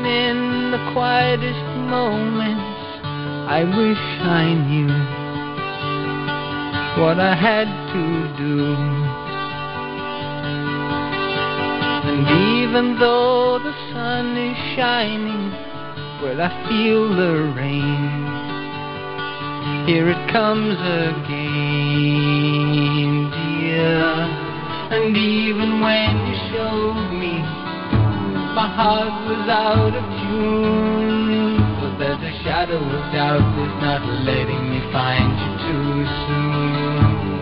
even in the quietest moments, I wish I knew what I had to do. And even though the sun is shining, well, I feel the rain. Here it comes again, dear. And even when you showed me, my heart was out of tune. But there's a shadow of doubt that's not letting me find you too soon.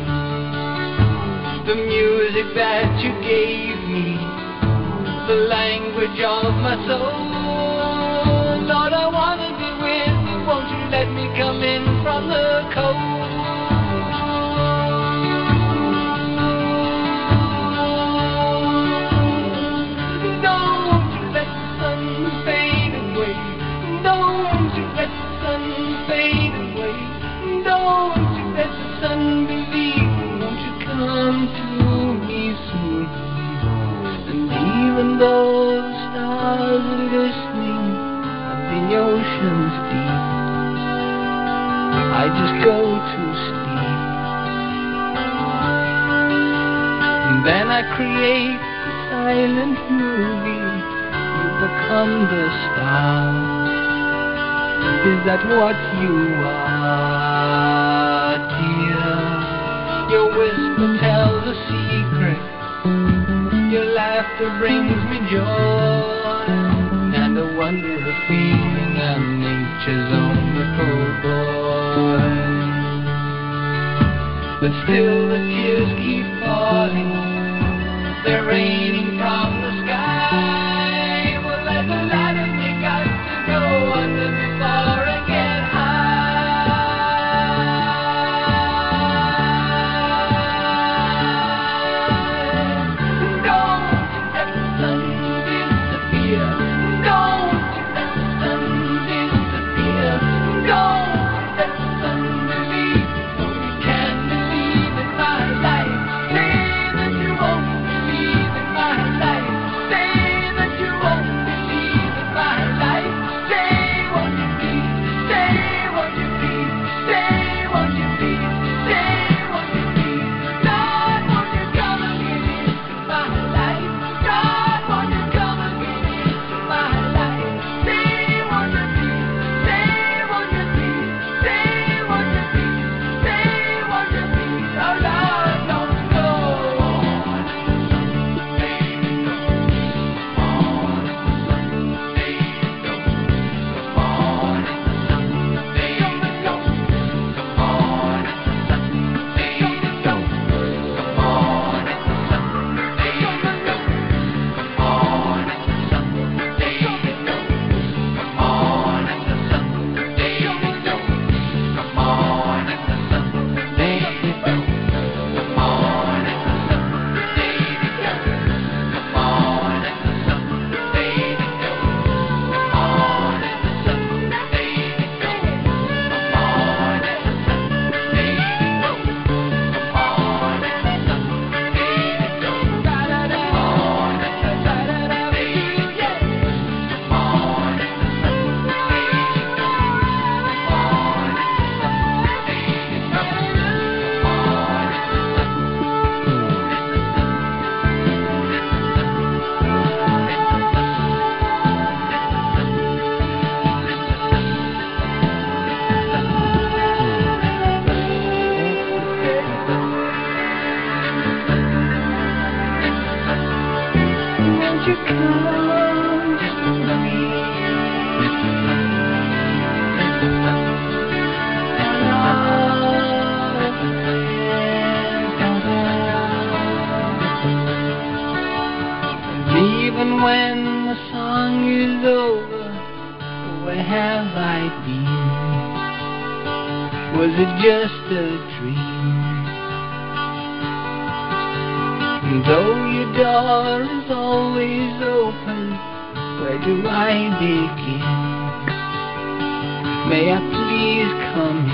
The music that you gave me, the language of my soul. Lord, I wanna be with you. Won't you let me come in from the cold? Don't you let the sun fade away. Don't you let the sun fade away. Don't you let the sun believe. Won't you come to me soon? And even though the stars are listening and the ocean's deep, I just go to sleep. And then I create the silent movie. You become the star. Is that what you are, dear? Your whisper tells a secret. Your laughter brings me joy, and a wonder of feeling I'm nature's own little boy. But still the tears keep falling, they're raining from the sky. Well, there's a ladder we got to go under before I get Was it just a dream? And though your door is always open, where do I begin? May I please come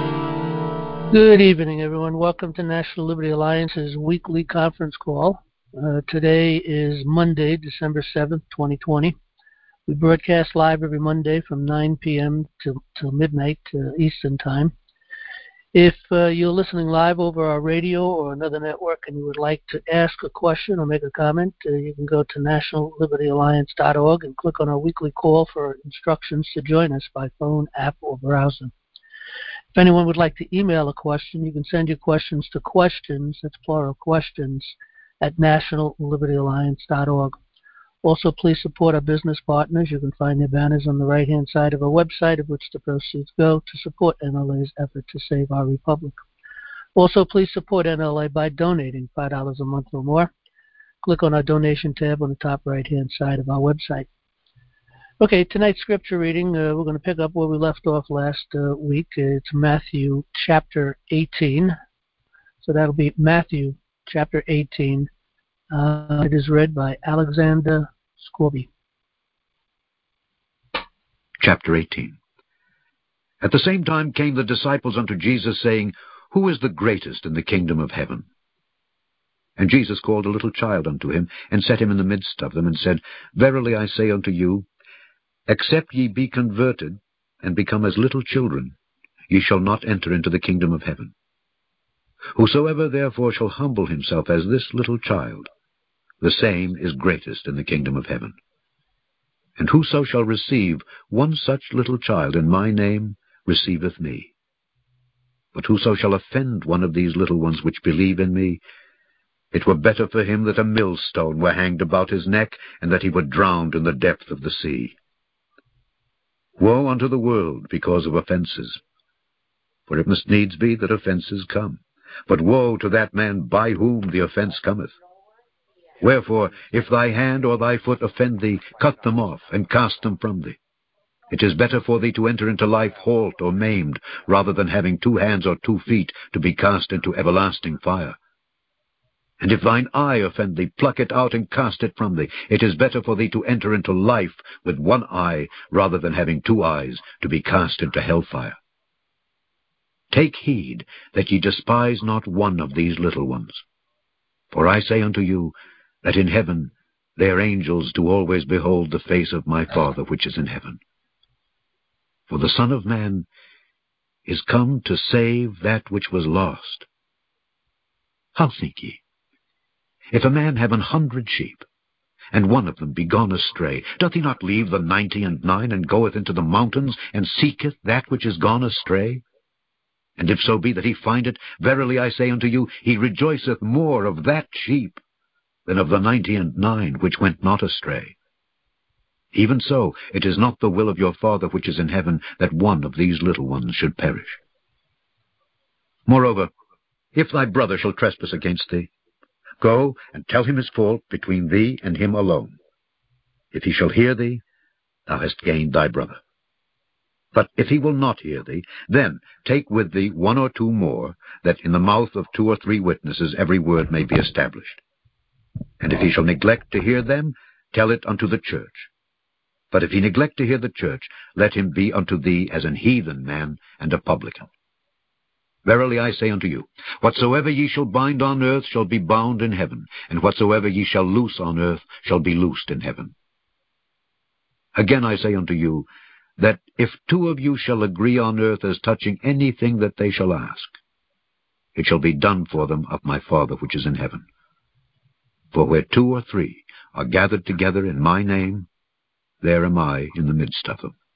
in, dear? Good evening, everyone. Welcome to National Liberty Alliance's weekly conference call. Today is Monday, December 7th, 2020. We broadcast live every Monday from 9 p.m. till midnight Eastern Time. If you're listening live over our radio or another network and you would like to ask a question or make a comment, you can go to nationallibertyalliance.org and click on our weekly call for instructions to join us by phone, app, or browser. If anyone would like to email a question, you can send your questions to questions, that's plural, questions, at nationallibertyalliance.org. Also, please support our business partners. You can find their banners on the right-hand side of our website, of which the proceeds go to support NLA's effort to save our republic. Also, please support NLA by donating $5 a month or more. Click on our donation tab on the top right-hand side of our website. Okay, tonight's scripture reading, we're going to pick up where we left off last week. It's Matthew chapter 18. So that'll be Matthew chapter 18. It is read by Alexander Scorby. Chapter 18. At the same time came the disciples unto Jesus, saying, Who is the greatest in the kingdom of heaven? And Jesus called a little child unto him, and set him in the midst of them, and said, Verily I say unto you, except ye be converted, and become as little children, ye shall not enter into the kingdom of heaven. Whosoever therefore shall humble himself as this little child, the same is greatest in the kingdom of heaven. And whoso shall receive one such little child in my name receiveth me. But whoso shall offend one of these little ones which believe in me, it were better for him that a millstone were hanged about his neck, and that he were drowned in the depth of the sea. Woe unto the world because of offenses! For it must needs be that offenses come. But woe to that man by whom the offense cometh. Wherefore, if thy hand or thy foot offend thee, cut them off, and cast them from thee. It is better for thee to enter into life halt or maimed, rather than having 2 hands or 2 feet to be cast into everlasting fire. And if thine eye offend thee, pluck it out and cast it from thee. It is better for thee to enter into life with 1 eye, rather than having 2 eyes to be cast into hellfire. Take heed that ye despise not one of these little ones. For I say unto you, that in heaven their angels do always behold the face of my Father which is in heaven. For the Son of Man is come to save that which was lost. How think ye? If a man have 100 sheep, and one of them be gone astray, doth he not leave the 99, and goeth into the mountains, and seeketh that which is gone astray? And if so be that he find it, verily I say unto you, he rejoiceth more of that sheep than of the 99 which went not astray. Even so, it is not the will of your Father which is in heaven that one of these little ones should perish. Moreover, if thy brother shall trespass against thee, go and tell him his fault between thee and him alone. If he shall hear thee, thou hast gained thy brother. But if he will not hear thee, then take with thee 1 or 2 more, that in the mouth of 2 or 3 witnesses every word may be established. And if he shall neglect to hear them, tell it unto the church. But if he neglect to hear the church, let him be unto thee as an heathen man and a publican. Verily I say unto you, whatsoever ye shall bind on earth shall be bound in heaven, and whatsoever ye shall loose on earth shall be loosed in heaven. Again I say unto you, that if 2 of you shall agree on earth as touching anything that they shall ask, it shall be done for them of my Father which is in heaven. For where 2 or 3 are gathered together in my name, there am I in the midst of them.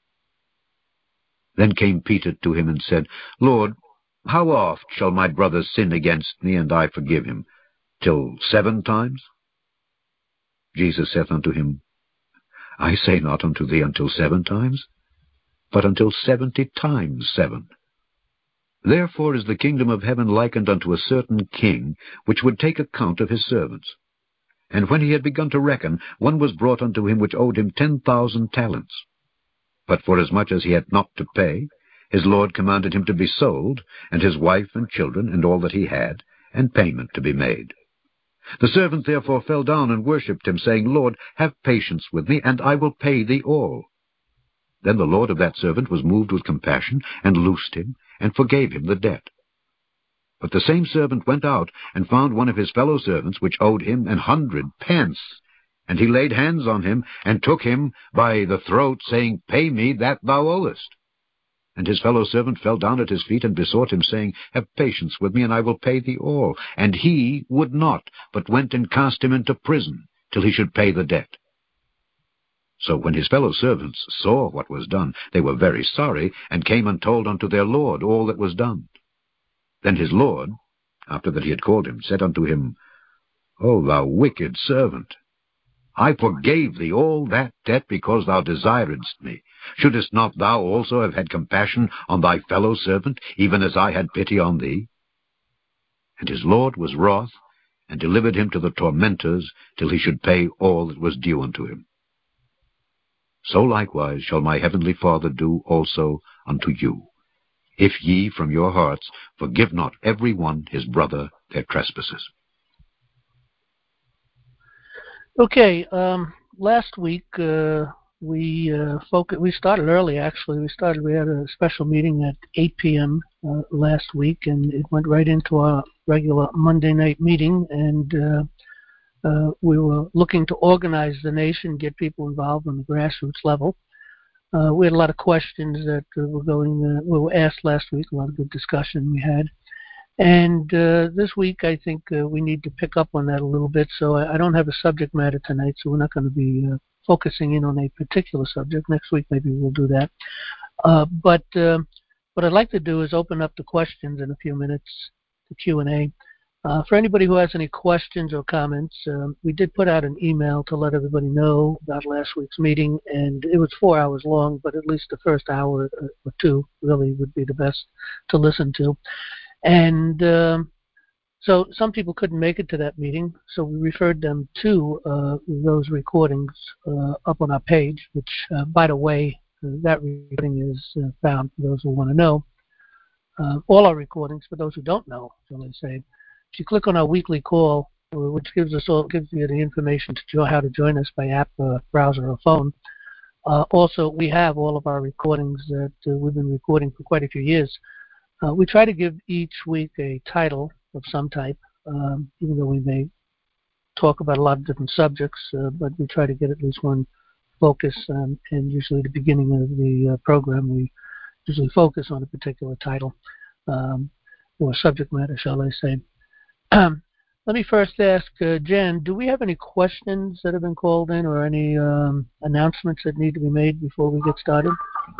Then came Peter to him and said, Lord, how oft shall my brother sin against me, and I forgive him? Till 7 times? Jesus saith unto him, I say not unto thee until 7 times, but until 70 times 7. Therefore is the kingdom of heaven likened unto a certain king, which would take account of his servants. And when he had begun to reckon, one was brought unto him which owed him 10,000 talents. But forasmuch as he had not to pay, his lord commanded him to be sold, and his wife and children, and all that he had, and payment to be made. The servant therefore fell down and worshipped him, saying, Lord, have patience with me, and I will pay thee all. Then the lord of that servant was moved with compassion, and loosed him, and forgave him the debt. But the same servant went out and found one of his fellow servants which owed him 100 pence. And he laid hands on him, and took him by the throat, saying, Pay me that thou owest. And his fellow servant fell down at his feet, and besought him, saying, Have patience with me, and I will pay thee all. And he would not, but went and cast him into prison, till he should pay the debt. So when his fellow servants saw what was done, they were very sorry, and came and told unto their lord all that was done. Then his lord, after that he had called him, said unto him, O thou wicked servant, I forgave thee all that debt because thou desiredst me. Shouldest not thou also have had compassion on thy fellow servant, even as I had pity on thee? And his lord was wroth, and delivered him to the tormentors, till he should pay all that was due unto him. So likewise shall my heavenly Father do also unto you, if ye from your hearts forgive not every one his brother their trespasses. Okay, last week we started early, actually. We had a special meeting at 8 p.m. Last week, and it went right into our regular Monday night meeting, and we were looking to organize the nation, get people involved on the grassroots level. We had a lot of questions that were asked last week, a lot of good discussion we had. And this week, I think we need to pick up on that a little bit. So I don't have a subject matter tonight, so we're not going to be focusing in on a particular subject. Next week, maybe we'll do that. But what I'd like to do is open up the questions in a few minutes, the Q&A. For anybody who has any questions or comments, we did put out an email to let everybody know about last week's meeting, and it was 4 hours long, but at least the first hour or two really would be the best to listen to. And so some people couldn't make it to that meeting, so we referred them to those recordings up on our page, which, by the way, that recording is found for those who want to know. All our recordings, for those who don't know, shall I say. If you click on our weekly call, which gives you the information to how to join us by app, browser, or phone. Also, we have all of our recordings that we've been recording for quite a few years. We try to give each week a title of some type, even though we may talk about a lot of different subjects, but we try to get at least one focus, and usually at the beginning of the program we usually focus on a particular title or subject matter, shall I say. Let me first ask Jen, do we have any questions that have been called in or any announcements that need to be made before we get started?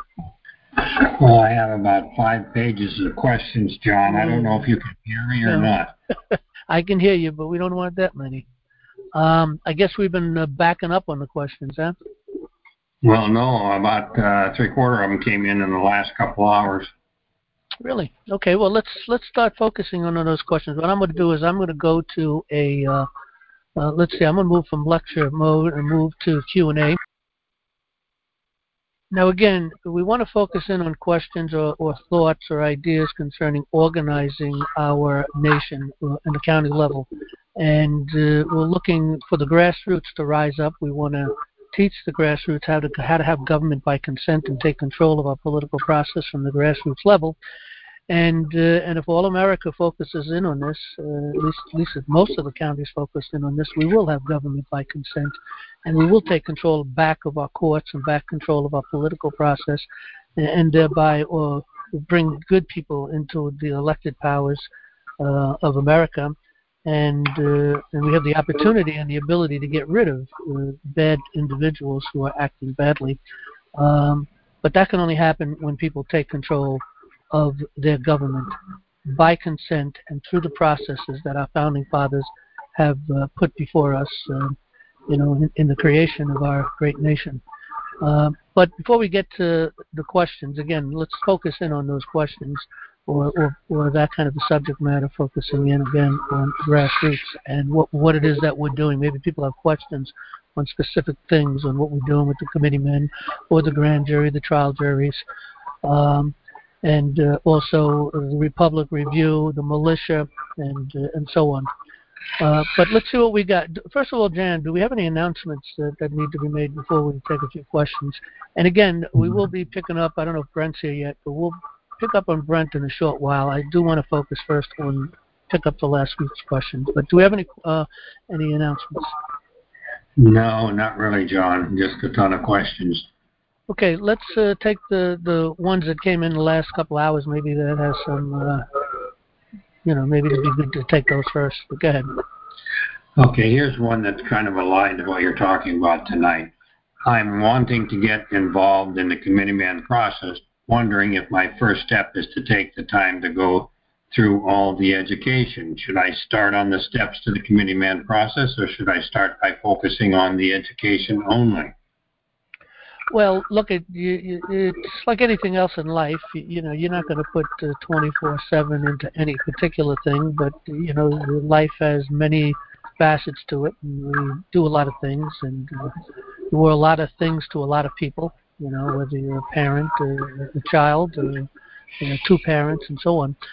Well, I have about 5 pages of questions, John. I don't know if you can hear me or not. I can hear you, but we don't want that many. I guess we've been backing up on the questions, huh? Well, no, about 3/4 of them came in the last couple hours. Really? Okay, well, let's start focusing on those questions. What I'm going to do is I'm going to go to let's see, I'm going to move from lecture mode and move to Q&A. Now, again, we want to focus in on questions or thoughts or ideas concerning organizing our nation in the county level. And we're looking for the grassroots to rise up. We want to teach the grassroots how to have government by consent and take control of our political process from the grassroots level. And if all America focuses in on this, at least if most of the counties focus in on this, we will have government by consent, and we will take control back of our courts and back control of our political process, and thereby bring good people into the elected powers of America. And we have the opportunity and the ability to get rid of bad individuals who are acting badly. But that can only happen when people take control of their government by consent and through the processes that our founding fathers have put before us, in the creation of our great nation. But before we get to the questions, again, let's focus in on those questions or that kind of a subject matter, focusing in again on grassroots and what it is that we're doing. Maybe people have questions on specific things, on what we're doing with the committeemen or the grand jury, the trial juries, and also the Republic Review, the militia, and so on. But let's see what we got. First of all, Jan, do we have any announcements that need to be made before we take a few questions? And again, we will be picking up, I don't know if Brent's here yet, but we'll pick up on Brent in a short while. I do want to focus first on pick up the last week's questions. But do we have any announcements? No, not really, John. Just a ton of questions. Okay, let's take the ones that came in the last couple hours. Maybe that has some, maybe it'd be good to take those first. But go ahead. Okay, here's one that's kind of aligned to what you're talking about tonight. I'm wanting to get involved in the committeeman process, wondering if my first step is to take the time to go through all the education. Should I start on the steps to the committeeman process, or should I start by focusing on the education only? Well, look, it's like anything else in life. You're not going to put 24/7 into any particular thing, but life has many facets to it, and we do a lot of things, and do a lot of things to a lot of people. Whether you're a parent, or a child, or two parents, and so on,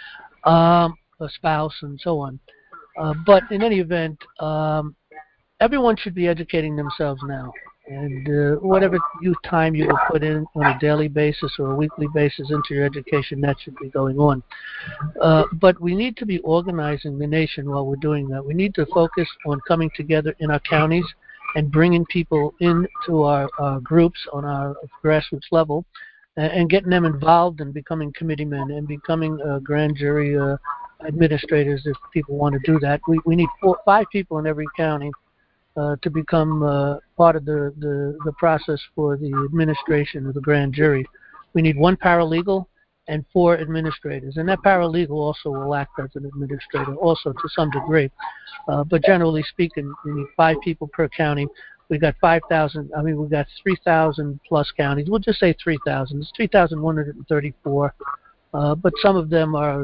a spouse, and so on. But in any event, everyone should be educating themselves now. And whatever time you will put in on a daily basis or a weekly basis into your education, that should be going on. But we need to be organizing the nation while we're doing that. We need to focus on coming together in our counties and bringing people into our groups on our grassroots level and getting them involved and becoming committeemen and becoming grand jury administrators if people want to do that. We need 5 people in every county to become part of the process for the administration of the grand jury. We need 1 paralegal and 4 administrators, and that paralegal also will act as an administrator, also to some degree. But generally speaking, we need 5 people per county. We've got 5,000. We've got 3,000 plus counties. We'll just say 3,000. It's 3,134, but some of them are,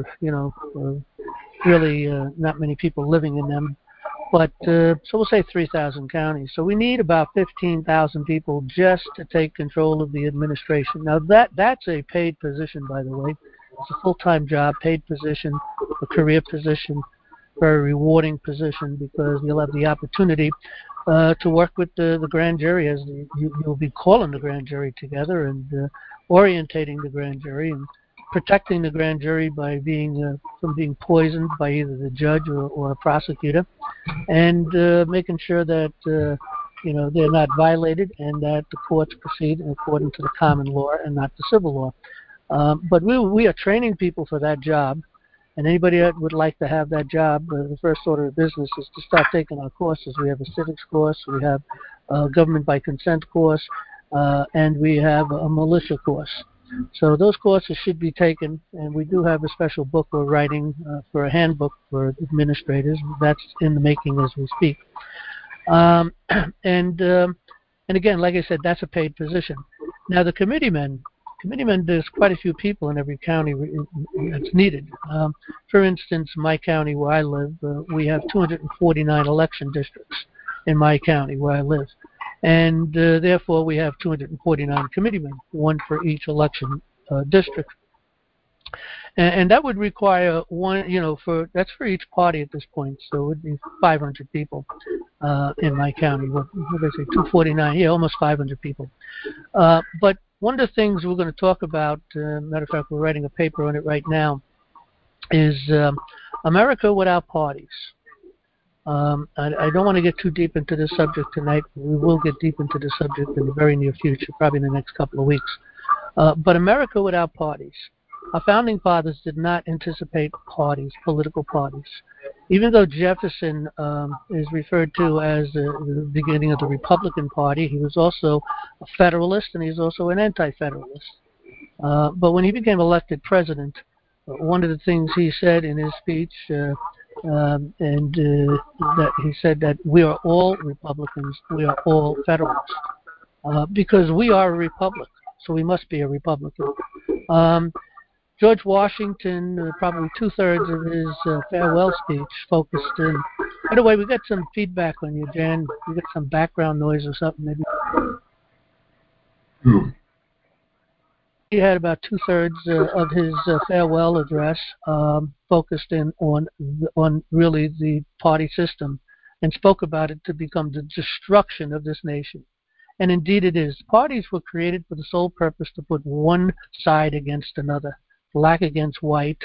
really not many people living in them. But so we'll say 3,000 counties. So we need about 15,000 people just to take control of the administration. Now that's a paid position, by the way. It's a full-time job, paid position, a career position, very rewarding position because you'll have the opportunity to work with the grand jury as you'll be calling the grand jury together and orientating the grand jury and protecting the grand jury by from being poisoned by either the judge or a prosecutor, and making sure that they're not violated and that the courts proceed according to the common law and not the civil law. But we are training people for that job, and anybody that would like to have that job, the first order of business is to start taking our courses. We have a civics course, we have a government by consent course, and we have a militia course. So those courses should be taken, and we do have a special book we're writing for a handbook for administrators. That's in the making as we speak. And again, like I said, that's a paid position. Now the committeemen, there's quite a few people in every county that's needed. For instance, my county where I live, we have 249 election districts in my county where I live. And therefore, we have 249 committeemen, 1 for each election district. And that would require 1, that's for each party at this point. So it would be 500 people in my county. What did I say? 249? Yeah, almost 500 people. But one of the things we're going to talk about, matter of fact, we're writing a paper on it right now, is America without parties. I don't want to get too deep into this subject tonight. We will get deep into the subject in the very near future, probably in the next couple of weeks. But America without parties. Our founding fathers did not anticipate parties, political parties. Even though Jefferson is referred to as the beginning of the Republican Party, he was also a Federalist and he was also an anti-Federalist. But when he became elected president, one of the things he said in his speech that he said that we are all Republicans, we are all Federalists, because we are a republic, so we must be a Republican. George Washington, probably 2/3 of his farewell speech focused in. By the way, we got some feedback on you, Jan. We got some background noise or something, maybe. He had about 2/3 of his farewell address focused in on really the party system, and spoke about it to become the destruction of this nation. And indeed it is. Parties were created for the sole purpose to put one side against another, black against white,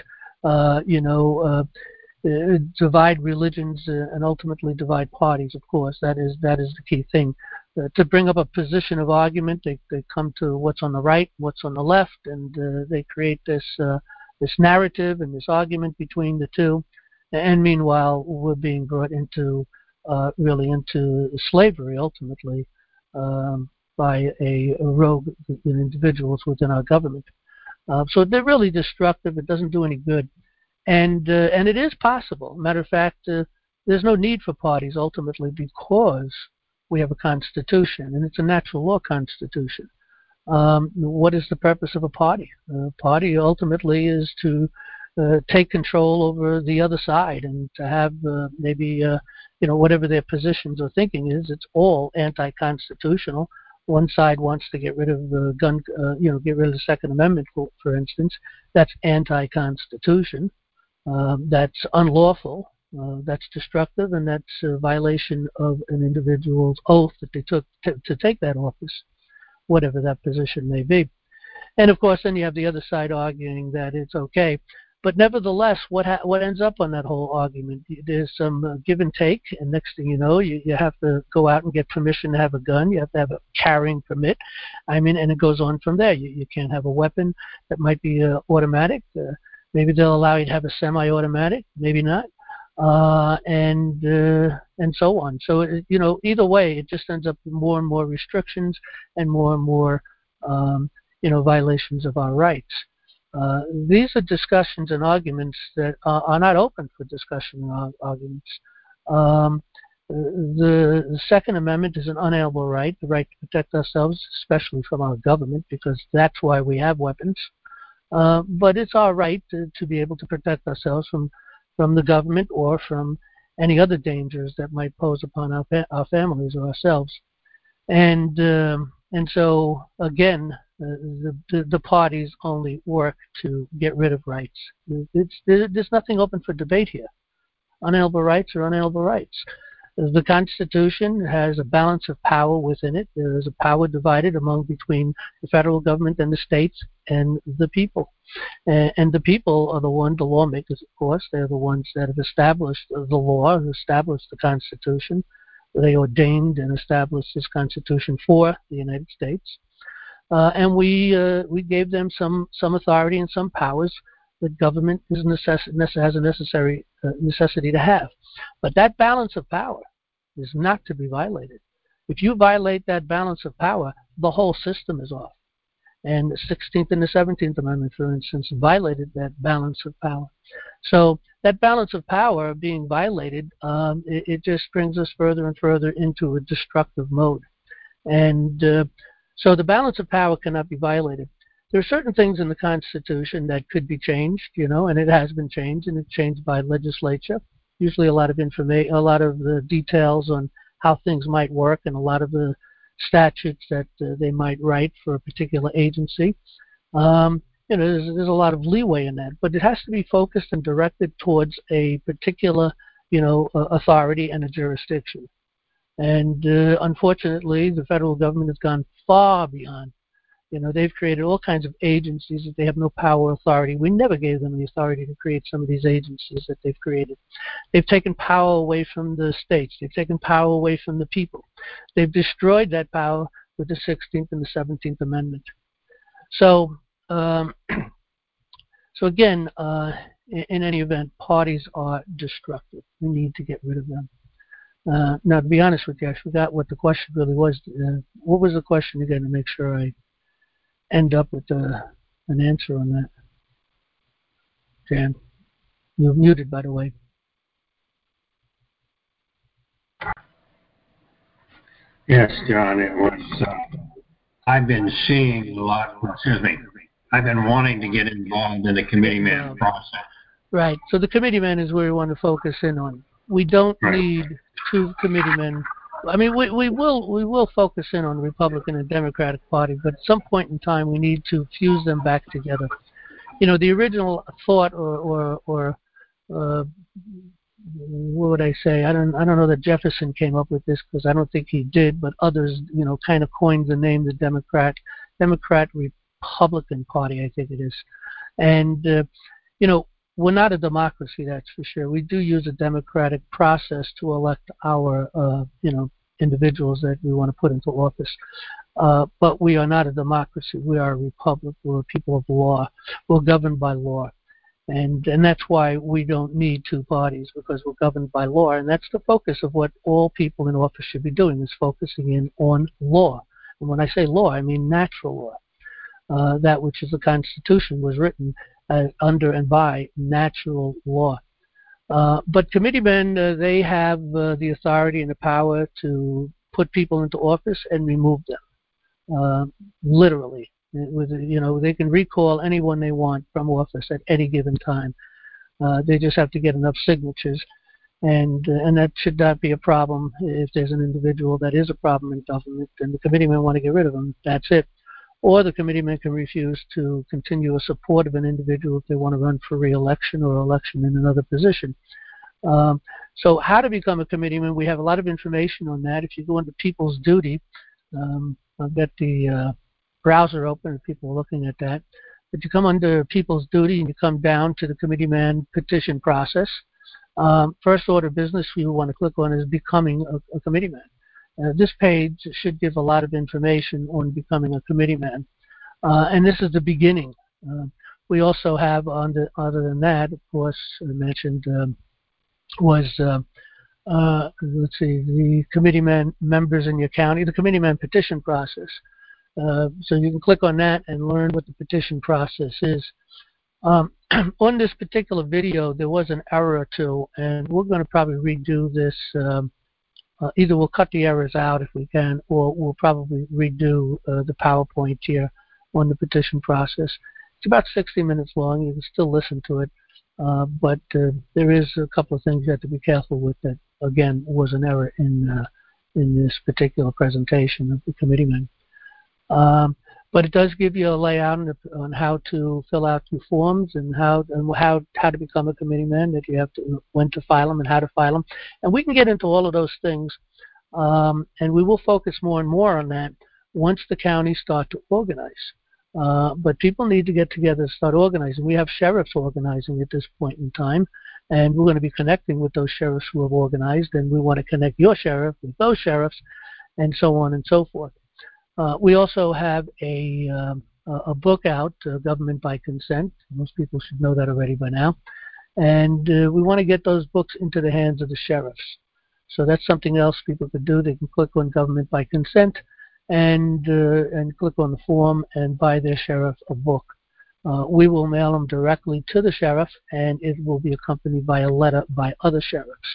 divide religions and ultimately divide parties. Of course, that is the key thing. To bring up a position of argument, they come to what's on the right, what's on the left, and they create this narrative and this argument between the two. And meanwhile, we're being brought into slavery ultimately by a rogue individuals within our government. So they're really destructive. It doesn't do any good. And it is possible. Matter of fact, there's no need for parties ultimately because we have a constitution, and it's a natural law constitution. What is the purpose of a party? A party ultimately is to take control over the other side and to have whatever their positions or thinking is. It's all anti-constitutional. One side wants to get rid of the gun, get rid of the Second Amendment, for instance. That's anti-constitution. That's unlawful. That's destructive, and that's a violation of an individual's oath that they took to take that office, whatever that position may be. And of course, then you have the other side arguing that it's okay. But nevertheless, what ends up on that whole argument? There's some give and take, and next thing you know, you have to go out and get permission to have a gun. You have to have a carrying permit. And it goes on from there. You can't have a weapon that might be automatic. Maybe they'll allow you to have a semi-automatic, maybe not, and so on. So either way, it just ends up with more and more restrictions and more violations of our rights. These are discussions and arguments that are not open for discussion and arguments. The Second Amendment is an unalienable right, the right to protect ourselves, especially from our government, because that's why we have weapons. But it's our right to be able to protect ourselves from the government or from any other dangers that might pose upon our families or ourselves. And so, again, the parties only work to get rid of rights. There's nothing open for debate here. Unalienable rights are unalienable rights. The Constitution has a balance of power within it. There is a power divided between the federal government and the states and the people. And the people are the lawmakers, of course. They're the ones that have established the law, established the Constitution. They ordained and established this Constitution for the United States. And we gave them some authority and some powers that government has a necessity to have. But that balance of power is not to be violated. If you violate that balance of power, the whole system is off. And the 16th and the 17th Amendment, for instance, violated that balance of power. So that balance of power being violated, it just brings us further and further into a destructive mode. And so the balance of power cannot be violated. There are certain things in the Constitution that could be changed, and it has been changed, and it's changed by legislature. Usually a lot of information, a lot of the details on how things might work, and a lot of the statutes that they might write for a particular agency. There's a lot of leeway in that, but it has to be focused and directed towards a particular, authority and a jurisdiction. And unfortunately, the federal government has gone far beyond. They've created all kinds of agencies that they have no power or authority. We never gave them the authority to create some of these agencies that they've created. They've taken power away from the states. They've taken power away from the people. They've destroyed that power with the 16th and the 17th Amendment. So, again, in any event, parties are destructive. We need to get rid of them. Now, to be honest with you, I forgot what the question really was. What was the question again, to make sure I end up with an answer on that? Jan, you're muted, by the way. Yes, John, it was. I've been seeing a lot. I've been wanting to get involved in the committeeman process. Right. So the committeeman is where we want to focus in on. We don't need two committeemen. I mean, we will focus in on the Republican and Democratic Party, but at some point in time we need to fuse them back together. The original thought, or what would I say? I don't know that Jefferson came up with this, because I don't think he did, but others, kind of coined the name the Democrat Republican Party, I think it is. And, we're not a democracy, that's for sure. We do use a democratic process to elect our, individuals that we want to put into office. But we are not a democracy. We are a republic. We're a people of law. We're governed by law. And that's why we don't need two parties, because we're governed by law. And that's the focus of what all people in office should be doing, is focusing in on law. And when I say law, I mean natural law. That which is the Constitution was written under and by natural law. But committeemen, they have the authority and the power to put people into office and remove them, literally. They can recall anyone they want from office at any given time. They just have to get enough signatures, and that should not be a problem. If there's an individual that is a problem in government and the committeemen want to get rid of them, that's it. Or the committeemen can refuse to continue a support of an individual if they want to run for re-election or election in another position. So how to become a committeeman, we have a lot of information on that. If you go into People's Duty, I've got the browser open and people are looking at that. But you come under People's Duty and you come down to the committeeman petition process. First order of business you want to click on is becoming a committeeman. This page should give a lot of information on becoming a committeeman. And this is the beginning. We also have, other than that, of course, I mentioned, the committeeman members in your county, the committeeman petition process. So you can click on that and learn what the petition process is. On this particular video, there was an error or two, and we're going to probably redo this. Either we'll cut the errors out if we can, or we'll probably redo the PowerPoint here on the petition process. It's about 60 minutes long. You can still listen to it, but there is a couple of things you have to be careful with that, again, was an error in this particular presentation of the committeemen. But it does give you a layout on how to fill out your forms and how to become a committeeman, that you have to, when to file them and how to file them. And we can get into all of those things, and we will focus more and more on that once the counties start to organize. But people need to get together and start organizing. We have sheriffs organizing at this point in time, and we're going to be connecting with those sheriffs who have organized, and we want to connect your sheriff with those sheriffs, and so on and so forth. We also have a book out, Government by Consent. Most people should know that already by now. And we want to get those books into the hands of the sheriffs. So that's something else people could do. They can click on Government by Consent and click on the form and buy their sheriff a book. We will mail them directly to the sheriff, and it will be accompanied by a letter by other sheriffs,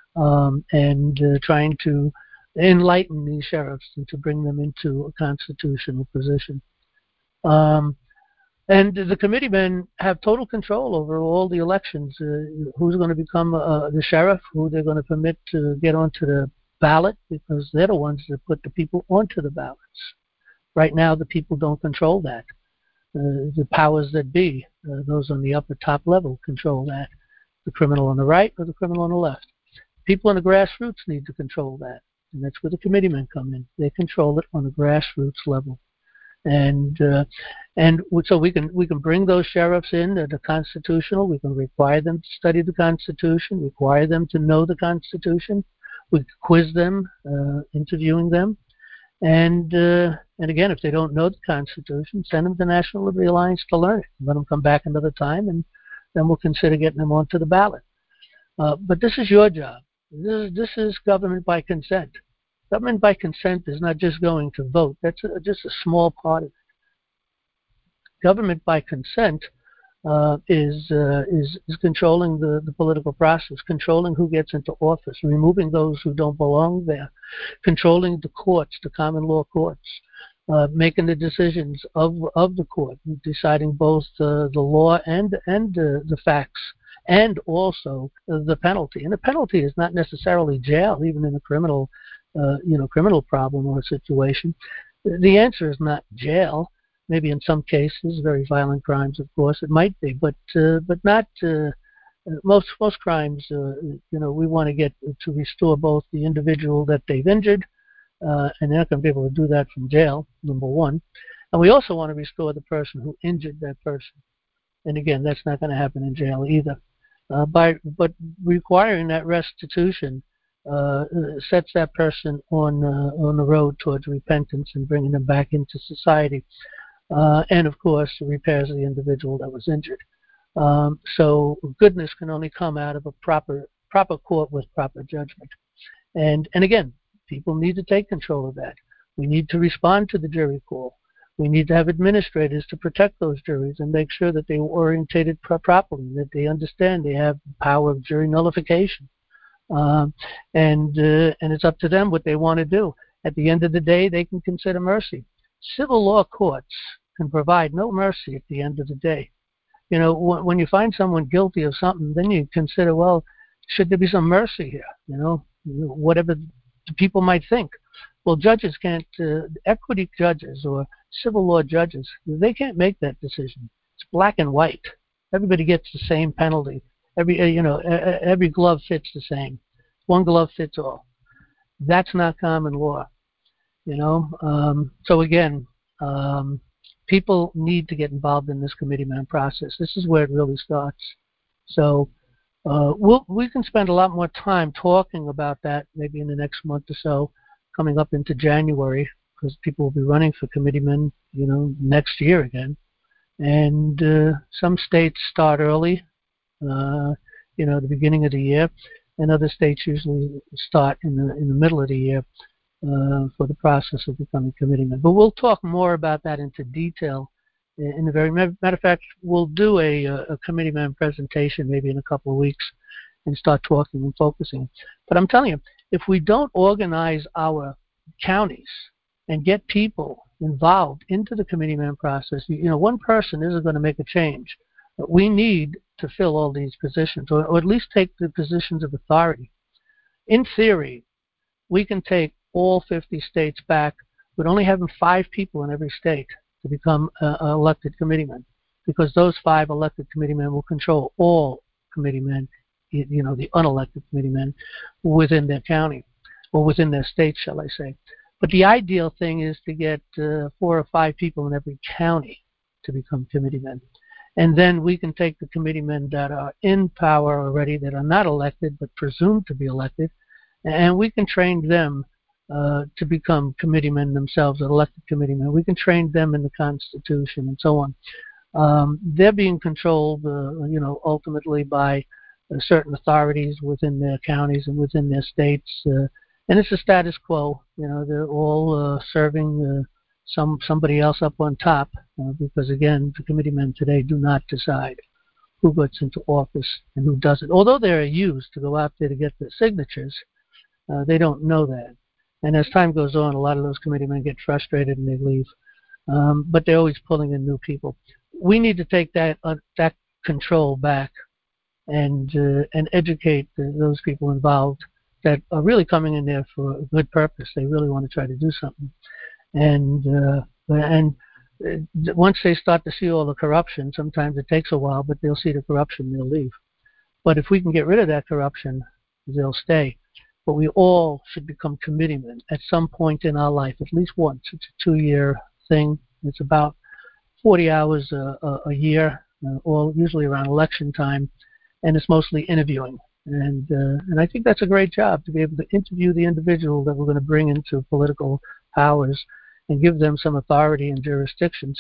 trying to enlighten these sheriffs and to bring them into a constitutional position. And the committeemen have total control over all the elections. Who's going to become the sheriff, who they're going to permit to get onto the ballot, because they're the ones that put the people onto the ballots. Right now, the people don't control that. The powers that be, those on the upper top level, control that. The criminal on the right or the criminal on the left. People in the grassroots need to control that. And that's where the committeemen come in. They control it on the grassroots level, and so we can bring those sheriffs in that are constitutional. We can require them to study the Constitution, require them to know the Constitution. We quiz them, interviewing them, and again, if they don't know the Constitution, send them to National Liberty Alliance to learn it. Let them come back another time, and then we'll consider getting them onto the ballot. But this is your job. This is government by consent. Government by consent is not just going to vote. That's just a small part of it. Government by consent is controlling the political process, controlling who gets into office, removing those who don't belong there, controlling the courts, the common law courts, making the decisions of the court, deciding both the law and the facts, and also the penalty. And the penalty is not necessarily jail, even in a criminal problem or a situation. The answer is not jail. Maybe in some cases, very violent crimes, of course, it might be, but not most crimes. We want to get to restore both the individual that they've injured, and they're not going to be able to do that from jail, number one. And we also want to restore the person who injured that person. And again, that's not going to happen in jail either. But requiring that restitution sets that person on the road towards repentance and bringing them back into society, and of course repairs the individual that was injured. So goodness can only come out of a proper court with proper judgment. And again, people need to take control of that. We need to respond to the jury call. We need to have administrators to protect those juries and make sure that they are orientated properly, that they understand they have the power of jury nullification. And it's up to them what they want to do. At the end of the day, they can consider mercy. Civil law courts can provide no mercy at the end of the day. You know, when you find someone guilty of something, then you consider, well, should there be some mercy here? You know, whatever the people might think. Well, judges can't, equity judges or civil law judges, they can't make that decision. It's black and white. Everybody gets the same penalty. Every glove fits the same. One glove fits all. That's not common law. You know, so again, people need to get involved in this committeeman process. This is where it really starts. So we can spend a lot more time talking about that maybe in the next month or so, coming up into January, because people will be running for committeemen, you know, next year again. And some states start early, the beginning of the year, and other states usually start in the middle of the year for the process of becoming committeemen. But we'll talk more about that into detail. In the very matter of fact, we'll do a committeeman presentation maybe in a couple of weeks and start talking and focusing. But I'm telling you, if we don't organize our counties and get people involved into the committeeman process, one person isn't going to make a change. But we need to fill all these positions, or at least take the positions of authority. In theory, we can take all 50 states back with only having 5 people in every state to become elected committeemen, because those 5 elected committeemen will control all committeemen, the unelected committeemen within their county, or within their state, shall I say. But the ideal thing is to get 4 or 5 people in every county to become committeemen. And then we can take the committeemen that are in power already, that are not elected but presumed to be elected, and we can train them to become committeemen themselves, elected committeemen. We can train them in the Constitution and so on. They're being controlled, ultimately by certain authorities within their counties and within their states, and it's a status quo. They're all serving somebody else up on top, because again, the committeemen today do not decide who gets into office and who doesn't. Although they're used to go out there to get the signatures, they don't know that. And as time goes on, a lot of those committeemen get frustrated and they leave. But they're always pulling in new people. We need to take that control back and educate those people involved that are really coming in there for a good purpose. They really want to try to do something. And once they start to see all the corruption, sometimes it takes a while, but they'll see the corruption, they'll leave. But if we can get rid of that corruption, they'll stay. But we all should become committeemen at some point in our life, at least once. It's a 2-year thing. It's about 40 hours a year, all usually around election time, and it's mostly interviewing. And I think that's a great job, to be able to interview the individual that we're going to bring into political powers and give them some authority and jurisdictions.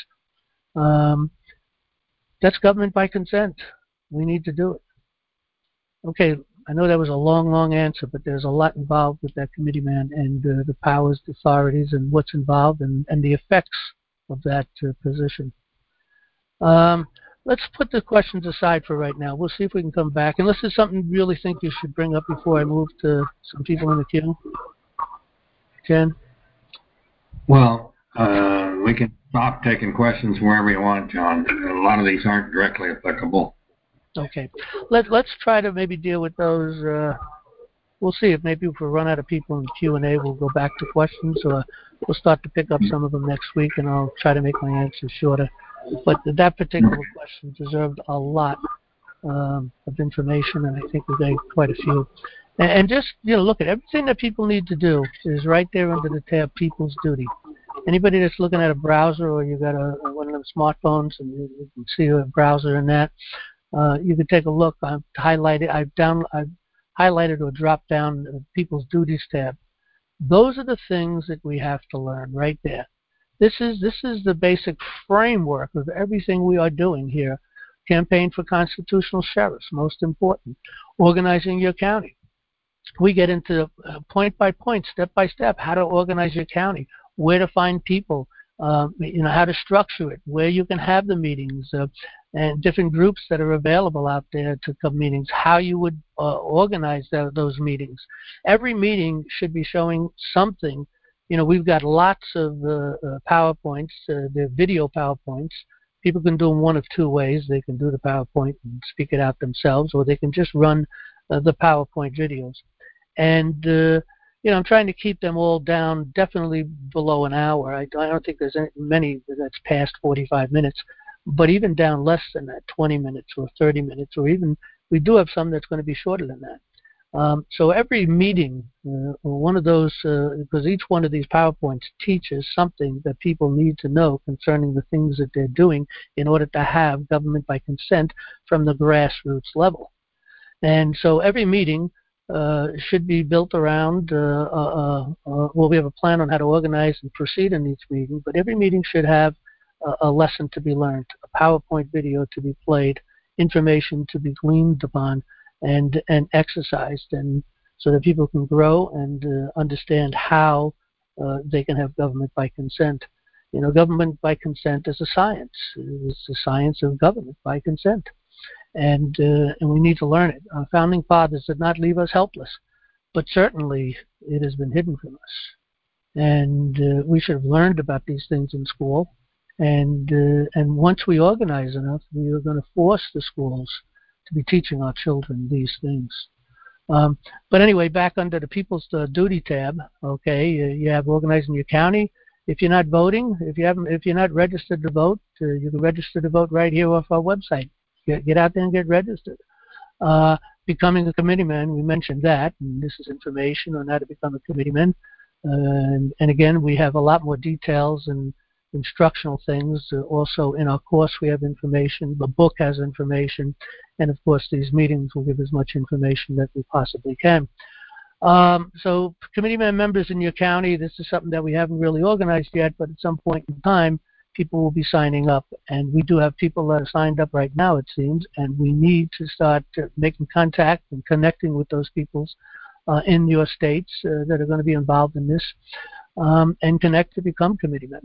That's government by consent. We need to do it. Okay, I know that was a long answer, but there's a lot involved with that committeeman and the powers, the authorities, and what's involved and the effects of that position. Let's put the questions aside for right now. We'll see if we can come back. Unless there's something you really think you should bring up before I move to some people in the queue. Ken? Well, we can stop taking questions wherever you want, John. A lot of these aren't directly applicable. Okay. Let's try to maybe deal with those. We'll see if maybe if we run out of people in the Q&A, we'll go back to questions, or we'll start to pick up some of them next week, and I'll try to make my answers shorter. But that particular question deserved a lot of information, and I think we got quite a few. And just, look at everything that people need to do is right there under the tab People's Duty. Anybody that's looking at a browser, or you got one of on smartphones, and you can see a browser in that. You can take a look. I've highlighted or dropped down People's Duties tab. Those are the things that we have to learn right there. This is the basic framework of everything we are doing here. Campaign for constitutional sheriffs, most important. Organizing your county. We get into point by point, step by step, how to organize your county, where to find people, how to structure it, where you can have the meetings, and different groups that are available out there to come meetings, how you would organize those meetings. Every meeting should be showing something. We've got lots of PowerPoints, they're video PowerPoints. People can do them one of two ways. They can do the PowerPoint and speak it out themselves, or they can just run the PowerPoint videos. And I'm trying to keep them all down definitely below an hour. I don't think there's many that's past 45 minutes, but even down less than that, 20 minutes or 30 minutes, or even we do have some that's going to be shorter than that. So every meeting, one of those, because each one of these PowerPoints teaches something that people need to know concerning the things that they're doing in order to have government by consent from the grassroots level. And so every meeting should be built around, we have a plan on how to organize and proceed in each meeting, but every meeting should have a lesson to be learned, a PowerPoint video to be played, information to be gleaned upon and exercised, and so that people can grow and understand how they can have government by consent. Government by consent is a science. It's the science of government by consent. And we need to learn it. Our founding fathers did not leave us helpless, but certainly it has been hidden from us. And we should have learned about these things in school. And once we organize enough, we are going to force the schools to be teaching our children these things. But anyway, back under the People's Duty tab, okay, you have organizing your county. If you're not voting, if you're not registered to vote, you can register to vote right here off our website. Get out there and get registered. Becoming a committeeman, we mentioned that, and this is information on how to become a committeeman. And again, we have a lot more details and instructional things. Also in our course, we have information. The book has information. And of course, these meetings will give as much information that we possibly can. So committeeman members in your county, this is something that we haven't really organized yet, but at some point in time, people will be signing up, and we do have people that are signed up right now, it seems, and we need to start making contact and connecting with those people in your states that are going to be involved in this, and connect to become committeemen.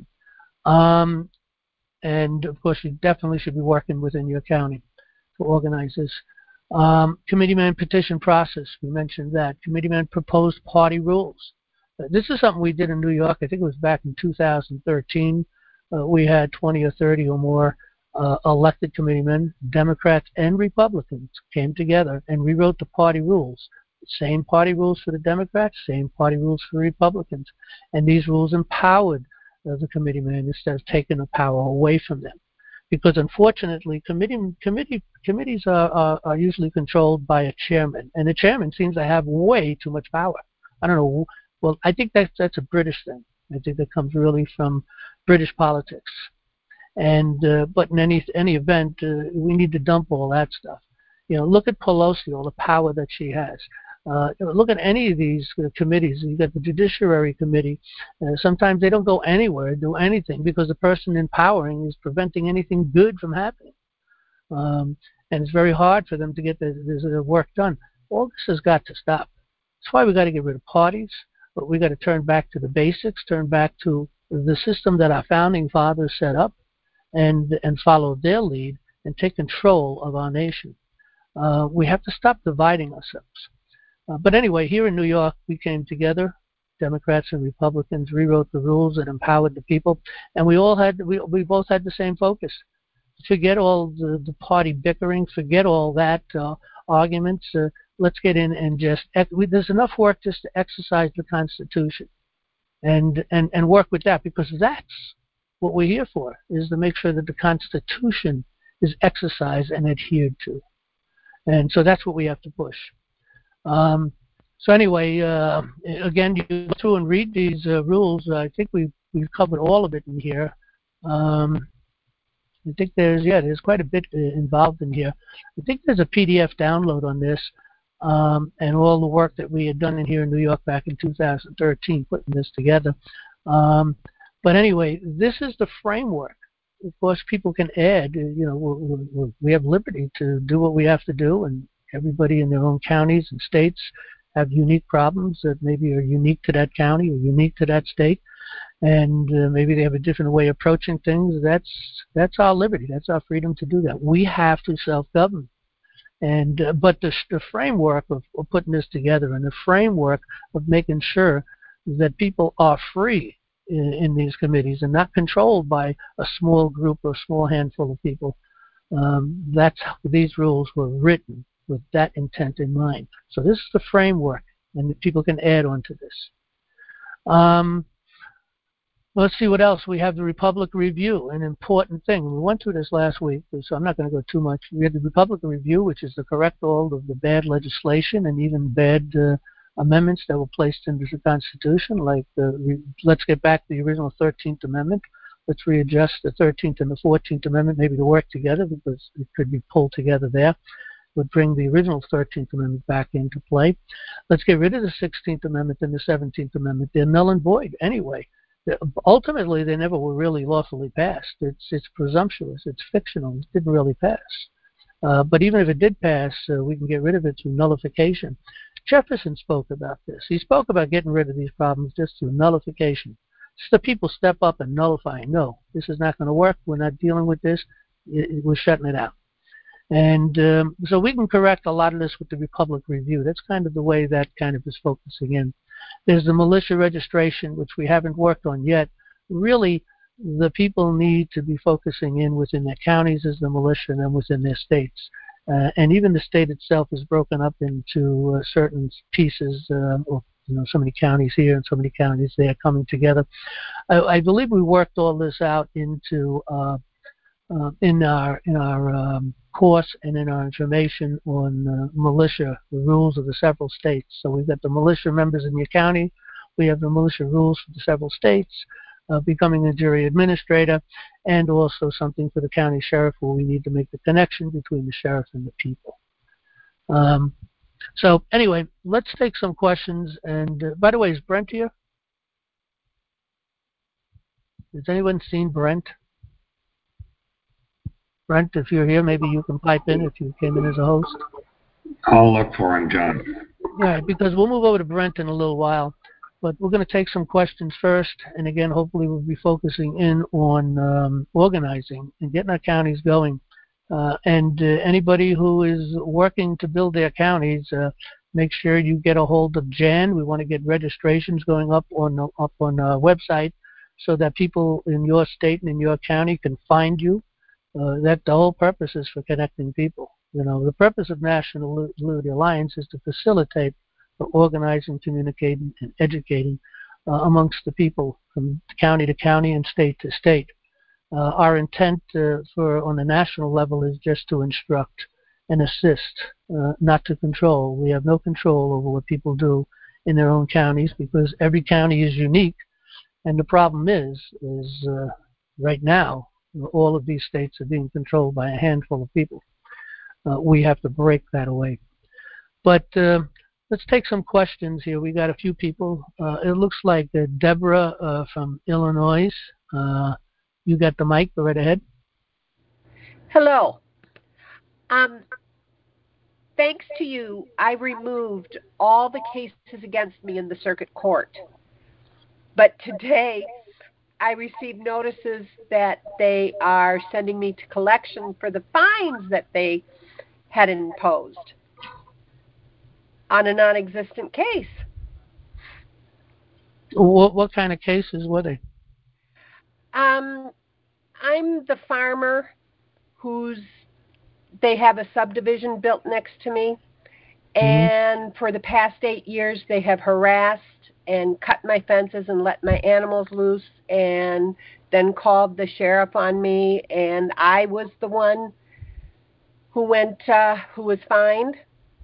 And of course, you definitely should be working within your county to organize this. Committeeman petition process, we mentioned that. Committeeman proposed party rules. This is something we did in New York. I think it was back in 2013. We had 20 or 30 or more elected committeemen, Democrats and Republicans, came together and rewrote the party rules. Same party rules for the Democrats, same party rules for Republicans. And these rules empowered the committeemen instead of taking the power away from them. Because unfortunately, committees are usually controlled by a chairman, and the chairman seems to have way too much power. I don't know. Well, I think that's a British thing. I think that comes really from British politics. And but in any event, we need to dump all that stuff. Look at Pelosi, all the power that she has. Look at any of these committees. You got the Judiciary Committee. Sometimes they don't go anywhere, do anything, because the person empowering is preventing anything good from happening. And it's very hard for them to get their work done. All this has got to stop. That's why we got to get rid of parties. But we got to turn back to the basics, turn back to the system that our founding fathers set up, and follow their lead and take control of our nation. We have to stop dividing ourselves. But anyway, here in New York, we came together, Democrats and Republicans, rewrote the rules and empowered the people, and we both had the same focus. Forget all the party bickering, forget all that arguments. Let's get in and there's enough work just to exercise the Constitution and work with that, because that's what we're here for, is to make sure that the Constitution is exercised and adhered to. And so that's what we have to push. So anyway, again, you go through and read these rules. I think we've covered all of it in here. I think there's quite a bit involved in here. I think there's a PDF download on this, and all the work that we had done in here in New York back in 2013, putting this together. But anyway, this is the framework. Of course, people can add. We have liberty to do what we have to do, and everybody in their own counties and states have unique problems that maybe are unique to that county or unique to that state, and maybe they have a different way of approaching things. That's our liberty. That's our freedom to do that. We have to self-govern. And but the framework of putting this together, and the framework of making sure that people are free in these committees and not controlled by a small group or a small handful of people. That's how these rules were written, with that intent in mind. So this is the framework, and people can add on to this. Let's see what else. We have the Republican Review, an important thing. We went through this last week, so I'm not going to go too much. We have the Republican Review, which is to correct all of the bad legislation and even bad amendments that were placed into the Constitution, like let's get back to the original 13th Amendment. Let's readjust the 13th and the 14th Amendment, maybe to work together, because it could be pulled together there. Would bring the original 13th Amendment back into play. Let's get rid of the 16th Amendment and the 17th Amendment. They're null and void anyway. Ultimately, they never were really lawfully passed. It's presumptuous. It's fictional. It didn't really pass. But even if it did pass, we can get rid of it through nullification. Jefferson spoke about this. He spoke about getting rid of these problems just through nullification. Just the people step up and nullify. No, this is not going to work. We're not dealing with this. We're shutting it out. And so we can correct a lot of this with the Republic Review. That's kind of the way that kind of is focusing in. There's the militia registration, which we haven't worked on yet. Really, the people need to be focusing in within their counties as the militia and then within their states. And even the state itself is broken up into certain pieces, or so many counties here and so many counties there coming together. I believe we worked all this out into in our course and in our information on militia, the rules of the several states. So we've got the militia members in your county. We have the militia rules for the several states, becoming a jury administrator, and also something for the county sheriff where we need to make the connection between the sheriff and the people. So anyway, let's take some questions. And by the way, is Brent here? Has anyone seen Brent? Brent, if you're here, maybe you can pipe in if you came in as a host. I'll look for him, John. All right, because we'll move over to Brent in a little while. But we're going to take some questions first. And again, hopefully we'll be focusing in on organizing and getting our counties going. And anybody who is working to build their counties, make sure you get a hold of Jan. We want to get registrations going up on our website so that people in your state and in your county can find you. That the whole purpose is for connecting people. The purpose of National Liberty Alliance is to facilitate the organizing, communicating, and educating amongst the people from county to county and state to state. Our intent on the national level is just to instruct and assist, not to control. We have no control over what people do in their own counties because every county is unique. And the problem is right now, all of these states are being controlled by a handful of people. We have to break that away. But let's take some questions here. We got a few people. It looks like Deborah from Illinois. You got the mic. Go right ahead. Hello. Thanks to you, I removed all the cases against me in the circuit court. But today, I received notices that they are sending me to collection for the fines that they had imposed on a non-existent case. What kind of cases were they? I'm the farmer they have a subdivision built next to me, and for the past 8 years they have harassed and cut my fences and let my animals loose and then called the sheriff on me, and I was the one who was fined.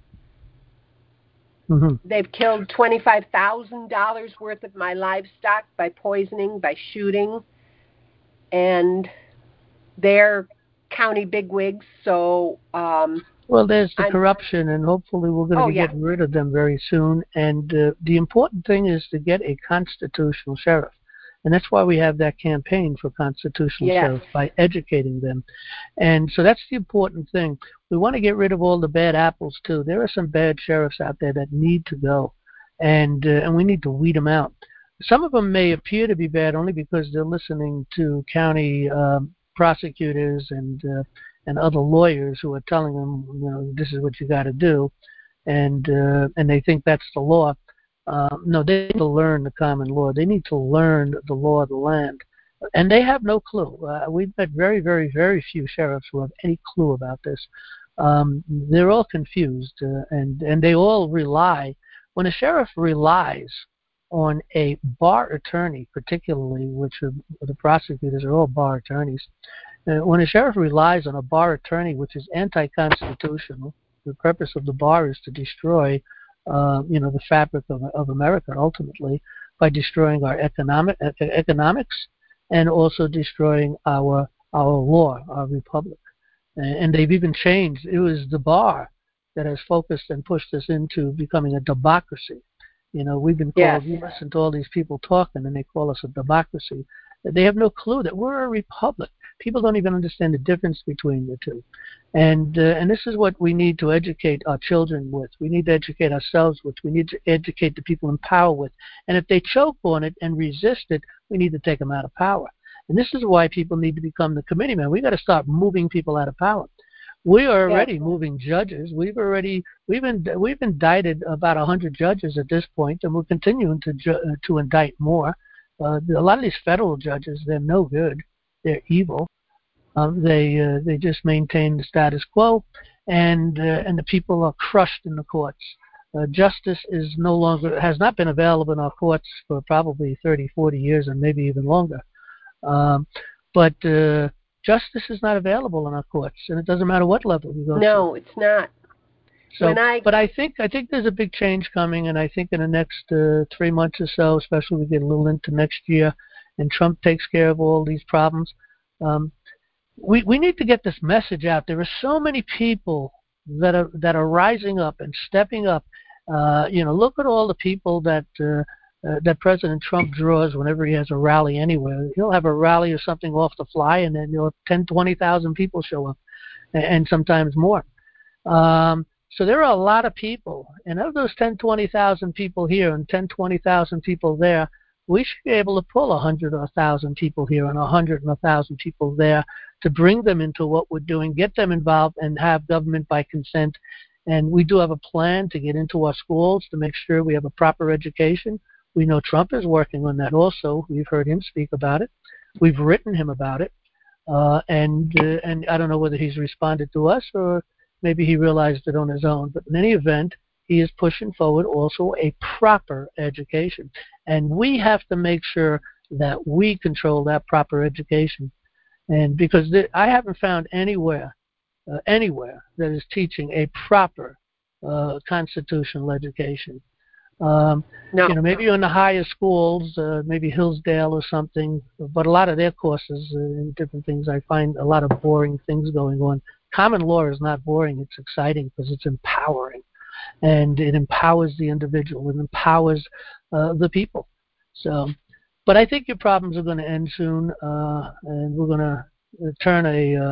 They've killed $25,000 worth of my livestock by poisoning, by shooting, and they're county bigwigs. So well, there's the corruption, and hopefully we're going to get rid of them very soon. And the important thing is to get a constitutional sheriff. And that's why we have that campaign for constitutional sheriff, by educating them. And so that's the important thing. We want to get rid of all the bad apples, too. There are some bad sheriffs out there that need to go, and we need to weed them out. Some of them may appear to be bad only because they're listening to county prosecutors and other lawyers who are telling them, you know, this is what you got to do, and they think that's the law. No, they need to learn the common law. They need to learn the law of the land. And they have no clue. We've met very, very, very few sheriffs who have any clue about this. They're all confused, and they all rely. When a sheriff relies on a bar attorney, particularly, which the prosecutors are all bar attorneys, when a sheriff relies on a bar attorney, which is anti-constitutional, the purpose of the bar is to destroy the fabric of America, ultimately, by destroying our economics and also destroying our law, our republic. And they've even changed. It was the bar that has focused and pushed us into becoming a democracy. You know, we've been called, you listen to all these people talking, and they call us a democracy. They have no clue that we're a republic. People don't even understand the difference between the two. And this is what we need to educate our children with. We need to educate ourselves with. We need to educate the people in power with. And if they choke on it and resist it, we need to take them out of power. And this is why people need to become the committeemen. We've got to start moving people out of power. We are already moving judges. We've indicted about 100 judges at this point, and we're continuing to indict more. A lot of these federal judges, they're no good. They're evil. They just maintain the status quo, and the people are crushed in the courts. Justice has not been available in our courts for probably 30, 40 years, and maybe even longer. But justice is not available in our courts, and it doesn't matter what level you go to. No, it's not. So, but I think there's a big change coming, and I think in the next 3 months or so, especially we get a little into next year, and Trump takes care of all these problems. We need to get this message out. There are so many people that are rising up and stepping up. Look at all the people that President Trump draws whenever he has a rally anywhere. He'll have a rally or something off the fly, and then 10, 20,000 people show up, and sometimes more. So there are a lot of people, and of those 10, 20,000 people here and 10, 20,000 people there, we should be able to pull 100 or 1,000 people here and 100 and 1,000 people there to bring them into what we're doing, get them involved, and have government by consent. And we do have a plan to get into our schools to make sure we have a proper education. We know Trump is working on that also. We've heard him speak about it. We've written him about it. And I don't know whether he's responded to us or maybe he realized it on his own. But in any event, he is pushing forward also a proper education. And we have to make sure that we control that proper education. And because I haven't found anywhere that is teaching a proper constitutional education. No. Maybe in the higher schools, maybe Hillsdale or something, but a lot of their courses and different things, I find a lot of boring things going on. Common law is not boring. It's exciting because it's empowering. And it empowers the individual. It empowers the people. So, but I think your problems are going to end soon, and we're going to turn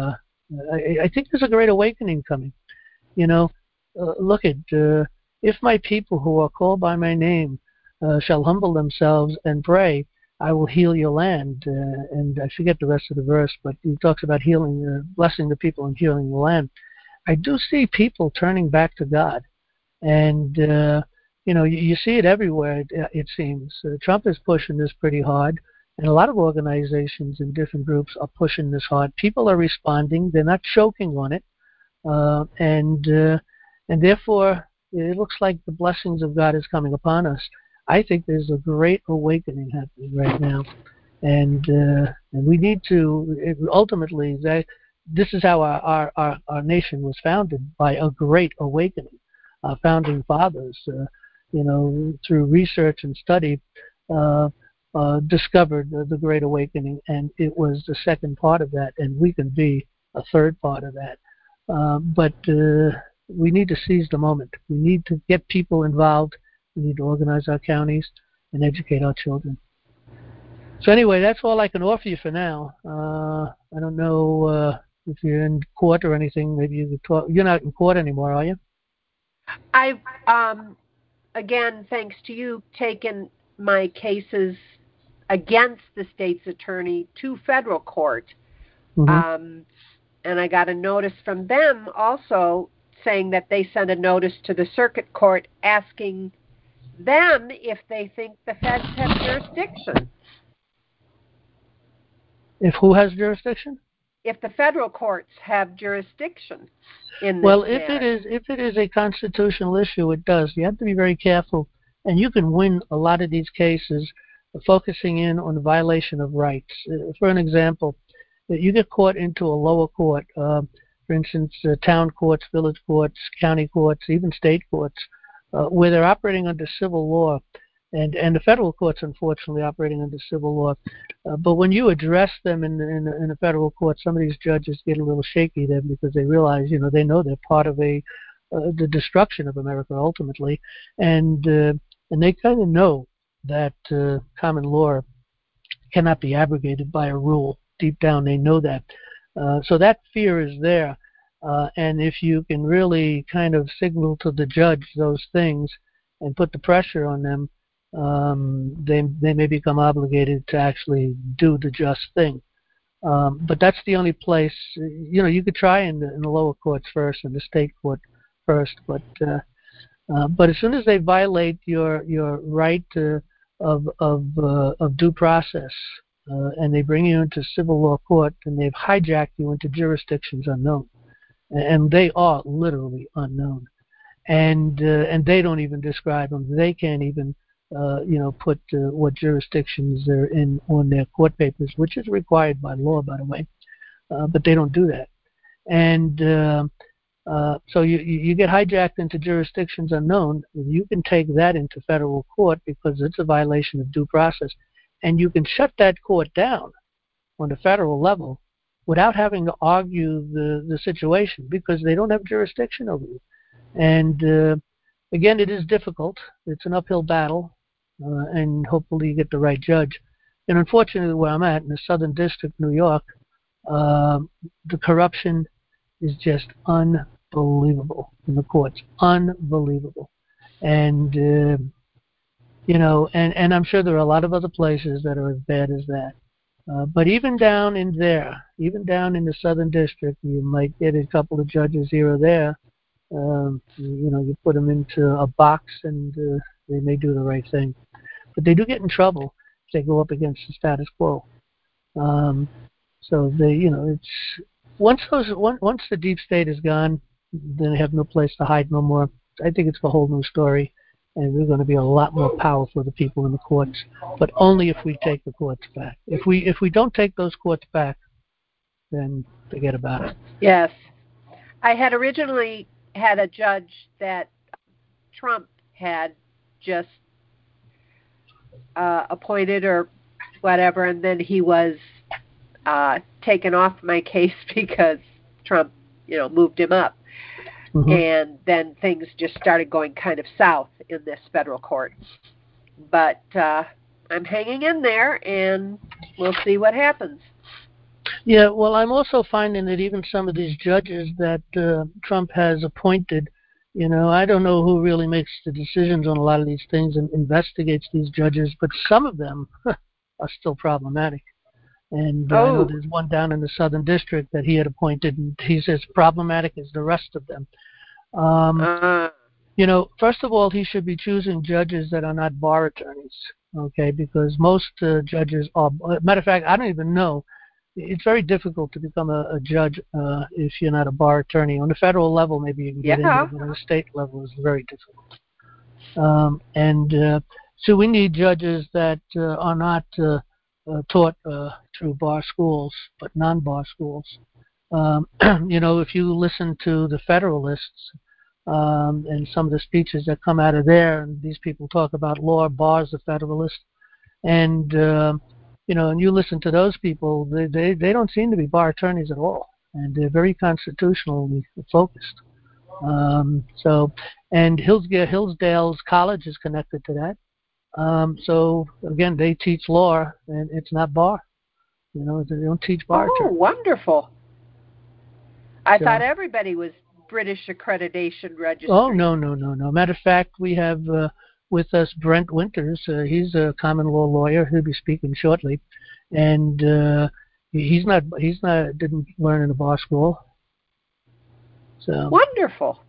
I think there's a great awakening coming. Look at, if my people who are called by my name shall humble themselves and pray, I will heal your land. And I forget the rest of the verse, but he talks about healing, blessing the people and healing the land. I do see people turning back to God. And, you see it everywhere, it seems. Trump is pushing this pretty hard, and a lot of organizations and different groups are pushing this hard. People are responding. They're not choking on it. And therefore, it looks like the blessings of God is coming upon us. I think there's a great awakening happening right now. And we need to, ultimately, this is how our nation was founded, by a great awakening. Our founding fathers, through research and study, discovered the Great Awakening, and it was the second part of that, and we can be a third part of that. But we need to seize the moment. We need to get people involved. We need to organize our counties and educate our children. So anyway, that's all I can offer you for now. I don't know if you're in court or anything. Maybe you could talk. You're not in court anymore, are you? I've, again, thanks to you, taken my cases against the state's attorney to federal court. Mm-hmm. And I got a notice from them also saying that they sent a notice to the circuit court asking them if they think the feds have jurisdiction. If who has jurisdiction? If the federal courts have jurisdiction in this Well, matter. if it is a constitutional issue, it does. You have to be very careful, and you can win a lot of these cases focusing in on the violation of rights. For an example, you get caught into a lower court, for instance, town courts, village courts, county courts, even state courts, where they're operating under civil law. And the federal courts, unfortunately, operating under civil law. But when you address them in the federal court, some of these judges get a little shaky then because they realize, they know they're part of the destruction of America ultimately, and they kind of know that common law cannot be abrogated by a rule. Deep down, they know that. So that fear is there. And if you can really kind of signal to the judge those things and put the pressure on them, they may become obligated to actually do the just thing. But that's the only place, you could try in the lower courts first and the state court first, but as soon as they violate your right of due process, and they bring you into civil law court, and they've hijacked you into jurisdictions unknown, and they are literally unknown, and they don't even describe them. They can't even put what jurisdictions they're in on their court papers, which is required by law, by the way, but they don't do that. And so you get hijacked into jurisdictions unknown. You can take that into federal court because it's a violation of due process, and you can shut that court down on the federal level without having to argue the situation because they don't have jurisdiction over you. And again, it is difficult. It's an uphill battle. And hopefully you get the right judge. And unfortunately, where I'm at, in the Southern District, New York, the corruption is just unbelievable in the courts. Unbelievable. And, and I'm sure there are a lot of other places that are as bad as that. But even down in there, even down in the Southern District, you might get a couple of judges here or there. You put them into a box and they may do the right thing. But they do get in trouble if they go up against the status quo. So they, it's once the deep state is gone, then they have no place to hide no more. I think it's a whole new story, and we're going to be a lot more powerful, the people in the courts. But only if we take the courts back. If we don't take those courts back, then forget about it. Yes, I had originally had a judge that Trump had just appointed or whatever, and then he was taken off my case because Trump, moved him up. Mm-hmm. And then things just started going kind of south in this federal court. But I'm hanging in there, and we'll see what happens. Yeah, well, I'm also finding that even some of these judges that Trump has appointed, I don't know who really makes the decisions on a lot of these things and investigates these judges, but some of them are still problematic. And I know there's one down in the Southern District that he had appointed, and he's as problematic as the rest of them. First of all, he should be choosing judges that are not bar attorneys, okay, because most judges are, matter of fact, I don't even know. It's very difficult to become a judge if you're not a bar attorney. On the federal level, maybe you can get into it, but on the state level, it's very difficult. So we need judges that are not taught through bar schools, but non-bar schools. If you listen to the Federalists and some of the speeches that come out of there, and these people talk about law, bars, the Federalists, And and you listen to those people, they don't seem to be bar attorneys at all, and they're very constitutionally focused. And Hillsdale's College is connected to that. So again, they teach law, and it's not bar. They don't teach bar. Oh, wonderful! I thought everybody was British accreditation registered. Oh, no. Matter of fact, we have with us Brent Winters. He's a common law lawyer. He'll be speaking shortly, and didn't learn in a bar school. So wonderful.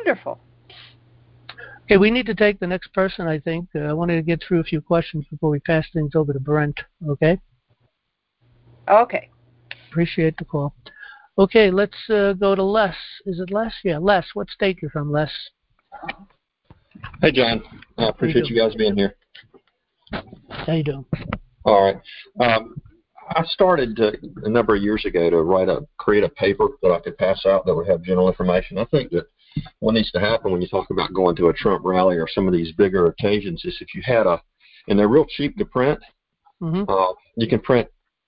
Okay, we need to take the next person, I think. I wanted to get through a few questions before we pass things over to Brent, okay? Okay. Appreciate the call. Okay, let's go to Les. Is it Les? Yeah, Les. What state you're from, Les? Hey, John. I appreciate you guys being here. How you doing? All right. I started a number of years ago to create a paper that I could pass out that would have general information. I think that what needs to happen when you talk about going to a Trump rally or some of these bigger occasions is if you had and they're real cheap to print. Mm-hmm. You can print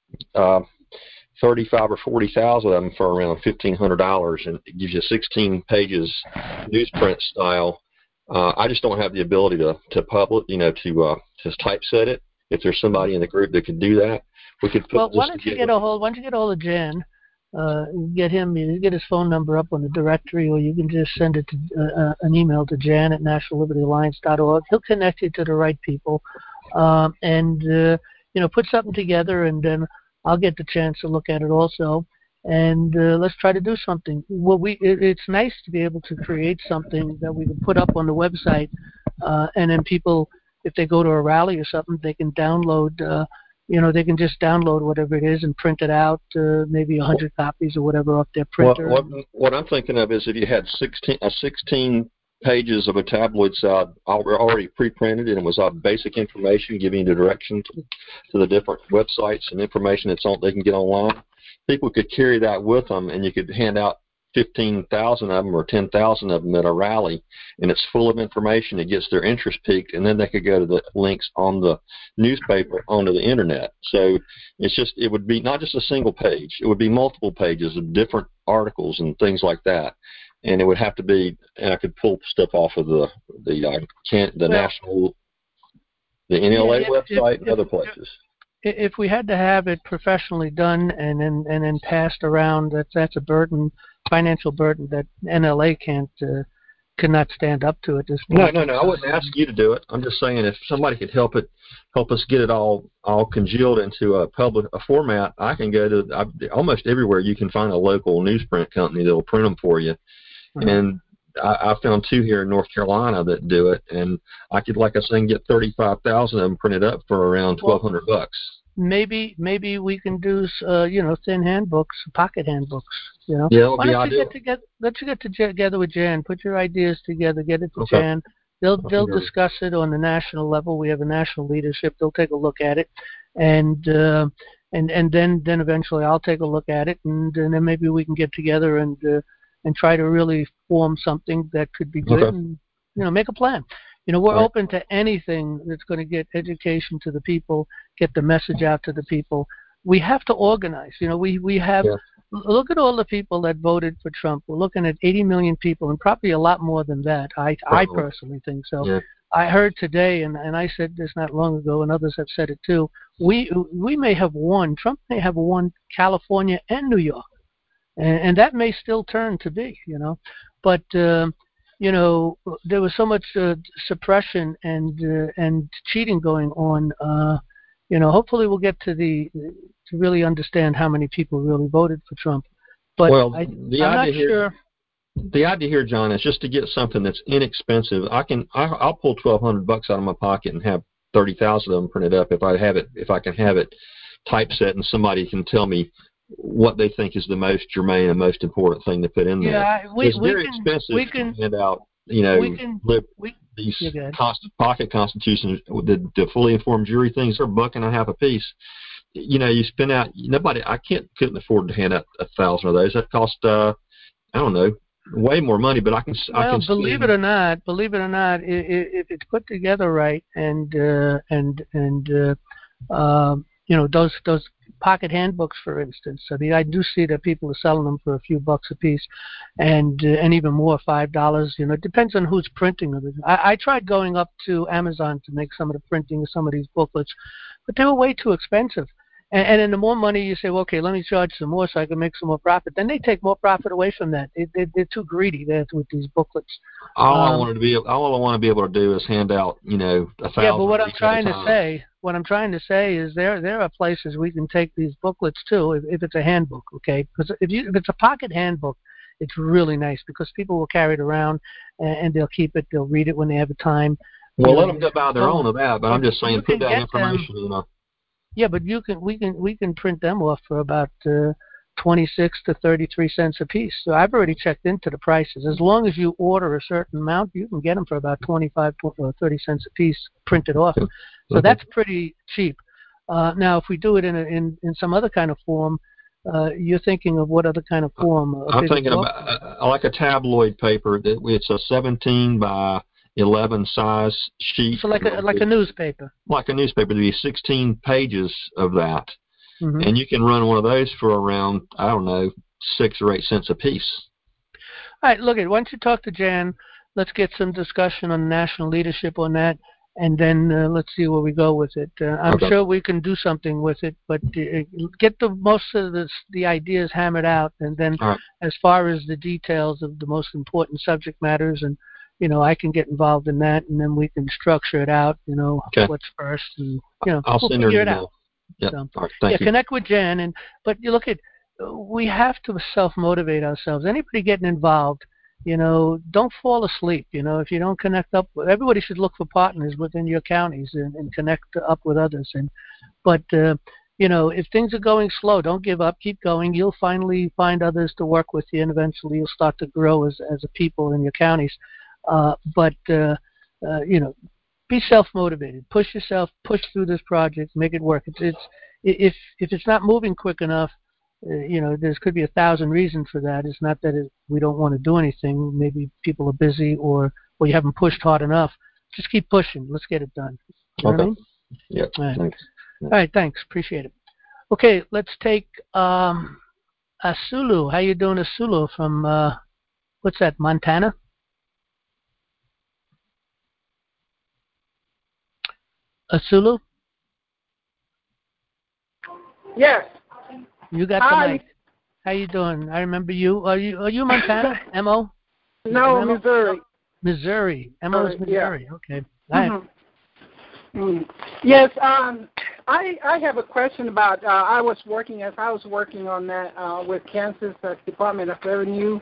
35 or 40,000 of them for around $1,500, and it gives you 16 pages newsprint style. I just don't have the ability to publish, to typeset it. If there's somebody in the group that could do that, we could put. Well, why don't you get a hold of Jan? Get him. You get his phone number up on the directory, or you can just send it to an email to Jan at nationallibertyalliance.org. He'll connect you to the right people, and put something together, and then I'll get the chance to look at it also. And let's try to do something. Well, it's nice to be able to create something that we can put up on the website, and then people, if they go to a rally or something, they can download. They can just download whatever it is and print it out, maybe 100 copies or whatever off their printer. What I'm thinking of is if you had 16 pages of a tabloid side already pre-printed, and it was all basic information giving the direction to the different websites and information they can get online. People could carry that with them, and you could hand out 15,000 of them or 10,000 of them at a rally, and it's full of information. It gets their interest peaked, and then they could go to the links on the newspaper onto the internet. So it would be not just a single page. It would be multiple pages of different articles and things like that. And it would have to be, and I could pull stuff off of the NLA website and other places. If we had to have it professionally done and then passed around, that's a burden, financial burden that NLA cannot stand up to at this point. No. I wouldn't ask you to do it. I'm just saying if somebody could help us get it all congealed into a format. I can go to almost everywhere you can find a local newsprint company that will print them for you. Mm-hmm. And I found 2 here in North Carolina that do it, and I could, like I said, get 35,000 of them printed up for around $1,200. Maybe we can do thin handbooks, pocket handbooks. Yeah, that would be ideal. Let's get together with Jan. Put your ideas together. Get it to Jan. They'll discuss it on the national level. We have a national leadership. They'll take a look at it, and then eventually I'll take a look at it, and then maybe we can get together and try to really form something that could be good, and make a plan. We're open to anything that's going to get education to the people, get the message out to the people. We have to organize. We have. Yeah. Look at all the people that voted for Trump. We're looking at 80 million people, and probably a lot more than that. I personally think so. Yeah. I heard today, and I said this not long ago, and others have said it too. We may have won. Trump may have won California and New York. And that may still turn to be, but there was so much suppression and cheating going on. Hopefully we'll get to really understand how many people really voted for Trump. But I'm not sure. The idea here, John, is just to get something that's inexpensive. I'll pull $1,200 out of my pocket and have 30,000 of them printed up if I can have it typeset and somebody can tell me what they think is the most germane and most important thing to put in there. Yeah, it's very expensive to hand out, these pocket constitutions, the fully informed jury things. They're $1.50 a piece. You spend out. I couldn't afford to hand out 1,000 of those. That cost I don't know, way more money. But I can. Believe it or not, if it's put together right and those pocket handbooks, for instance. I mean, I do see that people are selling them for a few bucks a piece, and even more, $5. It depends on who's printing them. I tried going up to Amazon to make some of the printing of some of these booklets, but they were way too expensive. And then the more money you say, well, okay, let me charge some more so I can make some more profit. Then they take more profit away from that. They're too greedy there with these booklets. All I want to be able to do is hand out, 1,000. Yeah, but what I'm trying to say is there are places we can take these booklets to if it's a handbook, okay? Because if it's a pocket handbook, it's really nice because people will carry it around and they'll keep it. They'll read it when they have the time. Well, let them go by their own of that, but I'm just saying, put that information. Yeah, but we can print them off for about 26 to 33 cents a piece. So I've already checked into the prices. As long as you order a certain amount, you can get them for about 25 or 30 cents a piece printed off. So that's pretty cheap. Now, if we do it in some other kind of form, you're thinking of what other kind of form? I'm thinking about like a tabloid paper. It's a 17 by 11 size sheet. So like a newspaper. Like a newspaper, there'd be 16 pages of that, mm-hmm. and you can run one of those for around 6 or 8 cents a piece. All right, look, once you talk to Jan, let's get some discussion on national leadership on that, and then let's see where we go with it. I'm sure we can do something with it, but get most of the ideas hammered out, and then as far as the details of the most important subject matters and I can get involved in that, and then we can structure it out, what's first, and, I'll we'll send her figure an it email. out. Yep. So, All right, thank you. Connect with Jan, but you look we have to self-motivate ourselves. Anybody getting involved, don't fall asleep. If you don't connect up with, everybody should look for partners within your counties and connect up with others. But if things are going slow, don't give up. Keep going. You'll finally find others to work with you, and eventually you'll start to grow as a people in your counties. But be self-motivated. Push yourself. Push through this project. Make it work. If it's not moving quick enough, there could be 1,000 reasons for that. It's not that we don't want to do anything. Maybe people are busy or you haven't pushed hard enough. Just keep pushing. Let's get it done. You know what I mean? Yep. All right. Thanks. All right. Thanks. Appreciate it. Okay. Let's take Asulu. How you doing, Asulu? From what's that? Montana. Asulu? Yes. You got the mic. How you doing? I remember you. Are you Montana? M.O.? No, Missouri. Missouri. M.O. is Missouri. Yeah. Okay. Mm-hmm. Yes. I have a question about. I was working on that with Kansas Department of Revenue.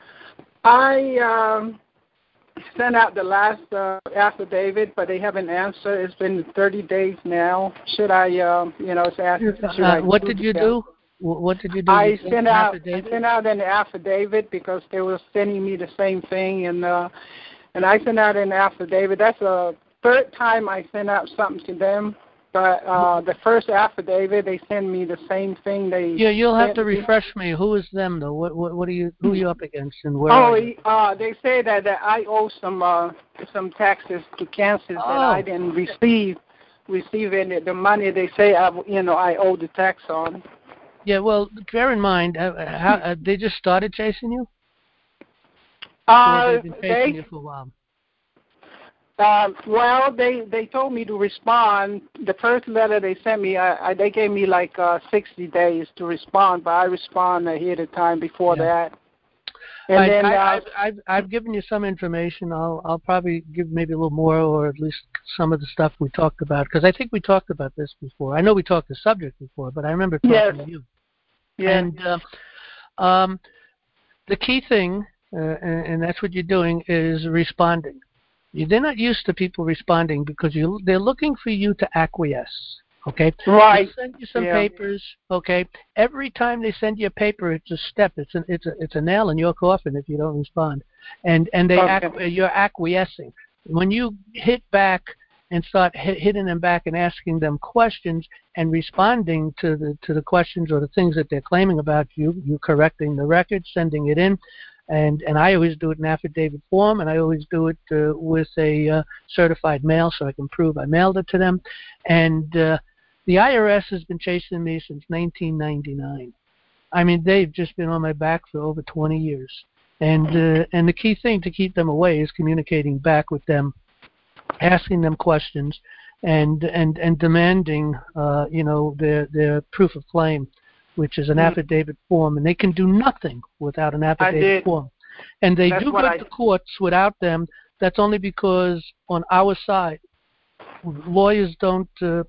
I sent out the last affidavit, but they haven't answered. It's been 30 days now. Should I, what did you do? What did you do? I sent out an affidavit because they were sending me the same thing, and I sent out an affidavit. That's the third time I sent out something to them. But the first affidavit, they send me the same thing. You'll have to refresh me. Who is them though? Who are you up against, and where? Are you? They say that I owe some taxes to Kansas that I didn't receive the money they say I owe the tax on. Yeah, well, bear in mind, they just started chasing you. They've been chasing you for a while. Well, they told me to respond. The first letter they sent me, they gave me like 60 days to respond, but I respond ahead of time before that. And then I've given you some information. I'll probably give maybe a little more, or at least some of the stuff we talked about, because I think we talked about this before. I know we talked the subject before, but I remember talking to you. Yeah. And the key thing, and that's what you're doing, is responding. They're not used to people responding because they're looking for you to acquiesce. Okay. Right. They send you some papers. Okay. Every time they send you a paper, it's a step. It's a nail in your coffin if you don't respond. And you're acquiescing. When you hit back and start hitting them back and asking them questions and responding to the questions or the things that they're claiming about you correcting the record, sending it in. And I always do it in affidavit form, and I always do it with a certified mail so I can prove I mailed it to them. And The IRS has been chasing me since 1999. I mean, they've just been on my back for over 20 years. And the key thing to keep them away is communicating back with them, asking them questions, and demanding, their proof of claim, which is an affidavit form. And they can do nothing without an affidavit form. And they do go to courts without them. That's only because on our side, lawyers don't.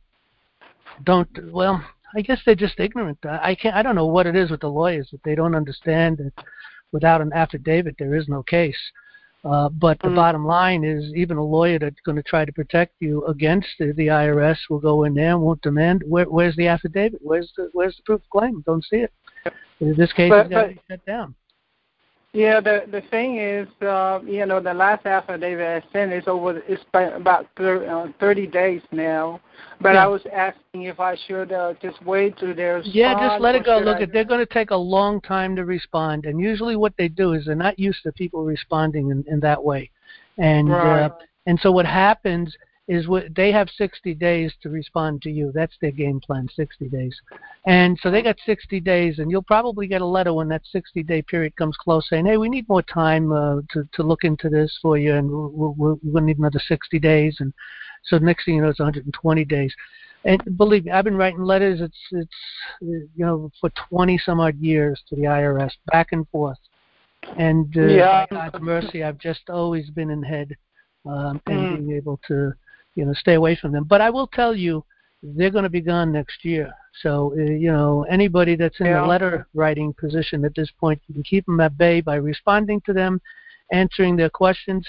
Well, I guess they're just ignorant. I don't know what it is with the lawyers that they don't understand that without an affidavit there is no case. But the bottom line is, even a lawyer that's going to try to protect you against the IRS will go in there and won't demand. Where's the affidavit? Where's the proof of claim? Don't see it. This case has got to be shut down. Yeah, the thing is, the last affidavit I sent it's been about 30 days now. But I was asking if I should just wait till their response. Yeah, just let it go. Look, they're going to take a long time to respond, and usually what they do is they're not used to people responding in that way, and so what happens is they have 60 days to respond to you. That's their game plan, 60 days. And so they got 60 days, and you'll probably get a letter when that 60-day period comes close saying, hey, we need more time to look into this for you, and we're going to need another 60 days. And so the next thing you know, it's 120 days. And believe me, I've been writing letters, for 20-some-odd years to the IRS, back and forth. And by God's mercy, I've just always been in head and being able to stay away from them. But I will tell you, they're going to be gone next year. So, anybody that's in the letter writing position at this point, you can keep them at bay by responding to them, answering their questions,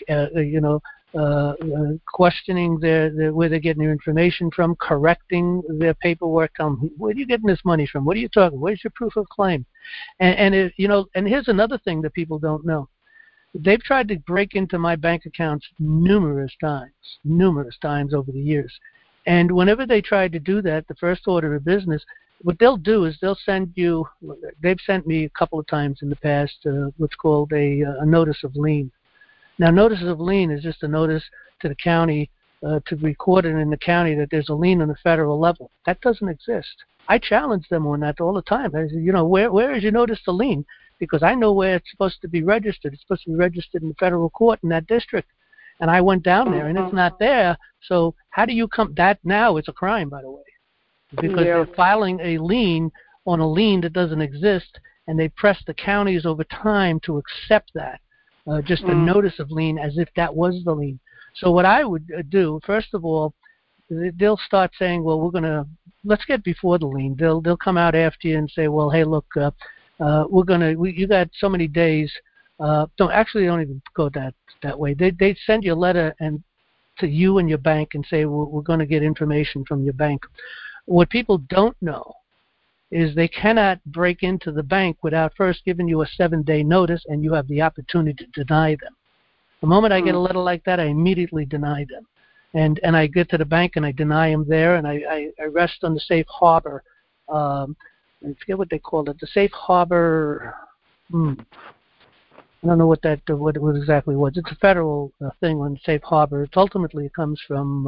questioning where they're getting their information from, correcting their paperwork. Where are you getting this money from? What are you talking? Where's your proof of claim? And here's another thing that people don't know. They've tried to break into my bank accounts numerous times over the years. And whenever they try to do that, the first order of business, what they'll do is they'll send you, they've sent me a couple of times in the past what's called a notice of lien. Now, notices of lien is just a notice to the county to record it in the county that there's a lien on the federal level. That doesn't exist. I challenge them on that all the time. I say, where is your notice of lien? Because I know where it's supposed to be registered. It's supposed to be registered in the federal court in that district. And I went down there, and it's not there. So how do you come? That now is a crime, by the way, because they're filing a lien on a lien that doesn't exist, and they press the counties over time to accept that, just a notice of lien as if that was the lien. So what I would do, first of all, they'll start saying, well, let's get before the lien. They'll come out after you and say, well, hey, look, you got so many days. Don't even go that way. They send you a letter to you and your bank and say, we're going to get information from your bank. What people don't know is they cannot break into the bank without first giving you a 7-day notice, and you have the opportunity to deny them. The moment I get a letter like that, I immediately deny them. And I get to the bank and I deny them there, and I rest on the safe harbor. I forget what they call it. The safe harbor. I don't know what it exactly was. It's a federal thing on safe harbor. It comes from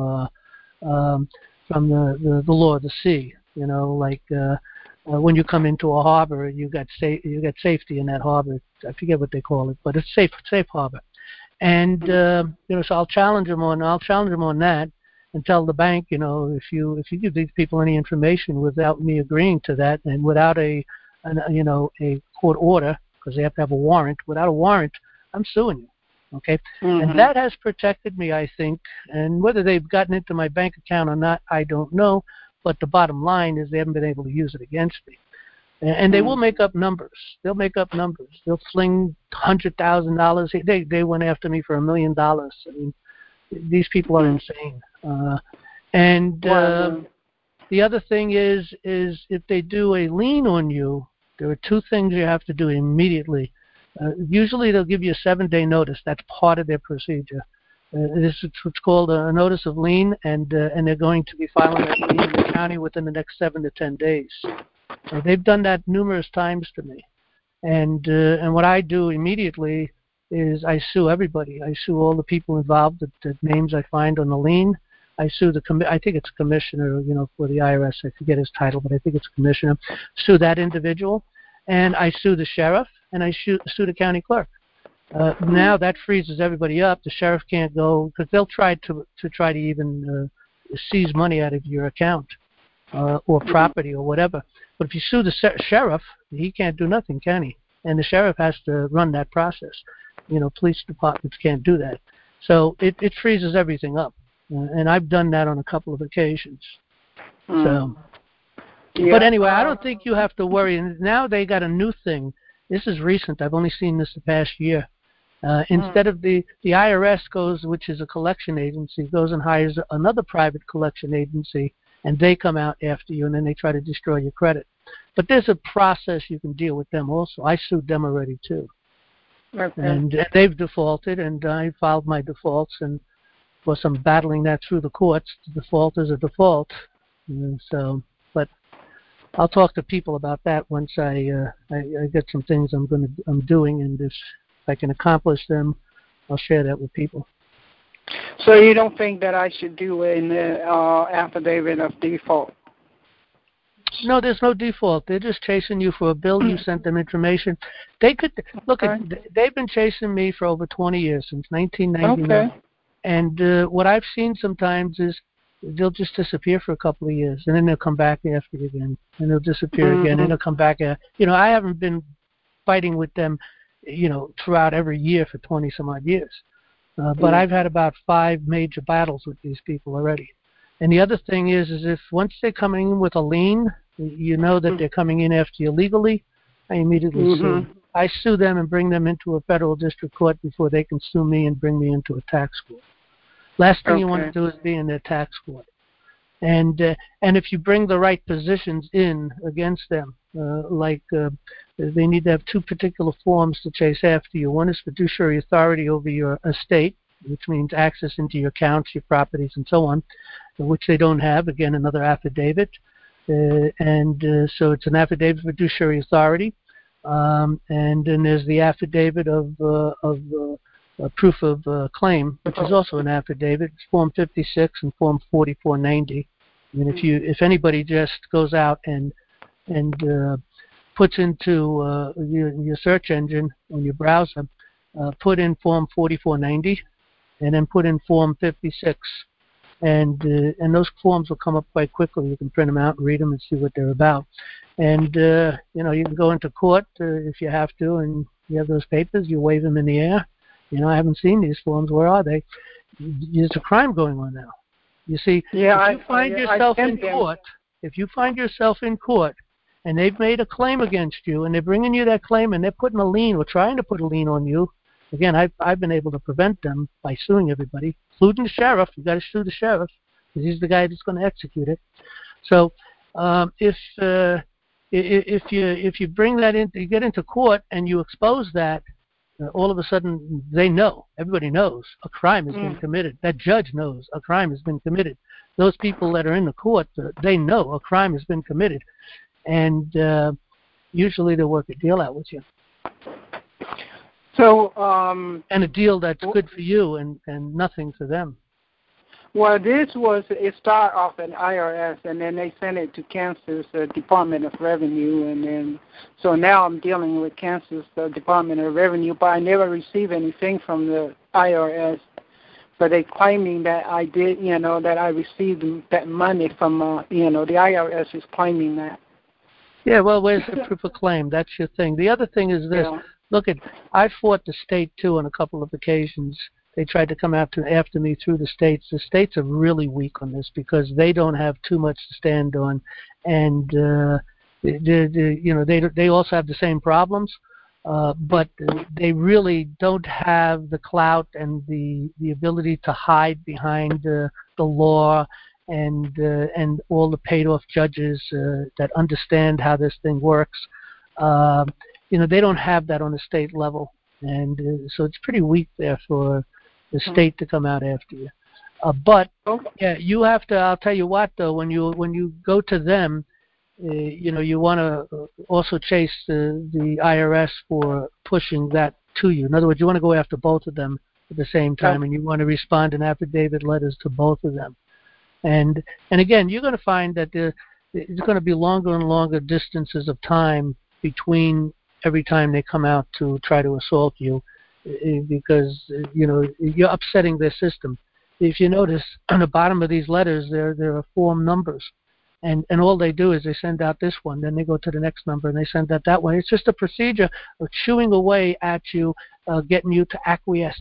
the law of the sea. When you come into a harbor, you got safety in that harbor. I forget what they call it, but it's safe harbor. And so I'll challenge them on that, and tell the bank, if you give these people any information without me agreeing to that, and without a court order, because they have to have a warrant. Without a warrant, I'm suing you. Okay, and that has protected me, I think. And whether they've gotten into my bank account or not, I don't know. But the bottom line is they haven't been able to use it against me. And they will make up numbers. They'll make up numbers. They'll fling $100,000. They went after me for $1 million. I mean, these people are insane. The other thing is if they do a lien on you, there are two things you have to do immediately. Usually they'll give you a 7-day notice. That's part of their procedure. This is what's called a notice of lien, and they're going to be filing that lien in the county within the next 7 to 10 days. They've done that numerous times to me. And what I do immediately is I sue everybody. I sue all the people involved, the names I find on the lien. I sue I think it's a commissioner, for the IRS. I forget his title, but I think it's a commissioner. Sue that individual, and I sue the sheriff, and I sue the county clerk. Now that freezes everybody up. The sheriff can't go because they'll try to even seize money out of your account or property or whatever. But if you sue the sheriff, he can't do nothing, can he? And the sheriff has to run that process. Police departments can't do that. So it freezes everything up. And I've done that on a couple of occasions. So, but anyway, I don't think you have to worry. And now they got a new thing. This is recent. I've only seen this the past year. Instead of the IRS goes, which is a collection agency, goes and hires another private collection agency, and they come out after you, and then they try to destroy your credit. But there's a process you can deal with them also. I sued them already too. Okay. And they've defaulted, and I filed my defaults, and of course I'm battling that through the courts. The default is a default. But I'll talk to people about that once I get some things I'm doing, and if I can accomplish them, I'll share that with people. So you don't think that I should do an affidavit of default? No, there's no default. They're just chasing you for a bill. You sent them information. They could look at. They've been chasing me for over 20 years, since 1999. Okay. And what I've seen sometimes is they'll just disappear for a couple of years, and then they'll come back after it again, and they'll disappear again, and they'll come back. I haven't been fighting with them, throughout every year for 20 some odd years. But I've had about 5 major battles with these people already. And the other thing is if once they're coming in with a lien, that they're coming in after you legally, I immediately sue. I sue them and bring them into a federal district court before they can sue me and bring me into a tax court. Last thing you want to do is be in their tax court. And if you bring the right positions in against them, they need to have 2 particular forms to chase after you. One is fiduciary authority over your estate, which means access into your accounts, your properties, and so on, which they don't have. Again, another affidavit. So it's an affidavit of fiduciary authority. And then there's the affidavit of proof of claim, which is also an affidavit. It's Form 56 and Form 4490. I mean, if anybody just goes out and puts into your search engine on your browser, put in Form 4490, and then put in Form 56, and those forms will come up quite quickly. You can print them out and read them and see what they're about. And you can go into court if you have to, and you have those papers. You wave them in the air. I haven't seen these forms. Where are they? There's a crime going on now. You see, if you find yourself in court, and they've made a claim against you, and they're bringing you that claim, and they're putting a lien or trying to put a lien on you. Again, I've been able to prevent them by suing everybody, including the sheriff. You've got to sue the sheriff because he's the guy that's going to execute it. So if you bring that in, you get into court and you expose that, all of a sudden they know. Everybody knows a crime has been committed. That judge knows a crime has been committed. Those people that are in the court, they know a crime has been committed, and usually they'll work a deal out with you. So, and a deal that's good for you and nothing for them. Well, it started off at IRS, and then they sent it to Kansas Department of Revenue, and then so now I'm dealing with Kansas Department of Revenue, but I never received anything from the IRS. But they claiming that I did, that I received that money from, the IRS is claiming that. Yeah, well, where's the proof of claim? That's your thing. The other thing is this. Yeah. Look, I fought the state, too, on a couple of occasions. They tried to come after me through the states. The states are really weak on this because they don't have too much to stand on, and they also have the same problems, but they really don't have the clout and the ability to hide behind the law and all the paid-off judges that understand how this thing works. They don't have that on the state level, and so it's pretty weak there for the state to come out after you. But you have to. I'll tell you what, though, when you go to them, you want to also chase the IRS for pushing that to you. In other words, you want to go after both of them at the same time, and you want to respond in affidavit letters to both of them. And again, you're going to find that there's going to be longer and longer distances of time between every time they come out to try to assault you, because you're upsetting their system. If you notice on the bottom of these letters, there are form numbers, and all they do is they send out this one, then they go to the next number and they send out that one. It's just a procedure of chewing away at you, getting you to acquiesce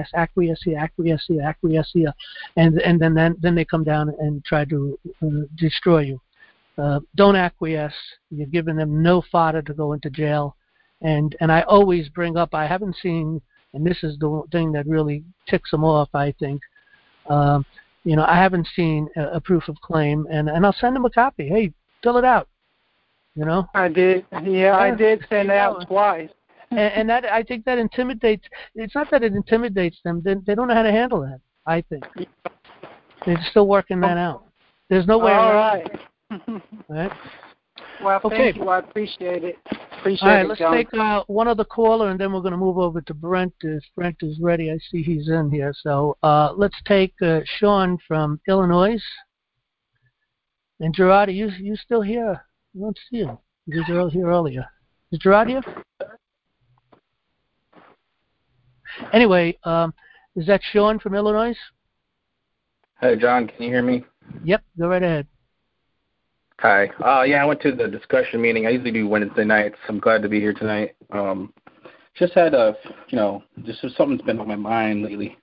here, and then they come down and try to destroy you. Don't acquiesce. You're giving them no fodder to go into jail. And I always bring up, I haven't seen, and this is the thing that really ticks them off, I think. I haven't seen a proof of claim, and I'll send them a copy. Hey, fill it out. I did. Yeah, I did send out twice. and that, I think that intimidates. It's not that it intimidates them. They don't know how to handle that, I think. They're still working that out. There's no way around it. All right. Well, thank you. I appreciate it. All right, let's take one other caller, and then we're going to move over to Brent. If Brent is ready, I see he's in here. So let's take Sean from Illinois. And Gerard, are you still here? I don't see him. He was here earlier. Is Gerard here? Anyway, is that Sean from Illinois? Hey, John, can you hear me? Yep, go right ahead. Hi. Yeah, I went to the discussion meeting. I usually do Wednesday nights. I'm glad to be here tonight. Just had just something's been on my mind lately.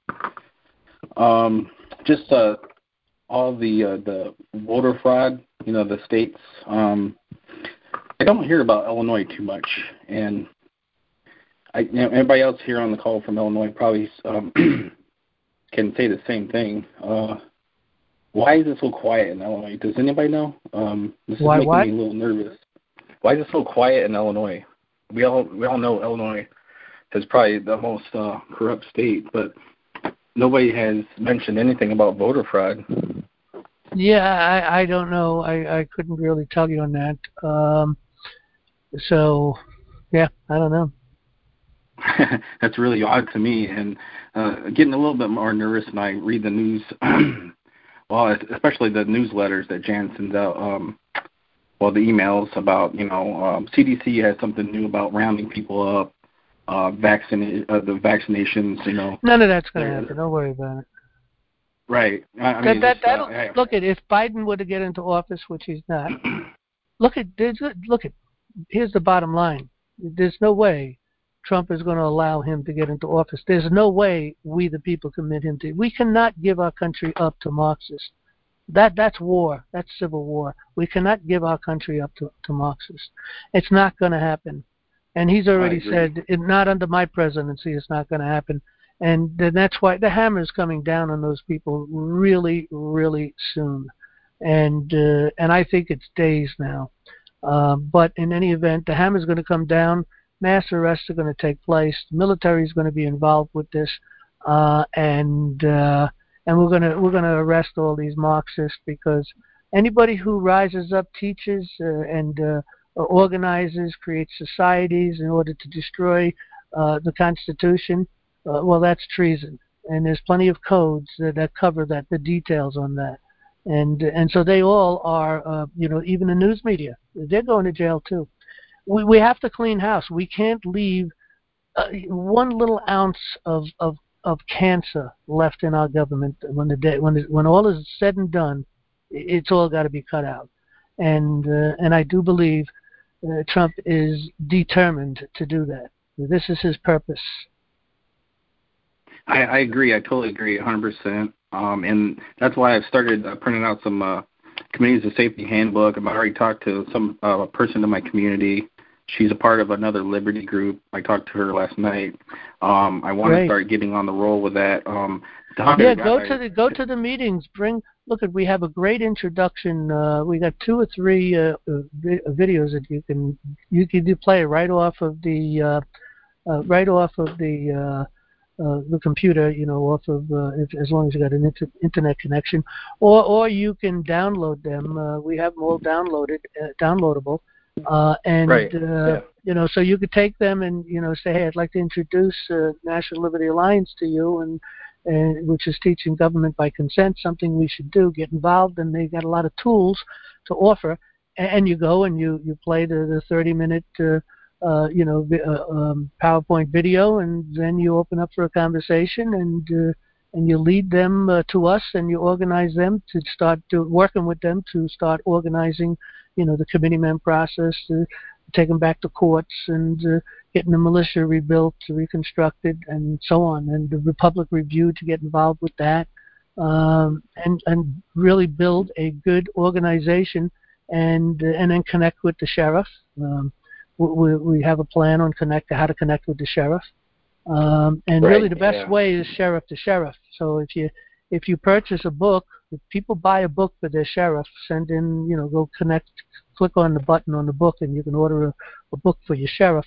Just all the voter fraud, the states. I don't hear about Illinois too much, and everybody else here on the call from Illinois probably can say the same thing. Why is it so quiet in Illinois? Does anybody know? This is making me a little nervous. Why is it so quiet in Illinois? We all know Illinois is probably the most corrupt state, but nobody has mentioned anything about voter fraud. Yeah, I don't know. I couldn't really tell you on that. So, yeah, I don't know. That's really odd to me, and getting a little bit more nervous when I read the news. Well, especially the newsletters that Jan sends out, the emails about, CDC has something new about rounding people up, the vaccinations, None of that's going to happen. Don't worry about it. Right. Look, if Biden were to get into office, which he's not, here's the bottom line. There's no way Trump is going to allow him to get into office. There's no way we, the people, commit him to. We cannot give our country up to Marxists. That's war. That's civil war. We cannot give our country up to Marxists. It's not going to happen. And he's already said, not under my presidency, it's not going to happen. And that's why the hammer is coming down on those people really, really soon. And I think it's days now. But in any event, the hammer is going to come down. Mass arrests are going to take place. The military is going to be involved with this, and we're going to arrest all these Marxists, because anybody who rises up, teaches, and organizes, creates societies in order to destroy the Constitution, that's treason. And there's plenty of codes that cover that, the details on that, and so they all are, even the news media, they're going to jail too. We have to clean house. We can't leave one little ounce of cancer left in our government when all is said and done. It's all got to be cut out, and I do believe Trump is determined to do that. This is his purpose. I agree. I totally agree, 100%. And that's why I've started printing out some Communities of Safety handbook. I've already talked to some person in my community. She's a part of another Liberty group. I talked to her last night. I want to start getting on the roll with that. Go to the meetings. We have a great introduction. We got 2 or 3 videos that you can play right off of the computer, off of as long as you got an internet connection, or you can download them. We have them all downloadable, so you could take them and say, hey, I'd like to introduce National Liberty Alliance to you, which is teaching government by consent, something we should do, get involved, and they got a lot of tools to offer. And you go and you play the 30-minute PowerPoint video, and then you open up for a conversation, and you lead them to us, and you organize them to start working with them to start organizing, the committeeman process, to take them back to courts, and getting the militia rebuilt, reconstructed, and so on, and the Republic Review to get involved with that, and really build a good organization, and then connect with the sheriff. We have a plan on how to connect with the sheriff. And right, really the best way is sheriff to sheriff. So if you purchase a book, if people buy a book for their sheriff, send in, go connect, click on the button on the book, and you can order a book for your sheriff.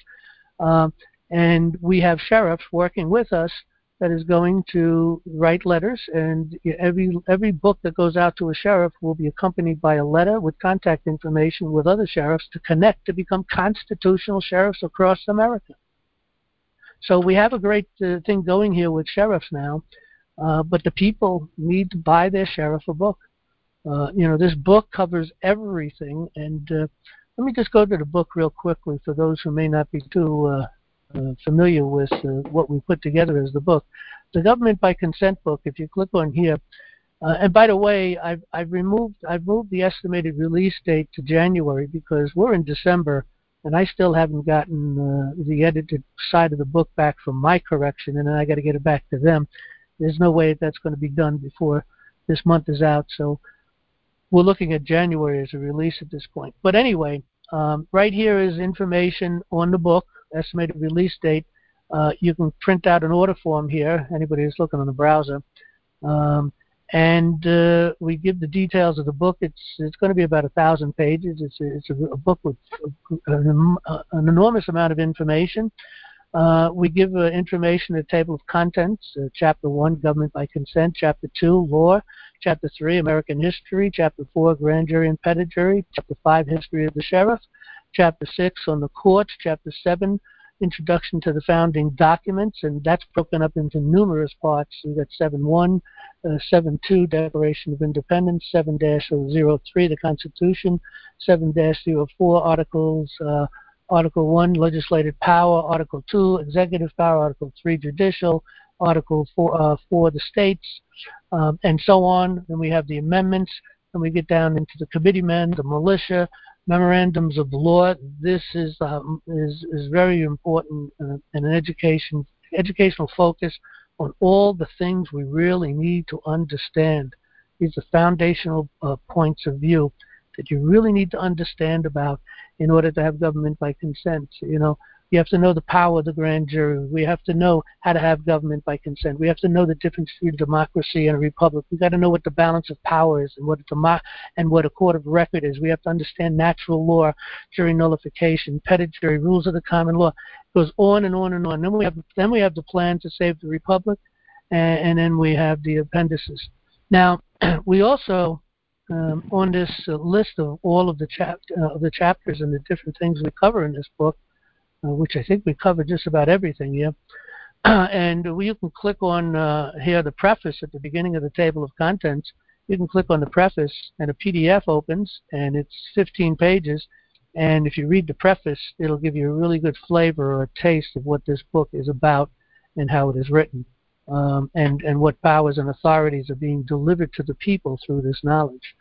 And we have sheriffs working with us that is going to write letters, and every book that goes out to a sheriff will be accompanied by a letter with contact information with other sheriffs to connect to become constitutional sheriffs across America. So we have a great thing going here with sheriffs now, but the people need to buy their sheriff a book. This book covers everything, and let me just go to the book real quickly for those who may not be too familiar with what we put together as the book. The Government by Consent book, if you click on here, and by the way, I've moved the estimated release date to January because we're in December, and I still haven't gotten the edited side of the book back from my correction, and then I got to get it back to them. There's no way that's going to be done before this month is out, so we're looking at January as a release at this point. But anyway, right here is information on the book, estimated release date. You can print out an order form here, anybody who's looking on the browser. And we give the details of the book. It's going to be about 1,000 pages. It's a book with an enormous amount of information. We give information, a table of contents, Chapter 1, Government by Consent, Chapter 2, Law, Chapter 3, American History, Chapter 4, Grand Jury and Petit Jury, Chapter 5, History of the Sheriff, Chapter 6 on the courts, Chapter 7, Introduction to the Founding Documents, and that's broken up into numerous parts. We've got 7.1, 7.2, Declaration of Independence, 7-003, the Constitution, 7-04, Articles, Article 1, Legislative Power, Article 2, Executive Power, Article 3, Judicial, Article 4, the States, and so on. Then we have the amendments, and we get down into the committeemen, the militia, memorandums of law. This is very important and an educational focus on all the things we really need to understand. These are foundational points of view that you really need to understand about in order to have government by consent. You have to know the power of the grand jury. We have to know how to have government by consent. We have to know the difference between democracy and a republic. We've got to know what the balance of power is and what a court of record is. We have to understand natural law, jury nullification, petit jury, rules of the common law. It goes on and on and on. Then we have the plan to save the republic, and then we have the appendices. Now, we also on this list of all of the chapters and the different things we cover in this book, which I think we covered just about everything here. And you can click on here the preface at the beginning of the table of contents. You can click on the preface, and a PDF opens, and it's 15 pages. And if you read the preface, it'll give you a really good flavor or a taste of what this book is about and how it is written, and what powers and authorities are being delivered to the people through this knowledge.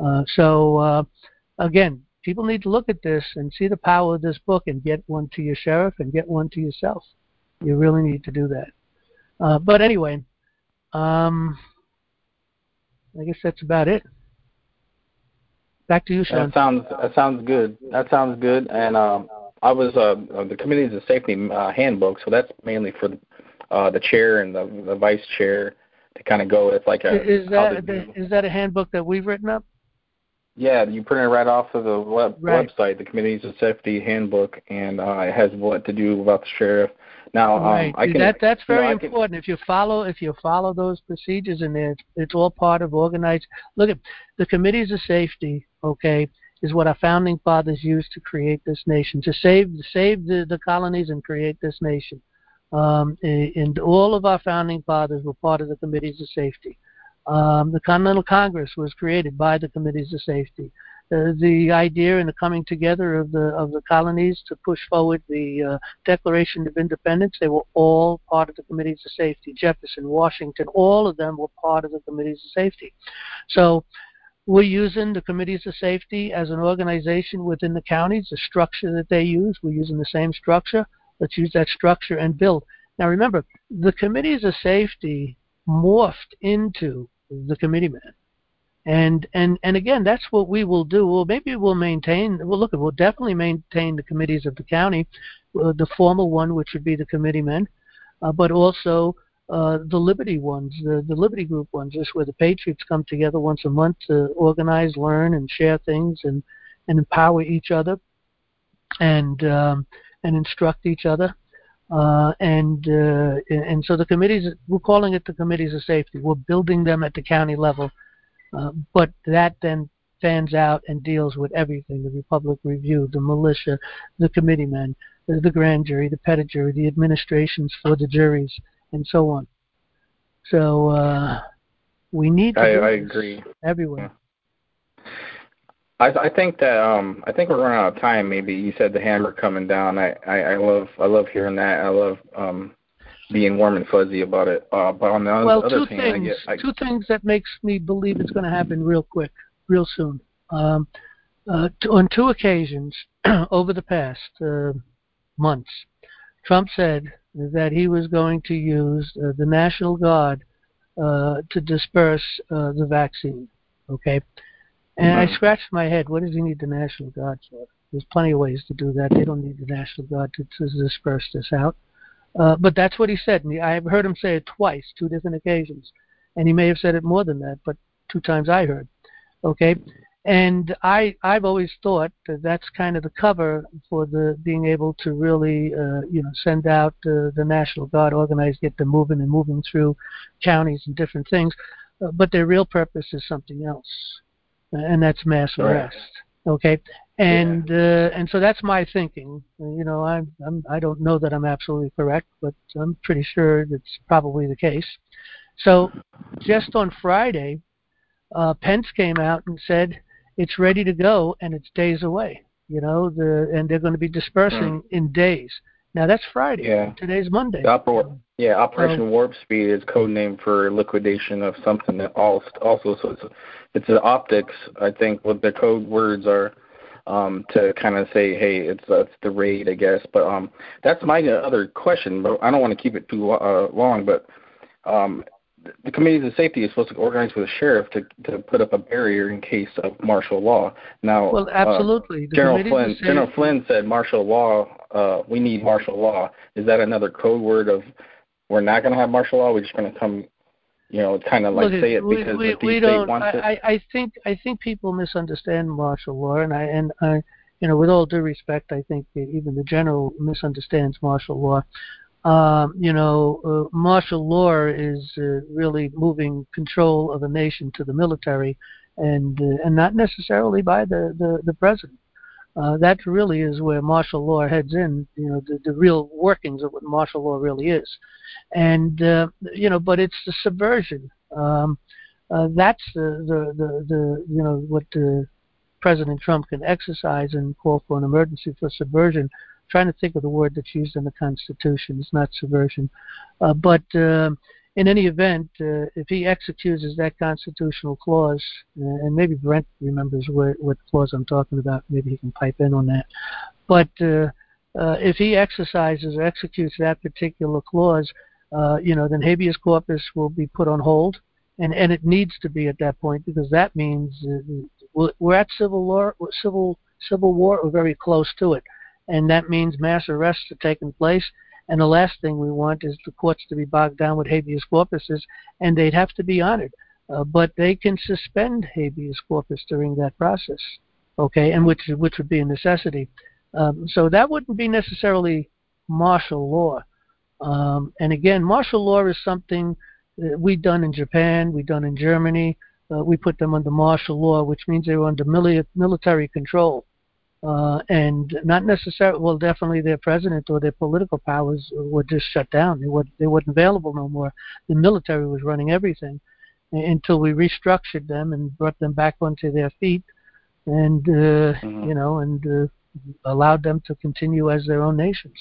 Again, people need to look at this and see the power of this book and get one to your sheriff and get one to yourself. You really need to do that. But anyway, I guess that's about it. Back to you, Sean. That sounds good. And I was the Committees of Safety handbook, so that's mainly for the chair and the vice chair to kind of go with like a. Is that a handbook that we've written up? Yeah, you print it right off of the website, the Committees of Safety handbook, and it has what to do about the sheriff. Now, right. That's very important. If you follow those procedures in there, it's all part of organized. Look at the Committees of Safety. Okay, is what our founding fathers used to create this nation, to save the colonies and create this nation. And all of our founding fathers were part of the committees of safety. The Continental Congress was created by the committees of safety. The idea and the coming together of the colonies to push forward the Declaration of Independence, they were all part of the committees of safety. Jefferson, Washington, all of them were part of the committees of safety. So we're using the committees of safety as an organization within the counties, the structure that they use. We're using the same structure. Let's use that structure and build. Now remember, the committees of safety morphed into the committeemen. And again, that's what we will do. Well, maybe we'll maintain. Well, look, we'll definitely maintain the committees of the county, the formal one, which would be the committeemen, but also the Liberty ones, the Liberty Group ones. This is where the Patriots come together once a month to organize, learn, and share things, and empower each other, and instruct each other. And so the committees, we're calling it the committees of safety. We're building them at the county level. But that then fans out and deals with everything: the Republic Review, the militia, the committeemen, the grand jury, the petit jury, the administrations for the juries, and so on. So we need to I agree. Everywhere. I think that I think we're running out of time. Maybe you said the hammer coming down. I love hearing that. I love being warm and fuzzy about it. But on the other hand, two things that makes me believe it's going to happen real quick, real soon. On two occasions over the past months, Trump said that he was going to use the National Guard to disperse the vaccine. Okay, and I scratched my head. What does he need the National Guard for? There's plenty of ways to do that. They don't need the National Guard to disperse this out. But that's what he said. And I've heard him say it twice, two different occasions. And he may have said it more than that, but two times I heard. Okay? And I've always thought that that's kind of the cover for the being able to really, send out the National Guard, organize, get them moving through counties and different things. But their real purpose is something else, and that's mass arrest. Okay? And so that's my thinking. I don't know that I'm absolutely correct, but I'm pretty sure that's probably the case. So just on Friday, Pence came out and said it's ready to go and it's days away. And they're going to be dispersing in days. Now that's Friday. Yeah. Today's Monday. Operation Warp Speed is code name for liquidation of something that also. So it's the optics. I think what the code words are. To kind of say, hey, it's the raid, I guess. But that's my other question. But I don't want to keep it too long. But the committees of safety is supposed to organize with the sheriff to put up a barrier in case of martial law. Now, well, absolutely. General Flynn said martial law. We need martial law. Is that another code word of we're not going to have martial law? We're just going to come. Kind of like say it because the deep state wants it. I think people misunderstand martial law, and I, with all due respect, I think that even the general misunderstands martial law. Martial law is really moving control of a nation to the military, and not necessarily by the president. That really is where martial law heads in. The real workings of what martial law really is. And but it's the subversion. That's what President Trump can exercise and call for an emergency for subversion. I'm trying to think of the word that's used in the Constitution. It's not subversion, but in any event, if he executes that constitutional clause, and maybe Brent remembers what clause I'm talking about, maybe he can pipe in on that. But if he exercises or executes that particular clause, then habeas corpus will be put on hold, and it needs to be at that point, because that means we're at civil war or very close to it, and that means mass arrests are taking place. And the last thing we want is the courts to be bogged down with habeas corpuses, and they'd have to be honored. But they can suspend habeas corpus during that process, okay, and which would be a necessity. So that wouldn't be necessarily martial law. And again, martial law is something we've done in Japan, we've done in Germany. We put them under martial law, which means they were under military control. and not necessarily, well, definitely their president or their political powers were just shut down. They weren't available no more. The military was running everything until we restructured them and brought them back onto their feet, and allowed them to continue as their own nations.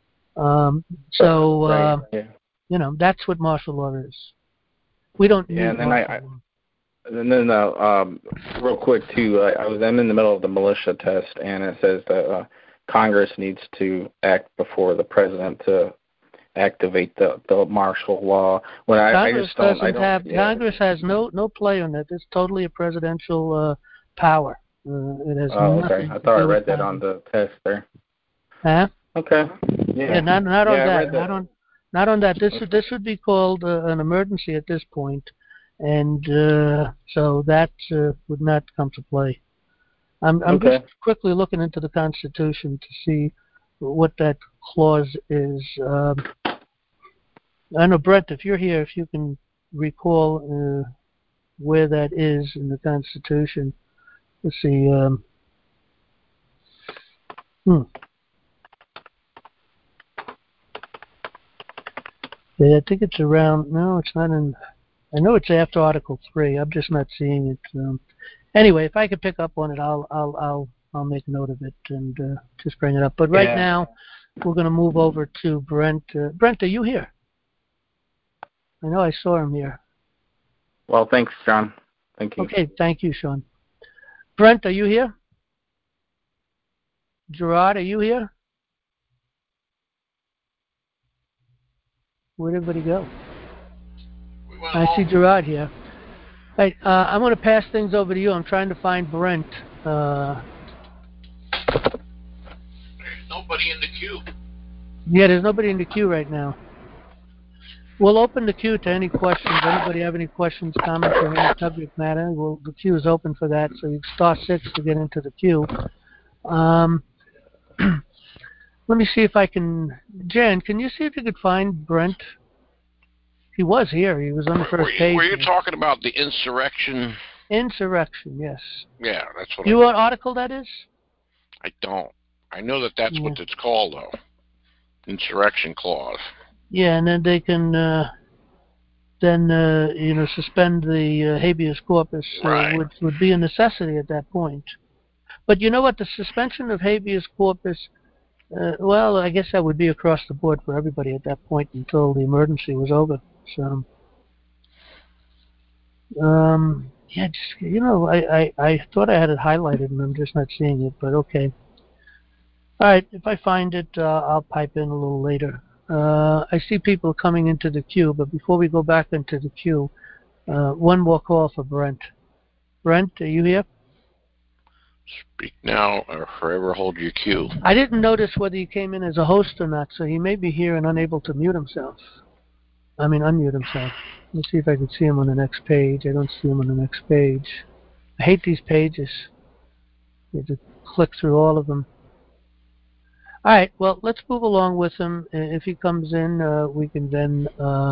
That's what martial law is. We don't need martial law. And then, real quick too, I'm in the middle of the militia test, and it says that Congress needs to act before the president to activate the martial law. Congress has no play on that. It's totally a presidential power. It has okay. I thought I read that on the test there. Huh? Okay. Yeah. Not on that. Not on that. This would be called an emergency at this point. And so that would not come to play. I'm just quickly looking into the Constitution to see what that clause is. I know, Brent, if you're here, if you can recall where that is in the Constitution. Let's see. Yeah, I think it's around. No, it's not in. I know it's after Article 3. I'm just not seeing it. Anyway, if I could pick up on it, I'll make note of it and just bring it up. But right now, we're going to move over to Brent. Brent, are you here? I know I saw him here. Well, thanks, John. Thank you. Okay, thank you, Sean. Brent, are you here? Gerard, are you here? Where'd everybody go? I see Gerard here. Right, I'm going to pass things over to you. I'm trying to find Brent. There's nobody in the queue. Yeah, there's nobody in the queue right now. We'll open the queue to any questions. Anybody have any questions, comments, or any subject matter? The queue is open for that, so you star 6 to get into the queue. Let me see if I can... Jan, can you see if you could find Brent? He was here. He was on the first page. Were you talking about the insurrection? Insurrection, yes. Yeah, that's what you know what article that is? I don't. I know that's what it's called, though. Insurrection clause. Yeah, and then they can suspend the habeas corpus, which would be a necessity at that point. But you know what? The suspension of habeas corpus, well, I guess that would be across the board for everybody at that point until the emergency was over. So, yeah, just, I thought I had it highlighted and I'm just not seeing it, but okay. All right, if I find it, I'll pipe in a little later. I see people coming into the queue, but before we go back into the queue, one more call for Brent. Brent, are you here? Speak now or forever hold your queue. I didn't notice whether he came in as a host or not, so he may be here and unable to unmute himself. Let's see if I can see him on the next page. I don't see him on the next page. I hate these pages. You have to click through all of them. All right, well, let's move along with him. If he comes in, we can then...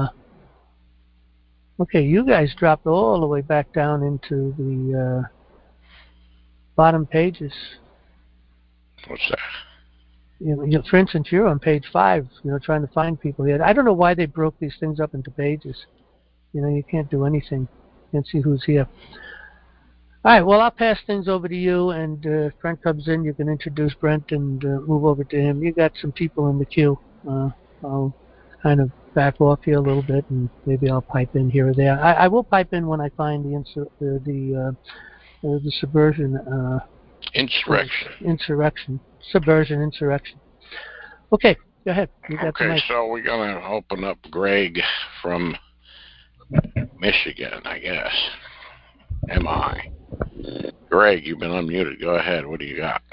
Okay, you guys dropped all the way back down into the bottom pages. What's that? For instance, you're on page 5, trying to find people here. I don't know why they broke these things up into pages. You can't do anything. You can't see who's here. All right, well, I'll pass things over to you, and if Brent comes in, you can introduce Brent and move over to him. You got some people in the queue. I'll kind of back off here a little bit, and maybe I'll pipe in here or there. I will pipe in when I find the subversion. Insurrection. Subversion, insurrection. Okay, go ahead. You got the mic. So we're going to open up Greg from Michigan, I guess. M.I. Greg, you've been unmuted. Go ahead. What do you got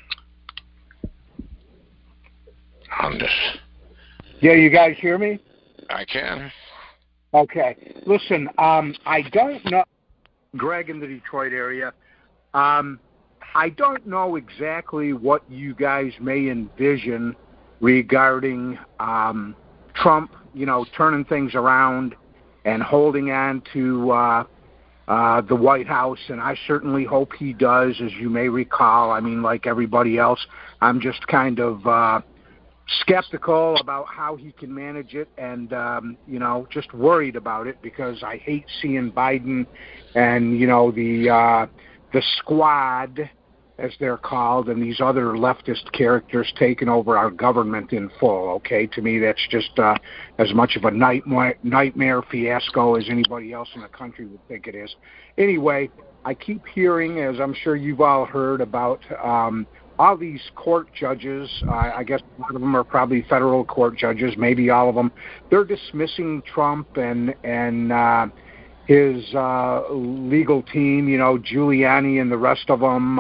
on this? Yeah, you guys hear me? I can. Okay. Listen, I don't know, Greg in the Detroit area, I don't know exactly what you guys may envision regarding Trump, turning things around and holding on to the White House, and I certainly hope he does. As you may recall, I mean, like everybody else, I'm just kind of skeptical about how he can manage it, and just worried about it, because I hate seeing Biden and the squad, as they're called, and these other leftist characters taking over our government in full. Okay, to me that's just as much of a nightmare fiasco as anybody else in the country would think it is. Anyway, I keep hearing, as I'm sure you've all heard, about all these court judges. I guess a lot of them are probably federal court judges, maybe all of them. They're dismissing Trump and his legal team, Giuliani and the rest of them,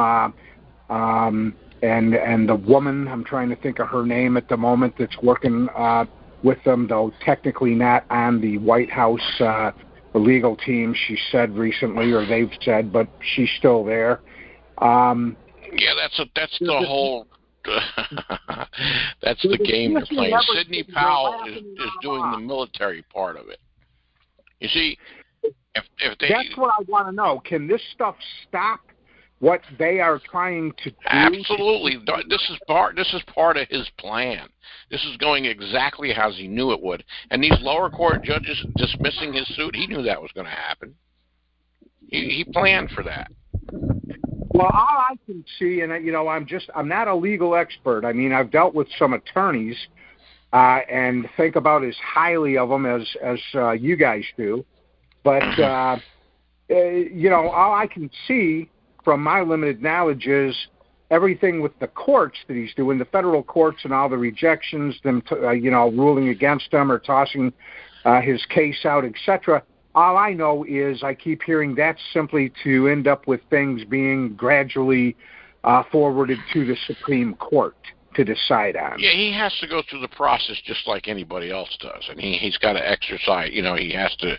and the woman, I'm trying to think of her name at the moment, that's working with them, though technically not on the White House legal team, she said recently, or they've said, but she's still there. Yeah, that's the whole. That's the game they're playing. Sidney Powell is doing the military part of it. You see, if they. That's what I want to know. Can this stuff stop what they are trying to do? Absolutely. This is part of his plan. This is going exactly as he knew it would. And these lower court judges dismissing his suit, he knew that was going to happen. He planned for that. Well, all I can see, and I'm not a legal expert. I mean, I've dealt with some attorneys, and think about as highly of them as you guys do. But all I can see from my limited knowledge is everything with the courts that he's doing, the federal courts, and all the rejections, them ruling against him or tossing his case out, etc. All I know is I keep hearing that's simply to end up with things being gradually forwarded to the Supreme Court to decide on. Yeah, he has to go through the process just like anybody else does, and he's got to exercise. He has to.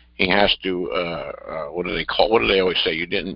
What do they call? What do they always say? You didn't.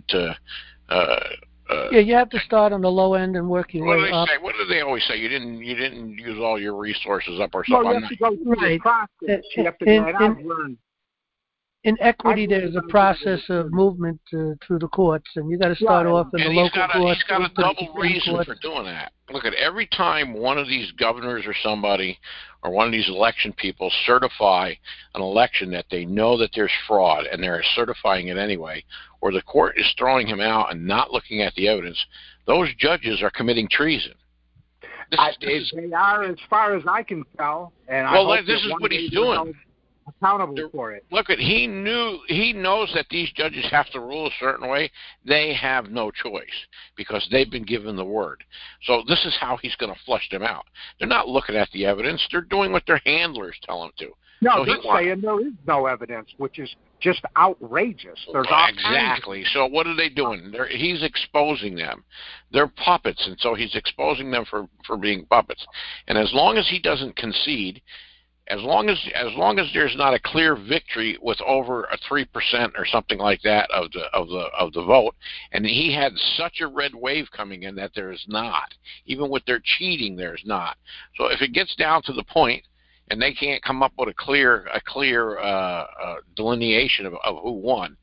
Yeah, you have to start on the low end and work your way up. What do they always say? You didn't use all your resources up or something. Well, you have to go through the process. You have to in equity, there's a process of movement through the courts, and you got to start off in the local courts. He's got a double reason for doing that. Look, at every time one of these governors or somebody or one of these election people certify an election that they know that there's fraud, and they're certifying it anyway, or the court is throwing him out and not looking at the evidence, those judges are committing treason. They are, as far as I can tell. And this is what he's doing. Accountable for it. Look, he knows that these judges have to rule a certain way. They have no choice because they've been given the word. So this is how he's going to flush them out. They're not looking at the evidence. They're doing what their handlers tell them to. No, they're saying there is no evidence, which is just outrageous. Exactly. So what are they doing? He's exposing them. They're puppets, and so he's exposing them for being puppets. And as long as he doesn't concede, as long as there's not a clear victory with over a 3% or something like that of the vote, and he had such a red wave coming in that there is not, even with their cheating, there's not. So if it gets down to the point, and they can't come up with a clear delineation of who won,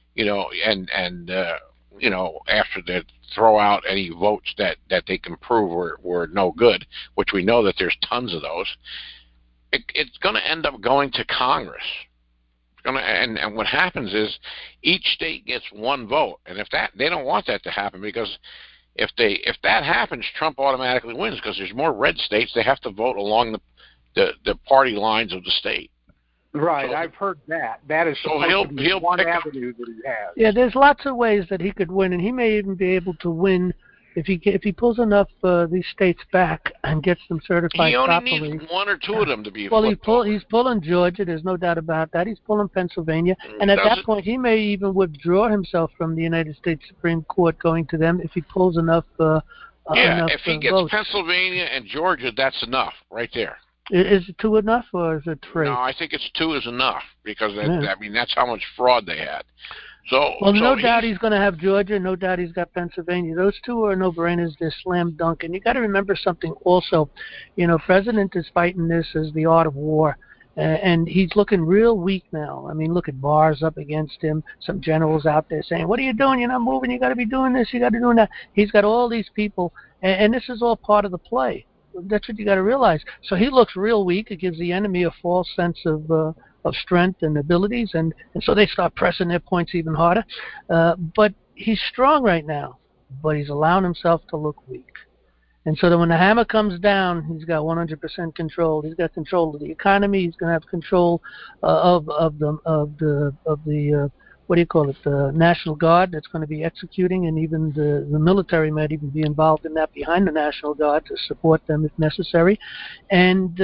after they throw out any votes that they can prove were no good, which we know that there's tons of those. It's going to end up going to Congress. And what happens is each state gets one vote, and they don't want that to happen, because if that happens, Trump automatically wins, because there's more red states. They have to vote along the party lines of the state. Right, so, I've heard that. That is supposed to be one avenue that he has. Yeah, there's lots of ways that he could win, and he may even be able to win if he pulls enough these states back and gets them certified properly. He only needs one or two of them to be. Well, he's pulling Georgia. There's no doubt about that. He's pulling Pennsylvania, and at that point, he may even withdraw himself from the United States Supreme Court, going to them if he pulls enough. If he gets votes. Pennsylvania and Georgia, that's enough right there. Is it 2 enough, or is it 3? No, I think it's 2 is enough, because that's how much fraud they had. No doubt he's going to have Georgia. No doubt he's got Pennsylvania. Those 2 are no-brainers. They're slam dunk. And you got to remember something also. President is fighting this as the art of war. And he's looking real weak now. I mean, look at Barr's up against him. Some generals out there saying, "What are you doing? You're not moving. You got to be doing this. You got to be doing that." He's got all these people, and this is all part of the play. That's what you got to realize. So he looks real weak. It gives the enemy a false sense of strength and abilities, and so they start pressing their points even harder. But he's strong right now, but he's allowing himself to look weak. And so that when the hammer comes down, he's got 100% control. He's got control of the economy. He's going to have control of the what do you call it? The National Guard that's going to be executing, and even the military might even be involved in that behind the National Guard to support them if necessary. And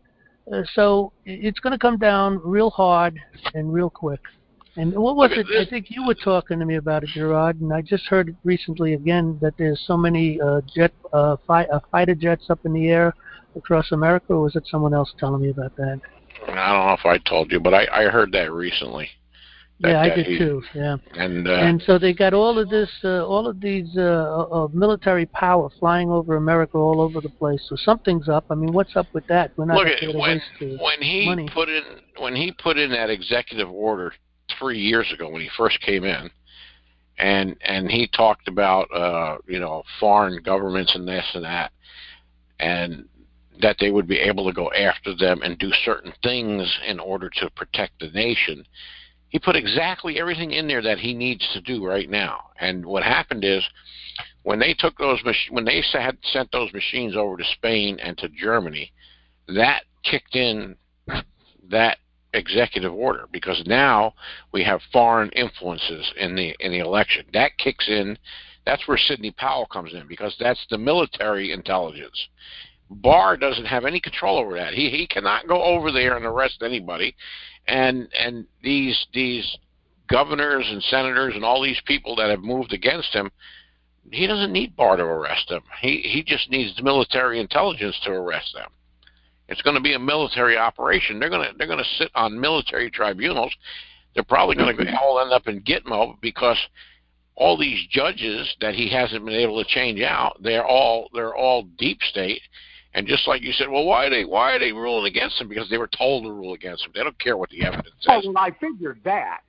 so it's going to come down real hard and real quick. And what was it? I think you were talking to me about it, Gerard, and I just heard it recently again that there's so many fighter jets up in the air across America, or was it someone else telling me about that? I don't know if I told you, but I heard that recently. Yeah, I did too. Yeah, and so they got all of these military power flying over America all over the place. So something's up. I mean, what's up with that? We're not going to waste money. When he put in that executive order 3 years ago when he first came in, and he talked about foreign governments and this and that, and that they would be able to go after them and do certain things in order to protect the nation. He put exactly everything in there that he needs to do right now. And what happened is, when they took those had sent those machines over to Spain and to Germany, that kicked in that executive order, because now we have foreign influences in the election. That kicks in. That's where Sidney Powell comes in, because that's the military intelligence. Barr doesn't have any control over that. He cannot go over there and arrest anybody. And these governors and senators and all these people that have moved against him, he doesn't need Barr to arrest them. He just needs the military intelligence to arrest them. It's going to be a military operation. They're going to sit on military tribunals. They're probably going to all end up in Gitmo, because all these judges that he hasn't been able to change out, they're all deep state. And just like you said, well, why are they ruling against him? Because they were told to rule against him. They don't care what the evidence says. Oh, well, I figured that.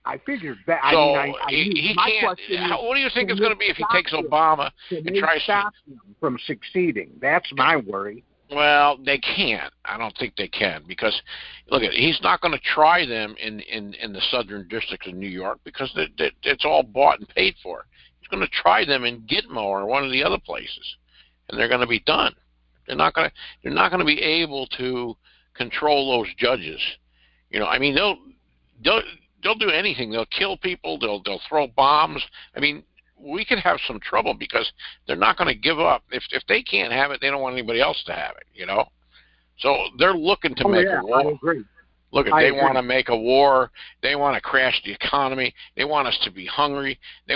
So he can't. What do you think it's going to be if he takes Obama and tries to stop him from succeeding? That's my worry. Well, they can't. I don't think they can, because look, he's not going to try them in the Southern District of New York, because it's all bought and paid for. He's going to try them in Gitmo or one of the other places, and they're going to be done. They're not going to be able to control those judges. I mean, they'll do anything. They'll kill people. They'll throw bombs. I mean, we could have some trouble, because they're not going to give up. If they can't have it, they don't want anybody else to have it. So they're looking to make a war. I agree. Look, they want to make a war. They want to crash the economy. They want us to be hungry. They're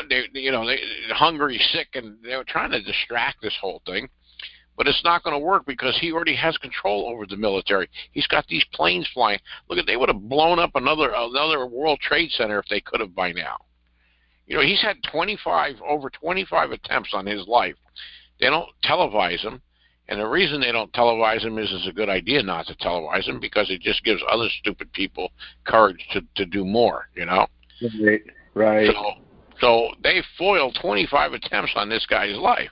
hungry, sick, and they're trying to distract this whole thing. But it's not going to work, because he already has control over the military. He's got these planes flying. Look, they would have blown up another World Trade Center if they could have by now. He's had over 25 attempts on his life. They don't televise them, and the reason they don't televise them is it's a good idea not to televise them, because it just gives other stupid people courage to do more. Right. So they foiled 25 attempts on this guy's life.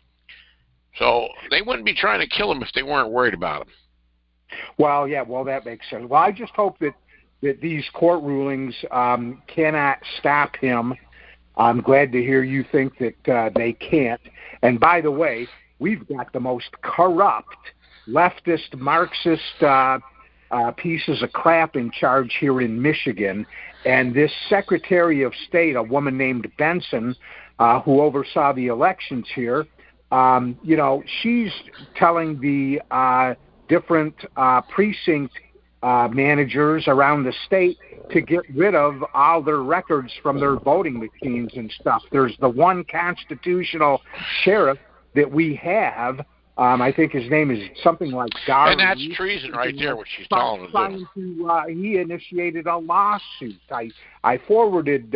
So they wouldn't be trying to kill him if they weren't worried about him. Well, yeah, that makes sense. Well, I just hope that these court rulings cannot stop him. I'm glad to hear you think that they can't. And by the way, we've got the most corrupt, leftist, Marxist pieces of crap in charge here in Michigan. And this Secretary of State, a woman named Benson, who oversaw the elections here, she's telling the different precinct managers around the state to get rid of all their records from their voting machines and stuff. There's the one constitutional sheriff that we have. I think his name is something like Gar. And that's treason right there, what she's telling us. He initiated a lawsuit. I forwarded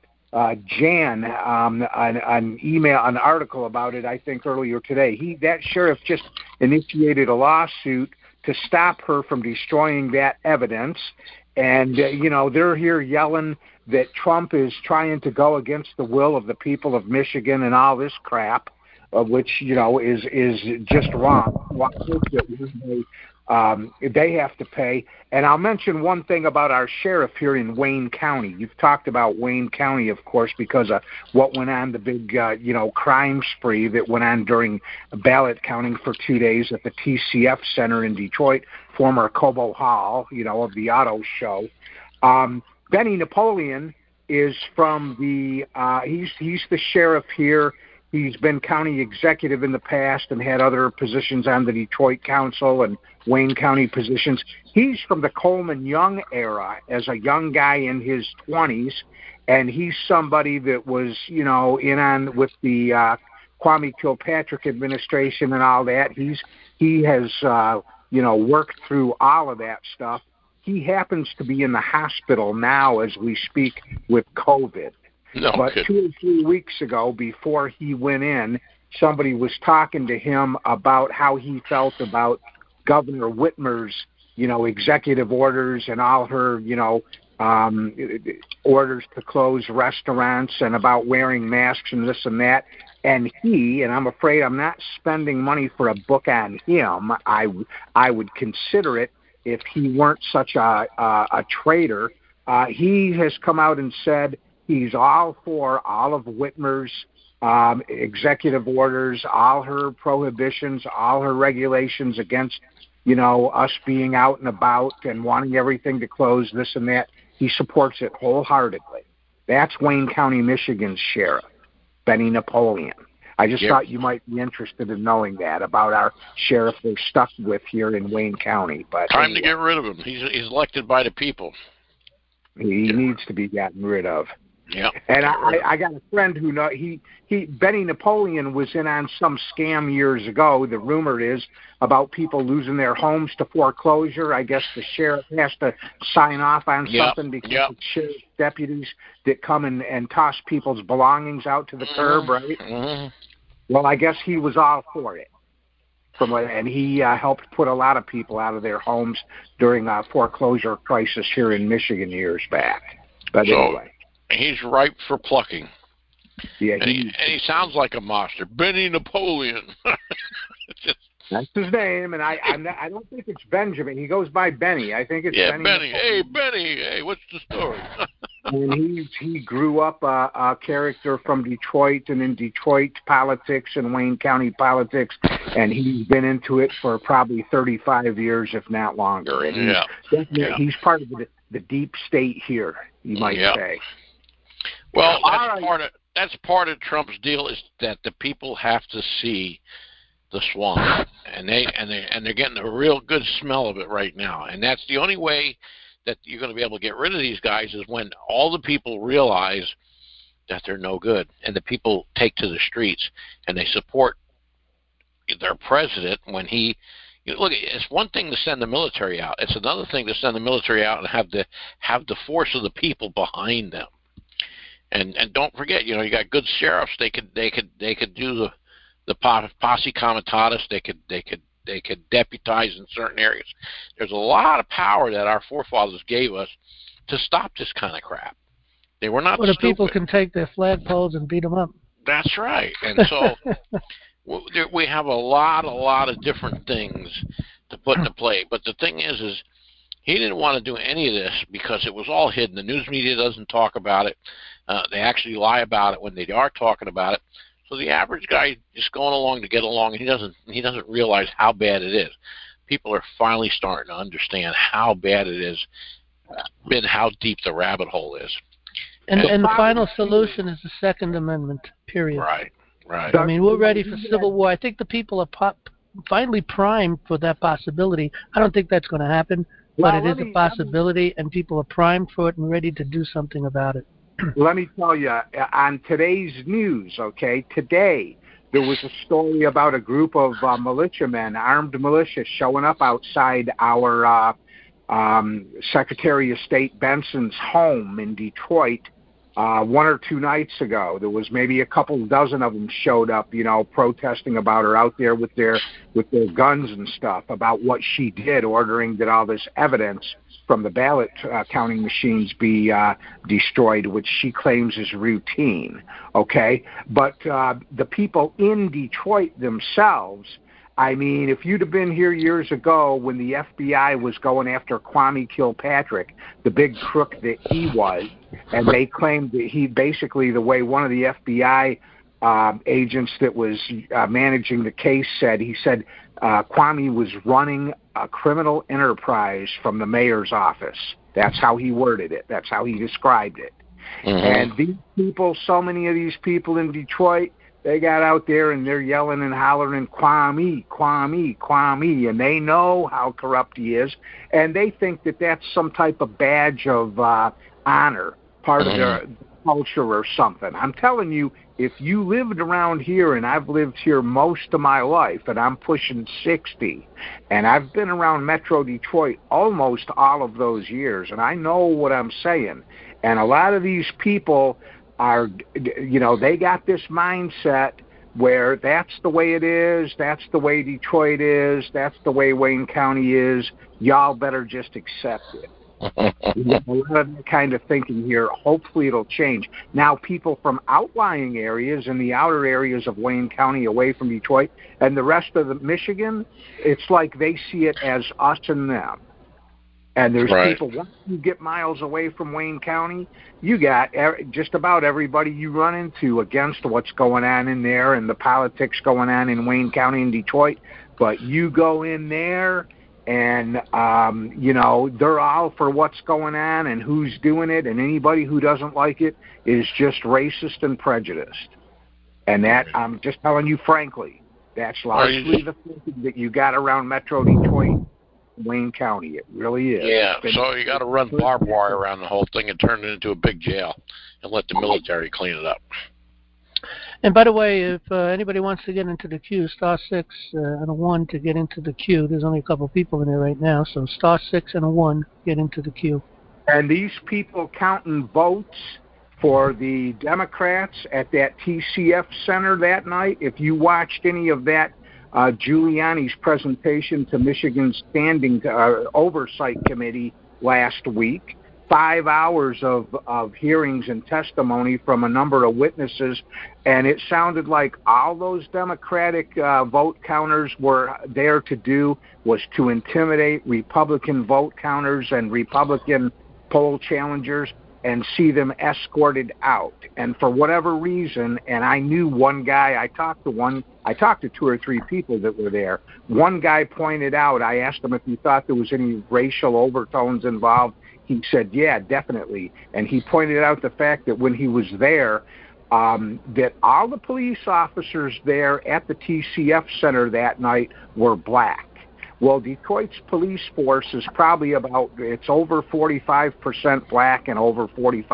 Jan an email, an article about it, I think earlier today. That sheriff just initiated a lawsuit to stop her from destroying that evidence. And, they're here yelling that Trump is trying to go against the will of the people of Michigan and all this crap, which, is just wrong. They have to pay. And I'll mention one thing about our sheriff here in Wayne County. You've talked about Wayne County, of course, because of what went on, the big, crime spree that went on during ballot counting for 2 days at the TCF Center in Detroit, former Cobo Hall, of the auto show. Benny Napoleon is from the, he's the sheriff here. He's been county executive in the past and had other positions on the Detroit Council and Wayne County positions. He's from the Coleman Young era as a young guy in his 20s, and he's somebody that was, in on with the Kwame Kilpatrick administration and all that. He has, worked through all of that stuff. He happens to be in the hospital now as we speak with COVID. But 2 or 3 weeks ago, before he went in, somebody was talking to him about how he felt about Governor Whitmer's, executive orders and all her, orders to close restaurants and about wearing masks and this and that. And I'm afraid I'm not spending money for a book on him. I would consider it if he weren't such a traitor. He has come out and said he's all for all of Whitmer's executive orders, all her prohibitions, all her regulations against, us being out and about and wanting everything to close, this and that. He supports it wholeheartedly. That's Wayne County, Michigan's sheriff, Benny Napoleon. I just thought you might be interested in knowing that about our sheriff they're stuck with here in Wayne County. But time to get rid of him. He's elected by the people. He needs to be gotten rid of. Yeah. And I got a friend who Benny Napoleon was in on some scam years ago. The rumor is about people losing their homes to foreclosure. I guess the sheriff has to sign off on something because it's sheriff deputies that come and toss people's belongings out to the curb, right? Mm-hmm. Well, I guess he was all for it. And he helped put a lot of people out of their homes during a foreclosure crisis here in Michigan years back. But anyway. He's ripe for plucking. Yeah, and he sounds like a monster. Benny Napoleon. That's his name, and I don't think it's Benjamin. He goes by Benny. I think it's Benny. Benny. Hey, Benny. Hey, what's the story? And he grew up a character from Detroit and in Detroit politics and Wayne County politics, and he's been into it for probably 35 years, if not longer. And he's part of the deep state here, you might say. Well, that's part of Trump's deal is that the people have to see the swamp, and they're getting a real good smell of it right now. And that's the only way that you're going to be able to get rid of these guys is when all the people realize that they're no good, and the people take to the streets and they support their president when he. Look, it's one thing to send the military out. It's another thing to send the military out and have the force of the people behind them. And don't forget, you got good sheriffs. They could do the posse comitatus. They could deputize in certain areas. There's a lot of power that our forefathers gave us to stop this kind of crap. They were not. Well, the people can take their flagpoles and beat them up. That's right. And so we have a lot of different things to put into play. But the thing is he didn't want to do any of this because it was all hidden. The news media doesn't talk about it. They actually lie about it when they are talking about it. So the average guy just going along to get along, and he doesn't realize how bad it is. People are finally starting to understand how bad it is, and how deep the rabbit hole is. And the final solution is the Second Amendment, period. Right. I mean, we're ready for civil war. I think the people are finally primed for that possibility. I don't think that's going to happen, but it is a possibility, and people are primed for it and ready to do something about it. Let me tell you, on today's news, today there was a story about a group of militiamen, armed militia, showing up outside our Secretary of State Benson's home in Detroit, 1 or 2 nights ago. There was maybe a couple dozen of them showed up, protesting about her out there with their guns and stuff about what she did, ordering that all this evidence from the ballot counting machines be destroyed, which she claims is routine. Okay, but the people in Detroit themselves, I mean, if you'd have been here years ago when the FBI was going after Kwame Kilpatrick, the big crook that he was, and they claimed that he basically, the way one of the FBI agents that was managing the case said, he said Kwame was running a criminal enterprise from the mayor's office. That's how he worded it. That's how he described it. Mm-hmm. And these people, so many of these people in Detroit, they got out there and they're yelling and hollering, Kwame, Kwame, Kwame, and they know how corrupt he is, and they think that that's some type of badge of honor, part of their culture or something. I'm telling you, if you lived around here, and I've lived here most of my life, and I'm pushing 60, and I've been around Metro Detroit almost all of those years, and I know what I'm saying, and a lot of these people are, they got this mindset where that's the way it is, that's the way Detroit is, that's the way Wayne County is, y'all better just accept it. We have a lot of that kind of thinking here. Hopefully it'll change. Now people from outlying areas in the outer areas of Wayne County away from Detroit and the rest of Michigan, it's like they see it as us and them. And there's people, once you get miles away from Wayne County, you got just about everybody you run into against what's going on in there and the politics going on in Wayne County and Detroit. But you go in there and, they're all for what's going on and who's doing it. And anybody who doesn't like it is just racist and prejudiced. And that, I'm just telling you frankly, that's largely the thinking that you got around Metro Detroit, Wayne County. It really is. Yeah, so you got to run barbed wire around the whole thing and turn it into a big jail and let the military clean it up. And by the way, if anybody wants to get into the queue, *6 and a 1 to get into the queue. There's only a couple of people in there right now, so *6 and a 1, get into the queue. And these people counting votes for the Democrats at that TCF Center that night, if you watched any of that Giuliani's presentation to Michigan's Standing Oversight Committee last week, 5 hours of hearings and testimony from a number of witnesses, and it sounded like all those Democratic vote counters were there to do was to intimidate Republican vote counters and Republican poll challengers and see them escorted out. And for whatever reason, and I knew one guy, I talked to 2 or 3 people that were there. One guy pointed out, I asked him if he thought there was any racial overtones involved. He said, yeah, definitely. And he pointed out the fact that when he was there, that all the police officers there at the TCF Center that night were black. Well, Detroit's police force is probably it's over 45% black and over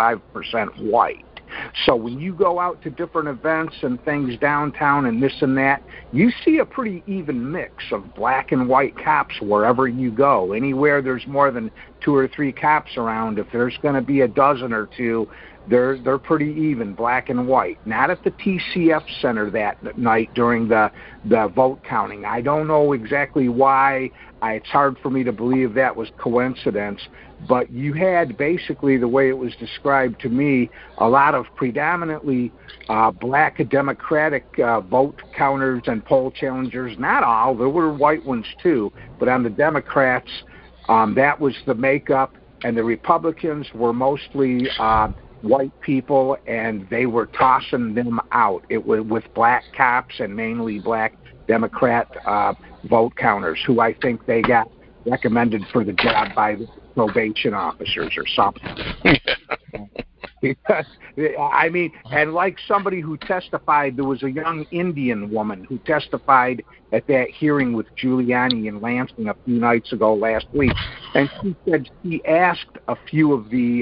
45% white. So when you go out to different events and things downtown and this and that, you see a pretty even mix of black and white cops wherever you go. Anywhere there's more than 2 or 3 cops around, if there's going to be a dozen or two, they're pretty even, black and white. Not at the TCF Center that night during the vote counting. I don't know exactly why. It's hard for me to believe that was coincidence. But you had basically, the way it was described to me, a lot of predominantly black Democratic vote counters and poll challengers. Not all. There were white ones too. But on the Democrats, that was the makeup. And the Republicans were mostly white people, and they were tossing them out. It was with black cops and mainly black Democrat vote counters, who I think they got recommended for the job by the probation officers or something. Because, I mean, and like somebody who testified, there was a young Indian woman who testified at that hearing with Giuliani in Lansing a few nights ago last week, and she said she asked a few of the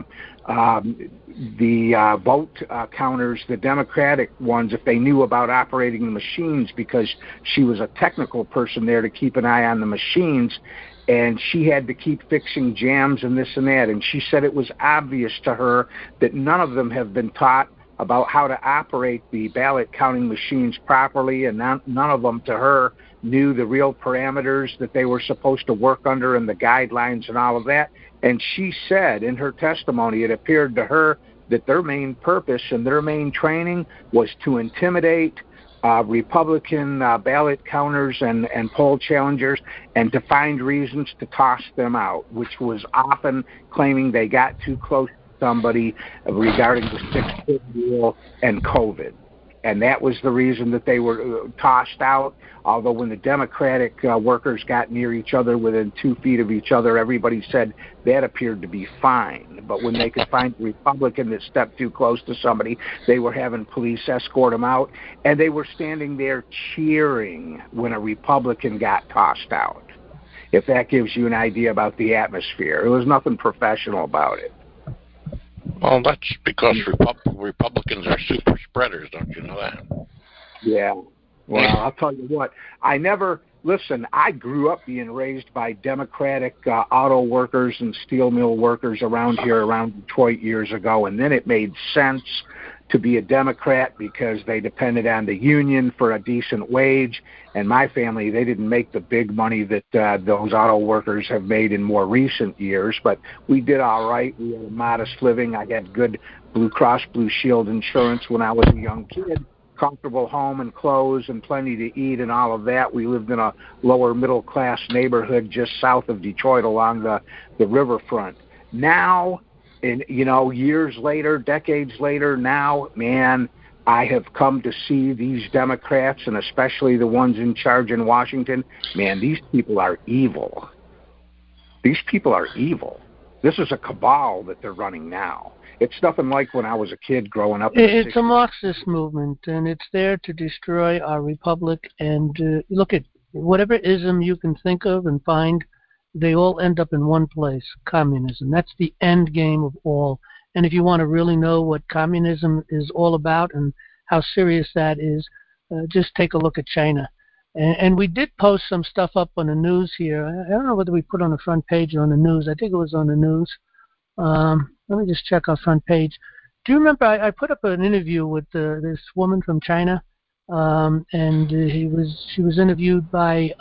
vote counters, the Democratic ones, if they knew about operating the machines, because she was a technical person there to keep an eye on the machines, and she had to keep fixing jams and this and that, and she said it was obvious to her that none of them have been taught about how to operate the ballot counting machines properly, and none of them, to her, knew the real parameters that they were supposed to work under and the guidelines and all of that. And she said in her testimony it appeared to her that their main purpose and their main training was to intimidate Republican ballot counters and poll challengers, and to find reasons to toss them out, which was often claiming they got too close to somebody regarding the 6-foot rule and COVID. And that was the reason that they were tossed out, although when the Democratic workers got near each other within 2 feet of each other, everybody said that appeared to be fine. But when they could find a Republican that stepped too close to somebody, they were having police escort them out, and they were standing there cheering when a Republican got tossed out. If that gives you an idea about the atmosphere. There was nothing professional about it. Well, that's because Republicans are super spreaders, don't you know that? Yeah. Well, I'll tell you what. I grew up being raised by Democratic auto workers and steel mill workers around here, around Detroit years ago, and then it made sense to be a Democrat because they depended on the union for a decent wage. And my family, they didn't make the big money that those auto workers have made in more recent years, but we did all right. We had a modest living. I had good Blue Cross Blue Shield insurance when I was a young kid, comfortable home and clothes and plenty to eat and all of that. We lived in a lower middle class neighborhood just south of Detroit along the riverfront. Now, and years later, decades later, now, man, I have come to see these Democrats, and especially the ones in charge in Washington, man, these people are evil. These people are evil. This is a cabal that they're running now. It's nothing like when I was a kid growing up. It's a Marxist movement, and it's there to destroy our republic. And look at whatever ism you can think of and find, they all end up in one place, communism. That's the end game of all. And if you want to really know what communism is all about and how serious that is, just take a look at China. And we did post some stuff up on the news here. I don't know whether we put on the front page or on the news. I think it was on the news. Let me just check our front page. Do you remember I put up an interview with this woman from China, and she was interviewed by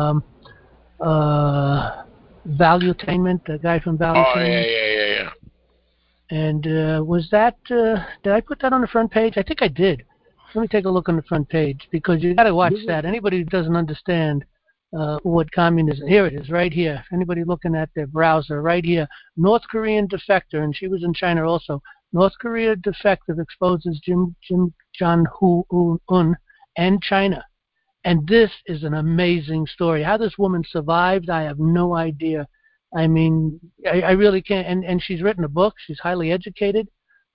Valuetainment, the guy from Valuetainment. Oh, yeah. And was that, did I put that on the front page? I think I did. Let me take a look on the front page, because you got to watch that. Anybody who doesn't understand what communism, here it is, right here. Anybody looking at their browser, right here. North Korean defector, and she was in China also. North Korea defective exposes Kim Jong-un and China. And this is an amazing story. How this woman survived, I have no idea. I mean, I really can't. And she's written a book. She's highly educated,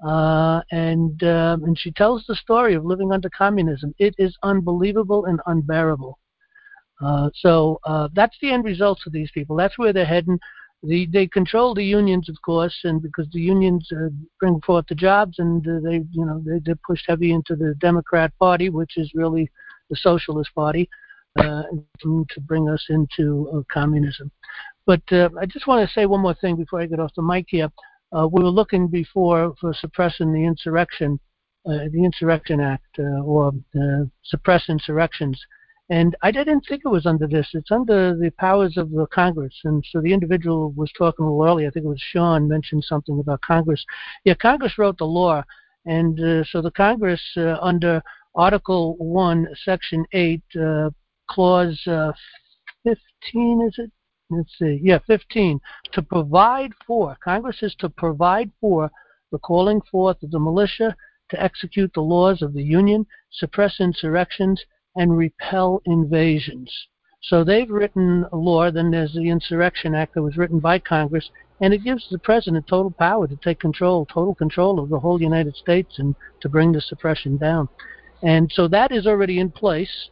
and she tells the story of living under communism. It is unbelievable and unbearable. So that's the end results of these people. That's where they're heading. They control the unions, of course, and because the unions bring forth the jobs, and they're pushed heavy into the Democrat Party, which is really the Socialist Party, to bring us into communism. But I just want to say one more thing before I get off the mic here. We were looking before for suppressing the Insurrection Act, or suppress insurrections. And I didn't think it was under this. It's under the powers of the Congress. And so the individual was talking a little earlier. I think it was Sean mentioned something about Congress. Yeah, Congress wrote the law. And so the Congress, under Article 1, Section 8, Clause 15, is it? Let's see. Yeah, 15. To provide for, Congress is to provide for the calling forth of the militia to execute the laws of the Union, suppress insurrections, and repel invasions. So they've written a law. Then there's the Insurrection Act that was written by Congress, and it gives the president total power to take total control of the whole United States and to bring the suppression down. And so that is already in place.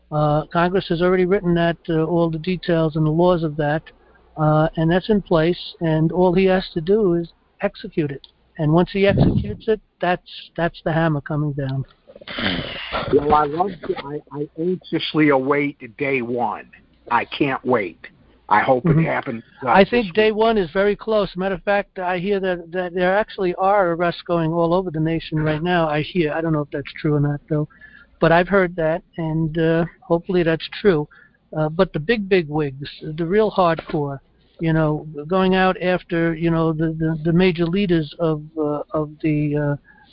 Congress has already written that, all the details and the laws of that, and that's in place, and all he has to do is execute it. And once he executes it, that's the hammer coming down. Well, I anxiously await day one. I can't wait. I hope it happens. I think day one is very close. Matter of fact, I hear that there actually are arrests going all over the nation right now. I don't know if that's true or not, though, but I've heard that, and hopefully that's true. But the big wigs, the real hardcore, going out after, the major leaders of the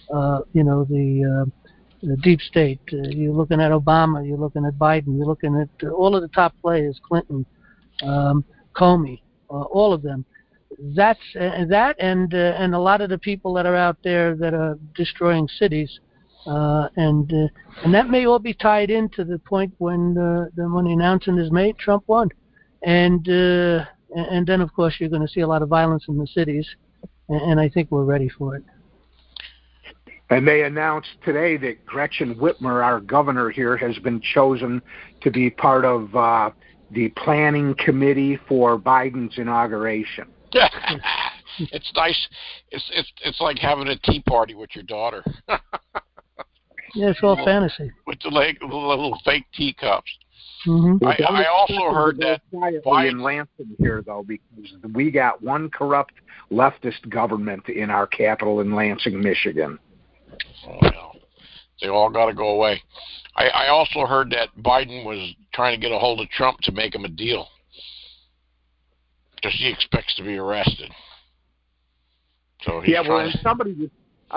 deep state. You're looking at Obama, you're looking at Biden, you're looking at all of the top players, Clinton, Comey, all of them. That's that, and a lot of the people that are out there that are destroying cities, and that may all be tied into the point when the announcement is made, Trump won, and then of course you're going to see a lot of violence in the cities, and I think we're ready for it. And they announced today that Gretchen Whitmer, our governor here, has been chosen to be part of the planning committee for Biden's inauguration. It's nice. It's like having a tea party with your daughter. Yeah, it's all fantasy. With the little fake teacups. Mm-hmm. I also heard that Biden in Lansing here, though, because we got one corrupt leftist government in our capital in Lansing, Michigan. Well, they all got to go away. I also heard that Biden was trying to get a hold of Trump to make him a deal because he expects to be arrested. So he's and somebody,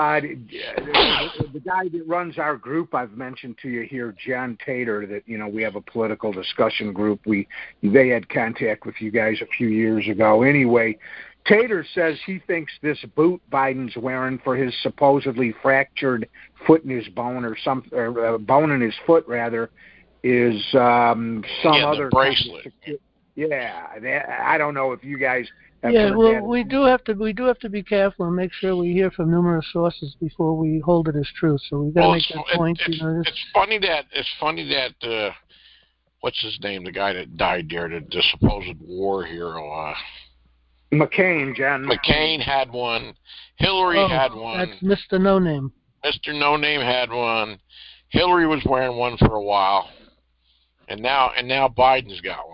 the guy that runs our group, I've mentioned to you here, John Tater, that we have a political discussion group. They had contact with you guys a few years ago. Anyway, Tater says he thinks this boot Biden's wearing for his supposedly fractured foot in his bone or bone in his foot rather is some other bracelet. I don't know if you guys have heard that. we do have to be careful and make sure we hear from numerous sources before we hold it as true. So we've got to make that point. It's funny that what's his name? The guy that died there, the supposed war hero. McCain, John McCain had one. Hillary had one. That's Mr. No Name. Mr. No Name had one. Hillary was wearing one for a while, and now Biden's got one.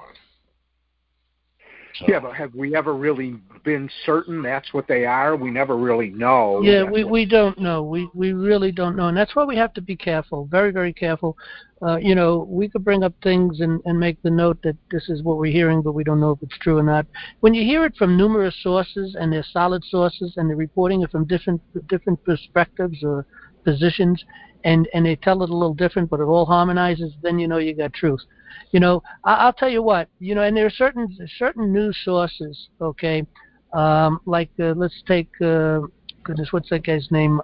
So. Yeah, but have we ever really been certain that's what they are? We never really know. Yeah, we don't know. We really don't know, and that's why we have to be careful, very, very careful. We could bring up things and make the note that this is what we're hearing, but we don't know if it's true or not. When you hear it from numerous sources, and they're solid sources, and they're reporting it from different perspectives or positions, and they tell it a little different, but it all harmonizes, then you got truth. I'll tell you what, and there are certain news sources, okay, like let's take, what's that guy's name?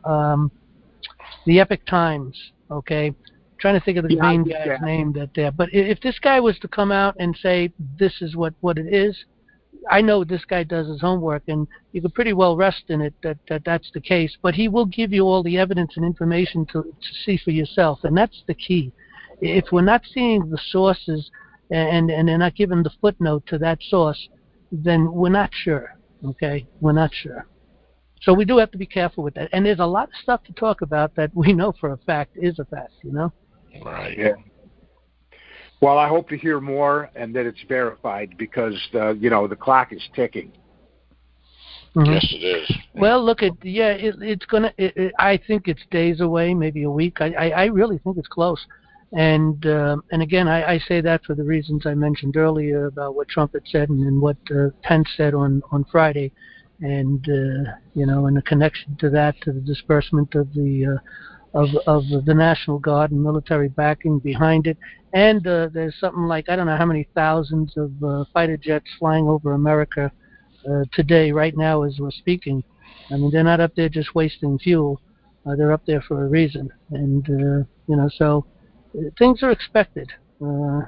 The Epic Times, okay. Trying to think of the main guy's name but if this guy was to come out and say this is what it is, I know this guy does his homework, and you could pretty well rest in it that's the case. But he will give you all the evidence and information to see for yourself, and that's the key. If we're not seeing the sources and they're not giving the footnote to that source, then we're not sure. Okay, we're not sure. So we do have to be careful with that. And there's a lot of stuff to talk about that we know for a fact is a fact. Right. Yeah. Well, I hope to hear more and that it's verified because the clock is ticking. Mm-hmm. Yes, it is. Well, look at it's gonna. I think it's days away, maybe a week. I really think it's close. And again, I say that for the reasons I mentioned earlier about what Trump had said and what Pence said on Friday, and and the connection to that, to the disbursement of the National Guard and military backing behind it. And there's something like, I don't know how many thousands of fighter jets flying over America today, right now as we're speaking. I mean, they're not up there just wasting fuel. They're up there for a reason. And, so things are expected. Do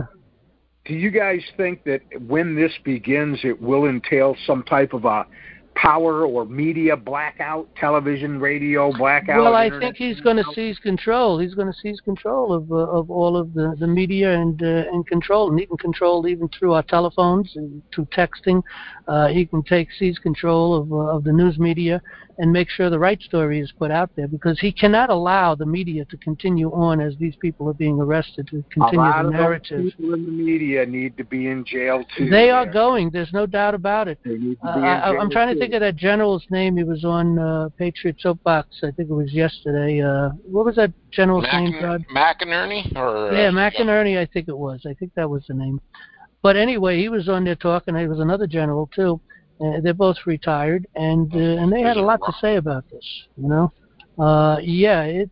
you guys think that when this begins, it will entail some type of a power or media blackout, television, radio blackout? Well, I think he's going to seize control. He's going to seize control of all of the media and control, and he can control even through our telephones and through texting. He can seize control of the news media and make sure the right story is put out there, because he cannot allow the media to continue on as these people are being arrested to continue the narrative. Those people in the media need to be in jail too. They are going. There's no doubt about it. They need to be in jail I'm trying to too. think of that general's name. He was on Patriot Soapbox. I think it was yesterday. What was that general's name, Todd? McInerney? Yeah, McInerney, I think it was. I think that was the name. But anyway, he was on there talking. There was another general, too. They're both retired, and they had a lot to say about this, you know. Yeah, it's,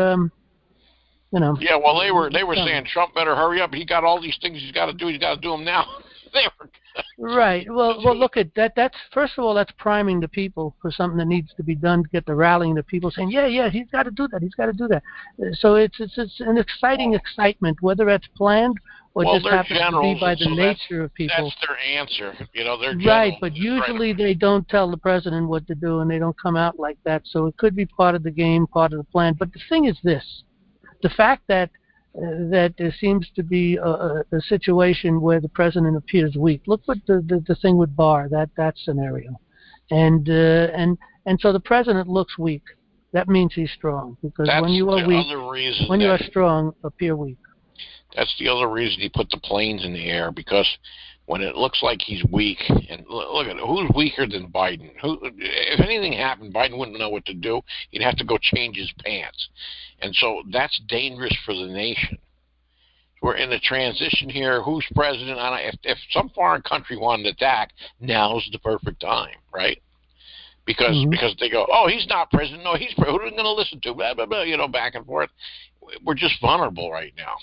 you know. Yeah, well, they were saying Trump better hurry up. He got all these things he's got to do. He's got to do them now. They were Right. Well, look at that. That's, first of all, that's priming the people for something that needs to be done to get the rallying the people saying, yeah, he's got to do that. He's got to do that. So it's an exciting excitement, whether it's planned or just happens to be by the nature of people. That's their answer. You know, they're right, but usually they don't tell the president what to do, and they don't come out like that. So it could be part of the game, part of the plan. But the thing is this: the fact that there seems to be a situation where the president appears weak. Look what the thing with Barr, that scenario, and so the president looks weak. That means he's strong, because when you are weak, when you are strong, appear weak. That's the other reason he put the planes in the air, because when it looks like he's weak, and look at it, who's weaker than Biden? If anything happened, Biden wouldn't know what to do. He'd have to go change his pants. And so that's dangerous for the nation. We're in a transition here. Who's president? If some foreign country wanted to attack, now's the perfect time, right? Because they go, oh, he's not president. No, he's president. Who are we going to listen to? Blah, blah, blah, you know, back and forth. We're just vulnerable right now,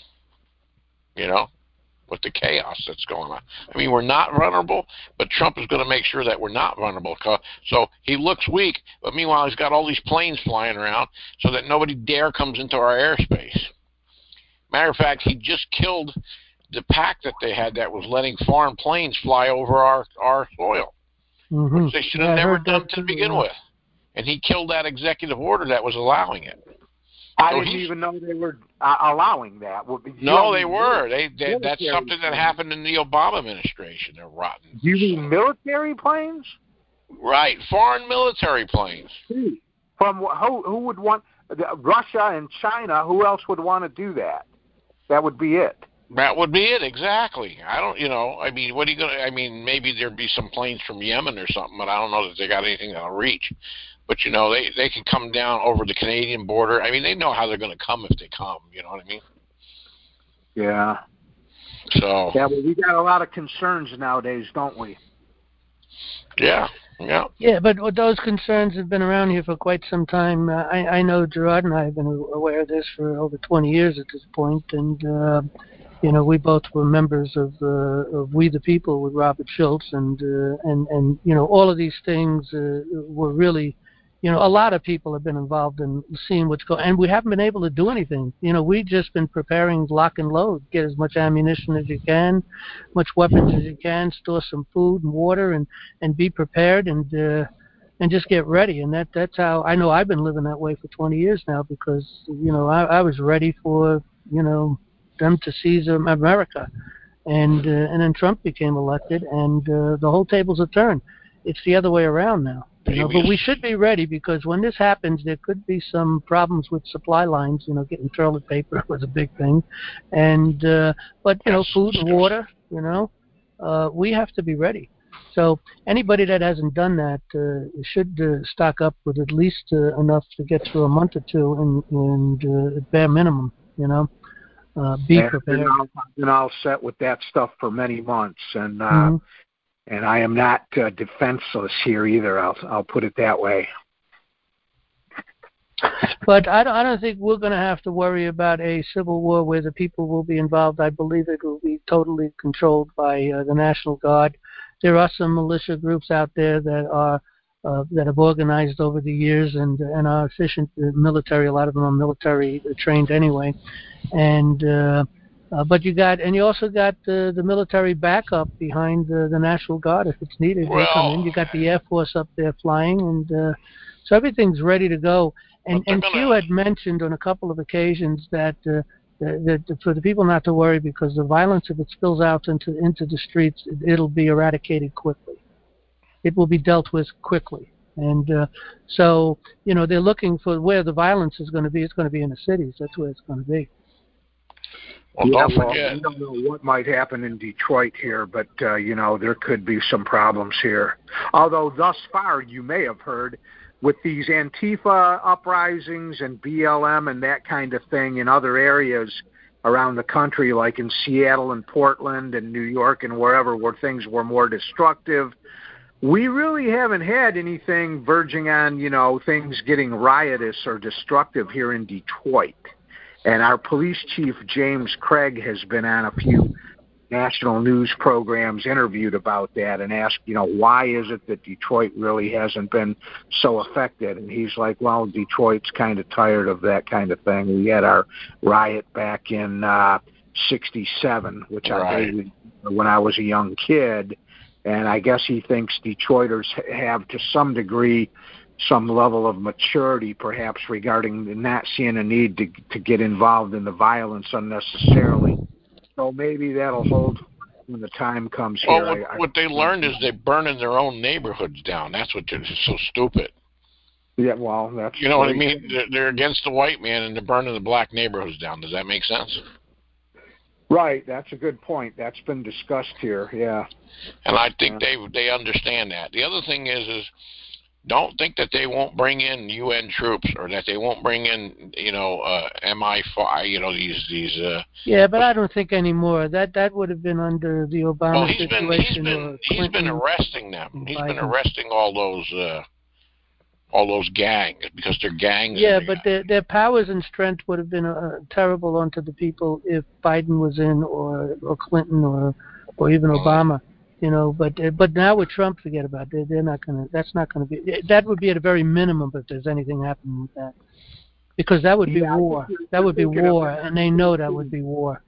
you know, with the chaos that's going on. I mean, we're not vulnerable, but Trump is going to make sure that we're not vulnerable. So he looks weak, but meanwhile he's got all these planes flying around so that nobody dare comes into our airspace. Matter of fact, he just killed the pact that they had that was letting foreign planes fly over our soil, which they should have never done to begin with. And he killed that executive order that was allowing it. I didn't even know they were allowing that. No, they were. That's something that happened in the Obama administration. They're rotten. You mean military planes? Right, foreign military planes. From who would want? Russia and China. Who else would want to do that? That would be it. That would be it, exactly. I don't, you know, I mean, what are you going to, I mean, maybe there'd be some planes from Yemen or something, but I don't know that they got anything that'll reach. But, you know, they can come down over the Canadian border. I mean, they know how they're going to come if they come, you know what I mean? Yeah. So. Yeah, well, we got a lot of concerns nowadays, don't we? Yeah. Yeah. Yeah, but those concerns have been around here for quite some time. I know Gerard and I have been aware of this for over 20 years at this point, and you know, we both were members of We the People with Robert Schultz, and you know, all of these things were really, you know, a lot of people have been involved in seeing what's going, and we haven't been able to do anything. You know, we've just been preparing lock and load, get as much ammunition as you can, much weapons as you can, store some food and water, and be prepared, and just get ready. And that's how I know I've been living that way for 20 years now, because, you know, I was ready for, you know, them to seize America, and then Trump became elected, and the whole tables have turned. It's the other way around now. You know, but we should be ready, because when this happens, there could be some problems with supply lines. You know, getting toilet paper was a big thing, and but you know, food and water. You know, we have to be ready. So anybody that hasn't done that should stock up with at least enough to get through a month or two, and bare minimum. You know, be prepared. I've been all set with that stuff for many months, and and I am not defenseless here either. I'll put it that way. But I don't think we're going to have to worry about a civil war where the people will be involved. I believe it will be totally controlled by the National Guard. There are some militia groups out there that have organized over the years and are efficient military. A lot of them are military trained anyway, and But you also got the military backup behind the National Guard if it's needed. They come in. You got the Air Force up there flying, and so everything's ready to go. And Q had mentioned on a couple of occasions that for the people not to worry because the violence, if it spills out into the streets, it'll be eradicated quickly. It will be dealt with quickly. And so they're looking for where the violence is going to be. It's going to be in the cities. That's where it's going to be. Well, don't forget. We don't know what might happen in Detroit here, but, there could be some problems here. Although thus far, you may have heard, with these Antifa uprisings and BLM and that kind of thing in other areas around the country, like in Seattle and Portland and New York and wherever where things were more destructive, we really haven't had anything verging on, things getting riotous or destructive here in Detroit. And our police chief, James Craig, has been on a few national news programs interviewed about that and asked, why is it that Detroit really hasn't been so affected? And he's like, well, Detroit's kind of tired of that kind of thing. We had our riot back in 67, which I did when I was a young kid. And I guess he thinks Detroiters have, to some degree, some level of maturity, perhaps, regarding not seeing a need to get involved in the violence unnecessarily. So maybe that'll hold when the time comes here. Well, what they learned is they're burning their own neighborhoods down. That's what they're so stupid. Yeah, well, that's... You know what I mean? They're against the white man, and they're burning the black neighborhoods down. Does that make sense? Right, that's a good point. That's been discussed here, yeah. And I think they understand that. The other thing is don't think that they won't bring in UN troops or that they won't bring in, MI5, these. Yeah, but I don't think anymore. That would have been under the Obama situation. He's been arresting them. He's been arresting all those gangs because they're gangs. Yeah, but their powers and strength would have been terrible onto the people if Biden was in or Clinton or even Obama. But now with Trump, forget about it. They're not gonna. That's not gonna be. That would be at a very minimum if there's anything happening with that, because that would be war. That would be war, and they know that would be war.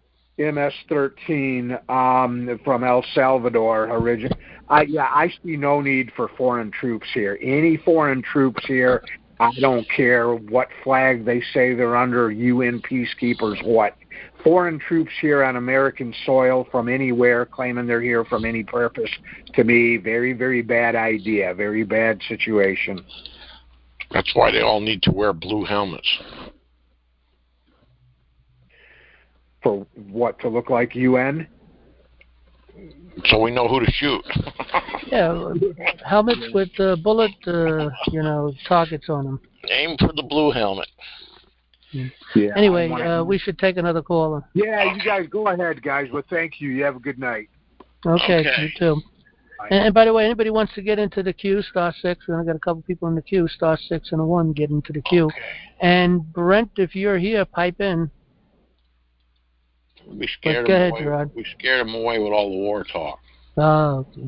MS-13 from El Salvador origin. I see no need for foreign troops here. Any foreign troops here, I don't care what flag they say they're under, UN peacekeepers, what. Foreign troops here on American soil from anywhere, claiming they're here from any purpose, to me, very, very bad idea, very bad situation. That's why they all need to wear blue helmets. For what, to look like UN? So we know who to shoot. Yeah, helmets with bullet, targets on them. Aim for the blue helmet. Yeah. Anyway, we should take another caller. Yeah, you guys go ahead, guys. Well, thank you. You have a good night. Okay. You too. And by the way, anybody wants to get into the queue, *6. We only got a couple people in the queue. *6 and a 1 get into the queue. Okay. And Brent, if you're here, pipe in. We scared him away. Gerard. We scared him away with all the war talk. Oh. Okay.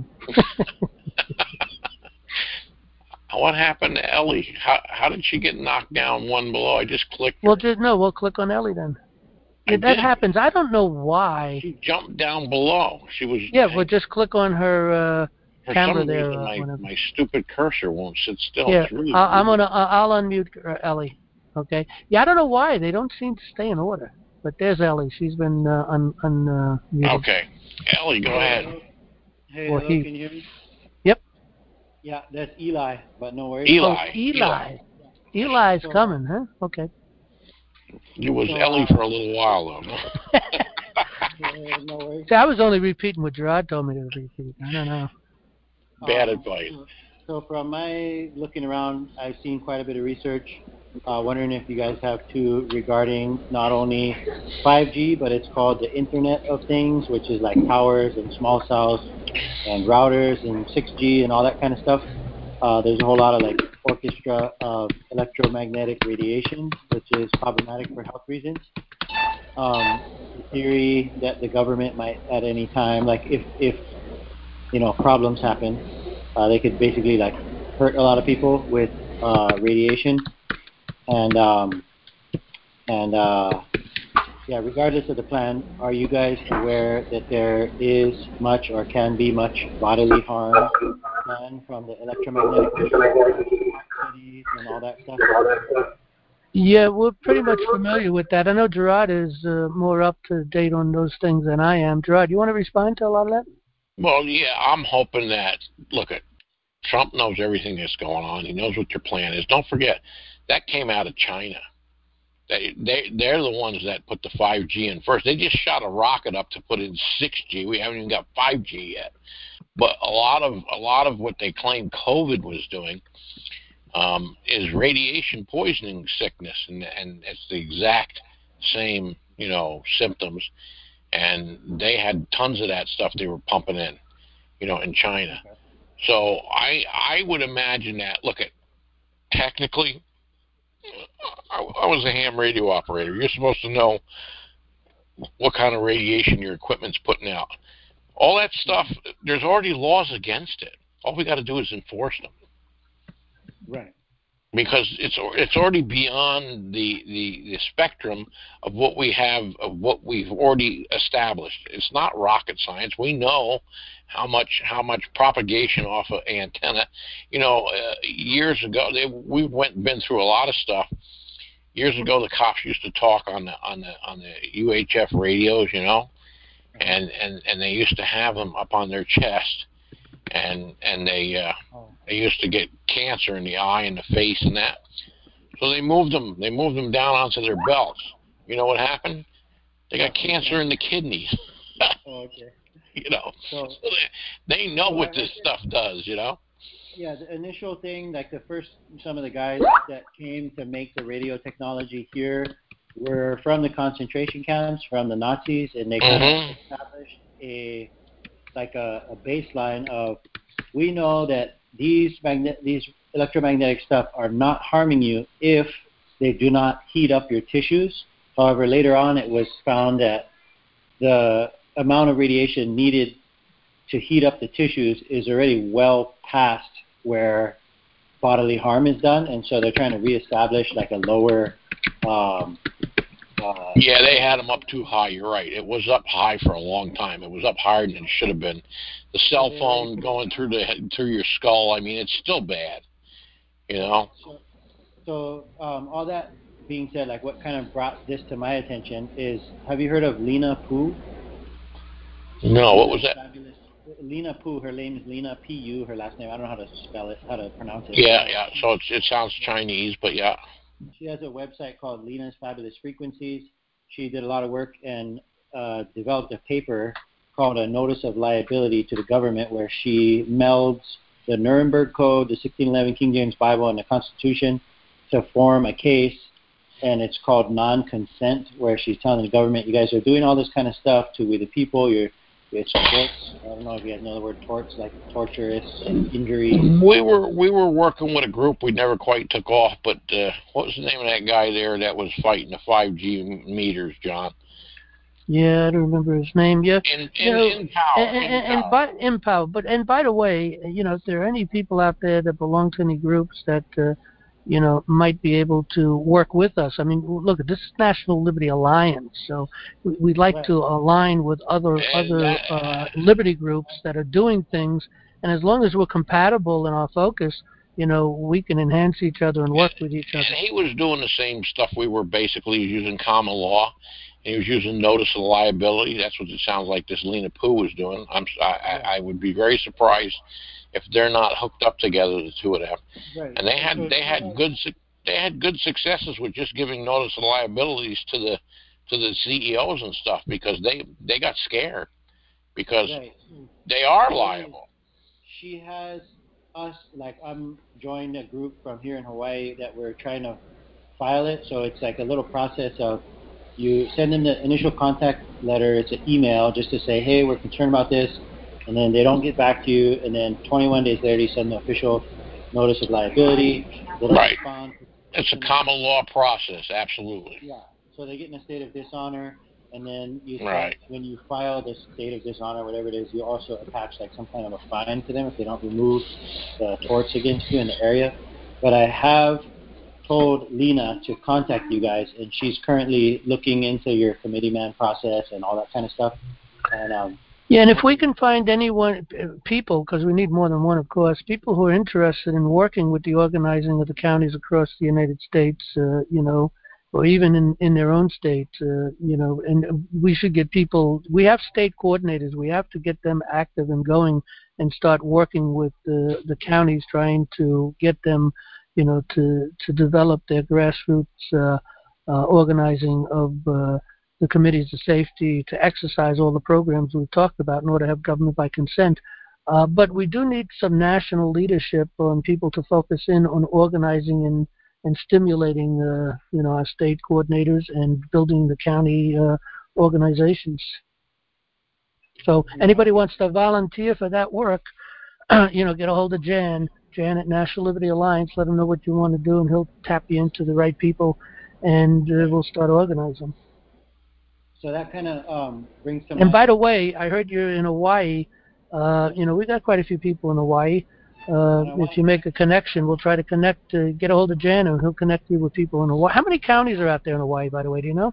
What happened to Ellie? How did she get knocked down one below? I just clicked. We'll click on Ellie then. That happens. I don't know why. She jumped down below. She was. Yeah, we'll just click on her camera there. For some reason, my stupid cursor won't sit still. Yeah, really I'll unmute Ellie. Okay. Yeah, I don't know why they don't seem to stay in order. But there's Ellie. She's been unmuted. Okay, Ellie, go ahead. Hey, hello, can you hear me? Yep. Yeah, that's Eli, but no worries. Eli. Eli's coming, huh? Okay. It was Ellie for a little while, though. No worries. See, I was only repeating what Gerard told me to repeat. I don't know. Bad advice. So from my looking around, I've seen quite a bit of research. Wondering if you guys have too regarding not only 5G, but it's called the Internet of Things, which is like towers and small cells and routers and 6G and all that kind of stuff. There's a whole lot of like orchestra of electromagnetic radiation, which is problematic for health reasons. The theory that the government might at any time, like if problems happen, they could basically like hurt a lot of people with yeah, regardless of the plan, are you guys aware that there is much or can be much bodily harm done from the electromagnetic cities and all that stuff? Yeah, we're pretty much familiar with that. I know Gerard is more up to date on those things than I am. Gerard, you want to respond to a lot of that? Well, yeah, I'm hoping that, look, Trump knows everything that's going on. He knows what your plan is. Don't forget, that came out of China. They're the ones that put the 5G in first. They just shot a rocket up to put in 6G. We haven't even got 5G yet. But a lot of what they claim COVID was doing is radiation poisoning sickness, and it's the exact same symptoms. And they had tons of that stuff they were pumping in, in China. Okay. So I would imagine that. Look, technically, I was a ham radio operator. You're supposed to know what kind of radiation your equipment's putting out. All that stuff, there's already laws against it. All we got to do is enforce them. Right. Because it's already beyond the spectrum of what we have, of what we've already established. It's not rocket science. We know how much propagation off of antenna. Years ago, we've been through a lot of stuff. Years ago, the cops used to talk on the UHF radios, and they used to have them up on their chest. And they used to get cancer in the eye and the face and that. So they moved them down onto their belts. You know what happened? They got cancer in the kidneys. Okay. So they know what this stuff does. Yeah, the initial thing, like some of the guys that came to make the radio technology here were from the concentration camps, from the Nazis, and they kind of established a baseline of, we know that these electromagnetic stuff are not harming you if they do not heat up your tissues. However, later on it was found that the amount of radiation needed to heat up the tissues is already well past where bodily harm is done, and so they're trying to reestablish like a lower yeah, they had them up too high. You're right. It was up high for a long time. It was up higher than it should have been. The cell phone going through your skull. I mean, it's still bad. So all that being said, like what kind of brought this to my attention is, have you heard of Lena Poo? No, what was that? Lena Poo. Her name is Lena P-U. Her last name, I don't know how to spell it, how to pronounce it. Yeah. So it sounds Chinese, but yeah. She has a website called Lena's Fabulous Frequencies. She did a lot of work and developed a paper called a Notice of Liability to the government, where she melds the Nuremberg Code, the 1611 King James Bible, and the Constitution to form a case, and it's called non-consent, where she's telling the government, you guys are doing all this kind of stuff to we the people, it's torts. I don't know if you guys know the word torts, like torturous injury. We were working with a group we never quite took off, but what was the name of that guy there that was fighting the 5G meters, John? Yeah, I don't remember his name. Yeah, InPower. But by the way, if there are any people out there that belong to any groups that might be able to work with us. I mean, look, this is National Liberty Alliance, so we'd like to align with other liberty groups that are doing things, and as long as we're compatible in our focus, we can enhance each other and work with each other. And he was doing the same stuff we were basically using common law. And he was using notice of liability. That's what it sounds like this Lena Poo was doing. I would be very surprised if they're not hooked up together, the two of them. Right. And they had good successes with just giving notice of liabilities to the CEOs and stuff, because they got scared because they are liable. She has us, like I'm joined a group from here in Hawaii that we're trying to file it. So it's like a little process of, you send them the initial contact letter. It's an email just to say, hey, we're concerned about this. And then they don't get back to you. And then 21 days later, you send the official notice of liability. They don't respond. It's a common law process, absolutely. Yeah. So they get in a state of dishonor. And then when you file the state of dishonor, whatever it is, you also attach like some kind of a fine to them if they don't remove the torts against you in the area. But I have told Lena to contact you guys, and she's currently looking into your committee man process and all that kind of stuff. And yeah, and if we can find people, because we need more than one, of course, people who are interested in working with the organizing of the counties across the United States, or even in their own state, and we should get people. We have state coordinators. We have to get them active and going and start working with the counties, trying to get them, to develop their grassroots organizing of the committees of safety, to exercise all the programs we've talked about in order to have government by consent. But we do need some national leadership on people to focus in on organizing and stimulating, our state coordinators and building the county organizations. So anybody wants to volunteer for that work, get a hold of Jan at National Liberty Alliance. Let him know what you want to do, and he'll tap you into the right people, and we'll start organizing. So that kind of brings to mind. And by the way, I heard you're in Hawaii. We got quite a few people in Hawaii. If you make a connection, we'll try to connect, get a hold of Jan, and he'll connect you with people in Hawaii. How many counties are out there in Hawaii, by the way? Do you know?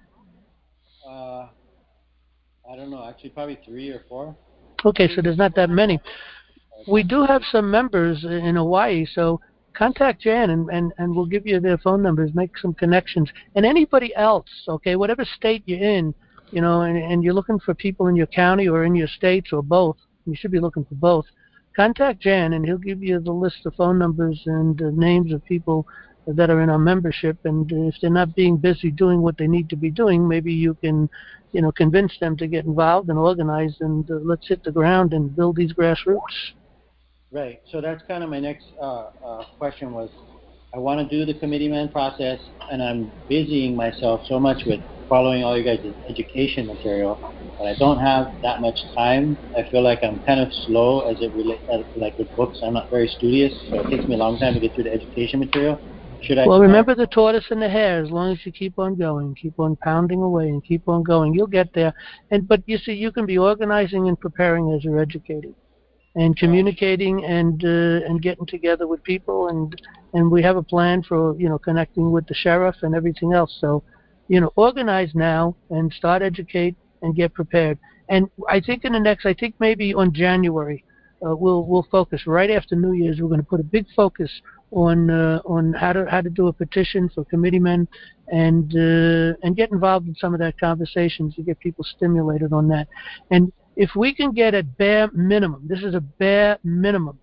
I don't know. Actually, probably 3 or 4. Okay, so there's not that many. We do have some members in Hawaii, so contact Jan, and we'll give you their phone numbers, make some connections. And anybody else, okay, whatever state you're in, and you're looking for people in your county or in your states or both, you should be looking for both, contact Jan, and he'll give you the list of phone numbers and names of people that are in our membership. And if they're not being busy doing what they need to be doing, maybe you can, convince them to get involved and organize, and let's hit the ground and build these grassroots. Right. So that's kind of my next question was, I want to do the committee man process, and I'm busying myself so much with following all you guys' education material, but I don't have that much time. I feel like I'm kind of slow as it relates, like with books. I'm not very studious, so it takes me a long time to get through the education material. Well, remember the tortoise and the hare. As long as you keep on going, keep on pounding away, and keep on going, you'll get there. But you see, you can be organizing and preparing as you're educating, and communicating and getting together with people, and we have a plan for connecting with the sheriff and everything else. So, organize now and start educate and get prepared. And I think maybe on January, we'll focus right after New Year's. We're going to put a big focus on how to do a petition for committeemen and get involved in some of that conversations to get people stimulated on that. And if we can get a bare minimum, this is a bare minimum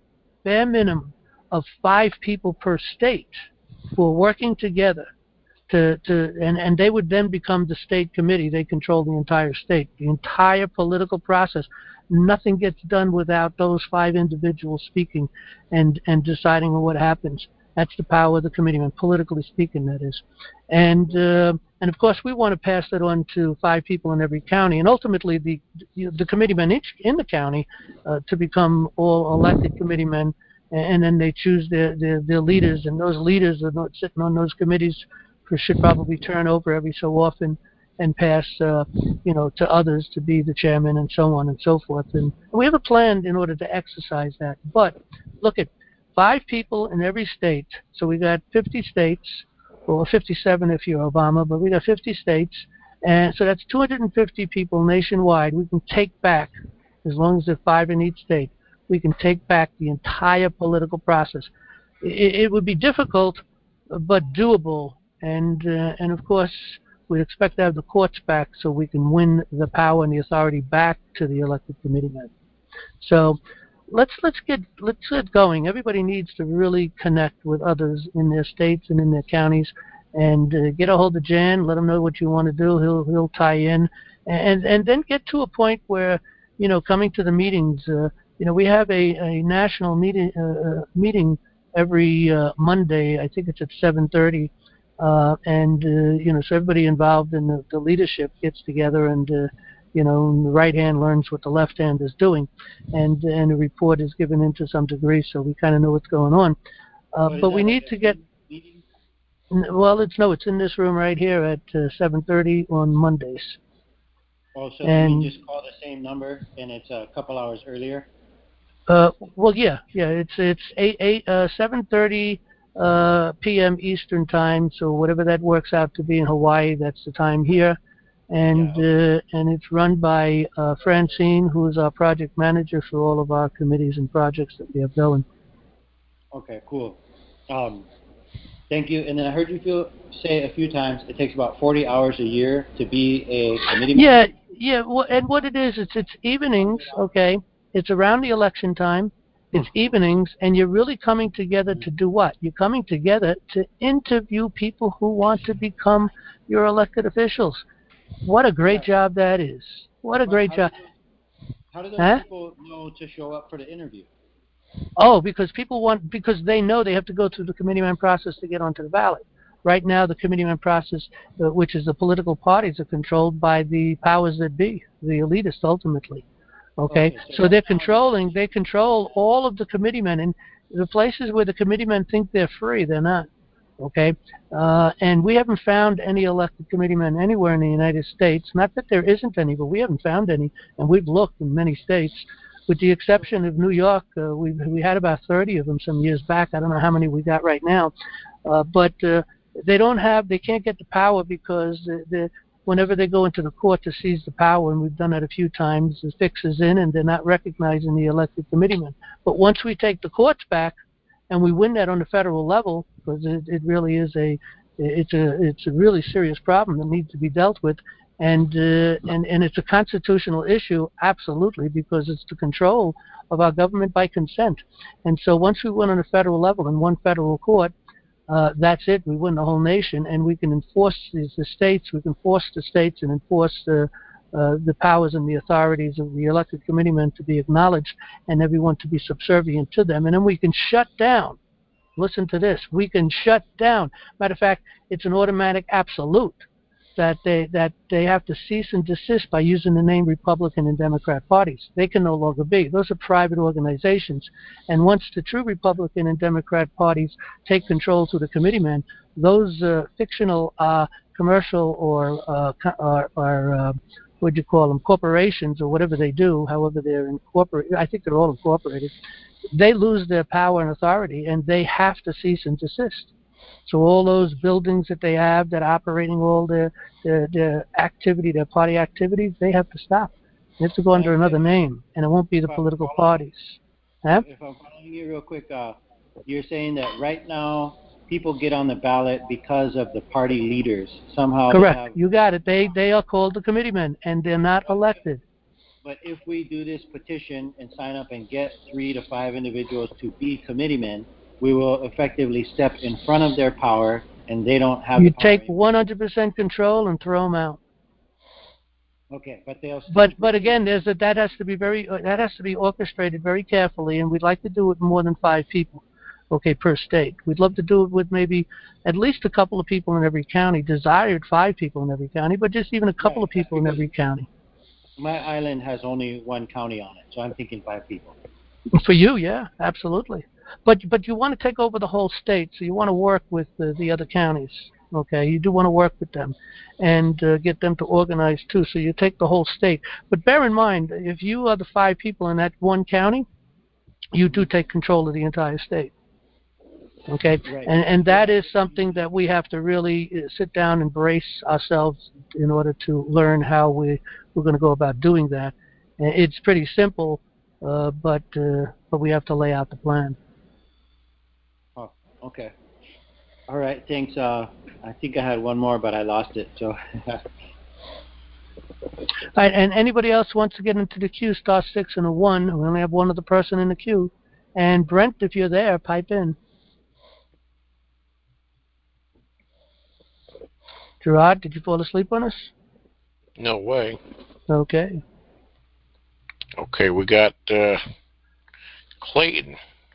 of 5 people per state who are working together and they would then become the state committee. They control the entire state, the entire political process. Nothing gets done without those 5 individuals speaking and deciding on what happens. That's the power of the committeeman, politically speaking, that is. And of course, we want to pass that on to 5 people in every county, and ultimately the committeemen each in the county to become all elected committeemen, and then they choose their leaders, and those leaders are not sitting on those committees should probably turn over every so often and pass, to others to be the chairman and so on and so forth. And we have a plan in order to exercise that. But look at 5 people in every state. So we got 50 states, or 57 if you're Obama, but we got 50 states. And so that's 250 people nationwide. We can take back, as long as there are 5 in each state, we can take back the entire political process. It would be difficult, but doable. And of course, we expect to have the courts back so we can win the power and the authority back to the elected committeemen. So let's get going. Everybody needs to really connect with others in their states and in their counties, and get a hold of Jan. Let him know what you want to do. He'll tie in, and then get to a point where coming to the meetings. We have a national meeting every Monday. I think it's at 7:30. So everybody involved in the leadership gets together, and the right hand learns what the left hand is doing, and a report is given in to some degree, so we kind of know what's going on. But we need to get. Well, it's in this room right here at 7:30 on Mondays. Oh, so you just call the same number, and it's a couple hours earlier. Well, yeah, it's 7:30 p.m. Eastern time. So whatever that works out to be in Hawaii, that's the time here. And it's run by Francine, who is our project manager for all of our committees and projects that we have going. Okay, cool. Thank you. And then I heard you say a few times it takes about 40 hours a year to be a committee member. Yeah. Well, and what it is, it's evenings. Okay, it's around the election time. It's evenings, and you're really coming together to do what? You're coming together to interview people who want to become your elected officials. What a great job that is. What a great job. How do those people know to show up for the interview? Oh, because they know they have to go through the committeeman process to get onto the ballot. Right now, the committeeman process, which is the political parties, are controlled by the powers that be, the elitists ultimately. Okay, so they control all of the committeemen, and the places where the committeemen think they're free, they're not. Okay, and we haven't found any elected committeemen anywhere in the United States. Not that there isn't any, but we haven't found any, and we've looked in many states. With the exception of New York, we had about 30 of them some years back. I don't know how many we got right now, but they can't get the power because whenever they go into the court to seize the power, and we've done that a few times, the fix is in, and they're not recognizing the elected committeemen. But once we take the courts back, and we win that on the federal level, because it really is it's a really serious problem that needs to be dealt with. And it's a constitutional issue, absolutely, because it's the control of our government by consent. And so once we win on a federal level in one federal court, that's it. We win the whole nation, and we can enforce the states. We can force the states and enforce the powers and the authorities of the elected committeemen to be acknowledged, and everyone to be subservient to them. And then we can shut down. Listen to this. We can shut down. Matter of fact, it's an automatic absolute that they have to cease and desist by using the name Republican and Democrat parties. They can no longer be. Those are private organizations. And once the true Republican and Democrat parties take control through the committeemen, those fictional commercial or what do you call them, corporations or whatever they do, however they're incorporated, I think they're all incorporated, they lose their power and authority, and they have to cease and desist. So all those buildings that they have that are operating all their activity, their party activities, they have to stop. They have to go under another name, and it won't be the political parties. Huh? If I'm following you real quick, you're saying that right now people get on the ballot because of the party leaders. Somehow. Correct. You got it. They are called the committeemen, and they're not elected. But if we do this petition and sign up and get 3 to 5 individuals to be committeemen, we will effectively step in front of their power, and they don't have. You take 100% control and throw them out. Okay, but they'll. But again, that has to be orchestrated very carefully, and we'd like to do it with more than 5 people. Okay, per state. We'd love to do it with maybe at least a couple of people in every county. Desired 5 people in every county, but just even a couple of people in every county. My island has only 1 county on it, so I'm thinking 5 people. For you, yeah, absolutely. But you want to take over the whole state, so you want to work with the other counties. Okay, you do want to work with them and get them to organize too. So you take the whole state. But bear in mind, if you are the 5 people in that one county, you do take control of the entire state. Okay, right. And that is something that we have to really sit down and brace ourselves in order to learn how we're going to go about doing that. It's pretty simple, but we have to lay out the plan. Oh, okay. All right, thanks. I think I had one more, but I lost it. So. All right, and anybody else wants to get into the queue, star 6 and a 1. We only have one other person in the queue. And Brent, if you're there, pipe in. Gerard, did you fall asleep on us? No way. Okay. Okay, we got Clayton.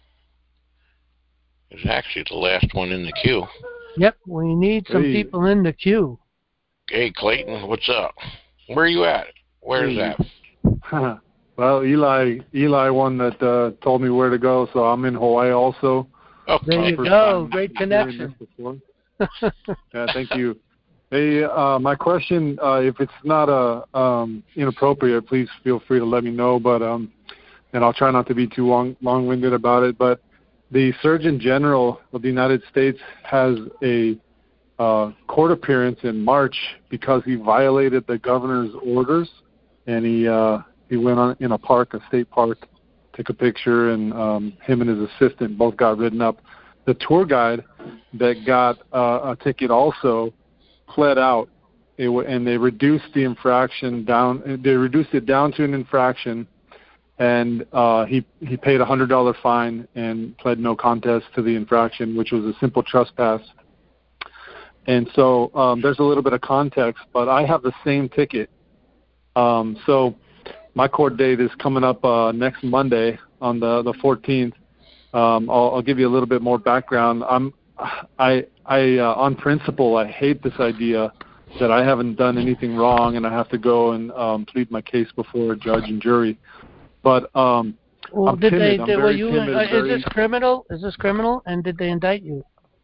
Is actually the last one in the queue. Yep, we need some people in the queue. Hey, Clayton, what's up? Where are you at? Where's that? Well, Eli one that told me where to go, so I'm in Hawaii also. Oh, there you go. Great connection. Yeah, thank you. Hey, my question, if it's not inappropriate, please feel free to let me know. But and I'll try not to be too long-winded about it. But the Surgeon General of the United States has a court appearance in March because he violated the governor's orders, and he went on in a park, a state park, took a picture, and him and his assistant both got written up. The tour guide that got a ticket also pled out, and they reduced the infraction down. They reduced it down to an infraction, and he paid a $100 fine and pled no contest to the infraction, which was a simple trespass. And so there's a little bit of context, but I have the same ticket. So my court date is coming up next Monday on the 14th. I'll give you a little bit more background. I on principle, I hate this idea that I haven't done anything wrong and I have to go and plead my case before a judge and jury. But I'm timid. I'm very timid. Is this criminal? Is this criminal? And did they indict you?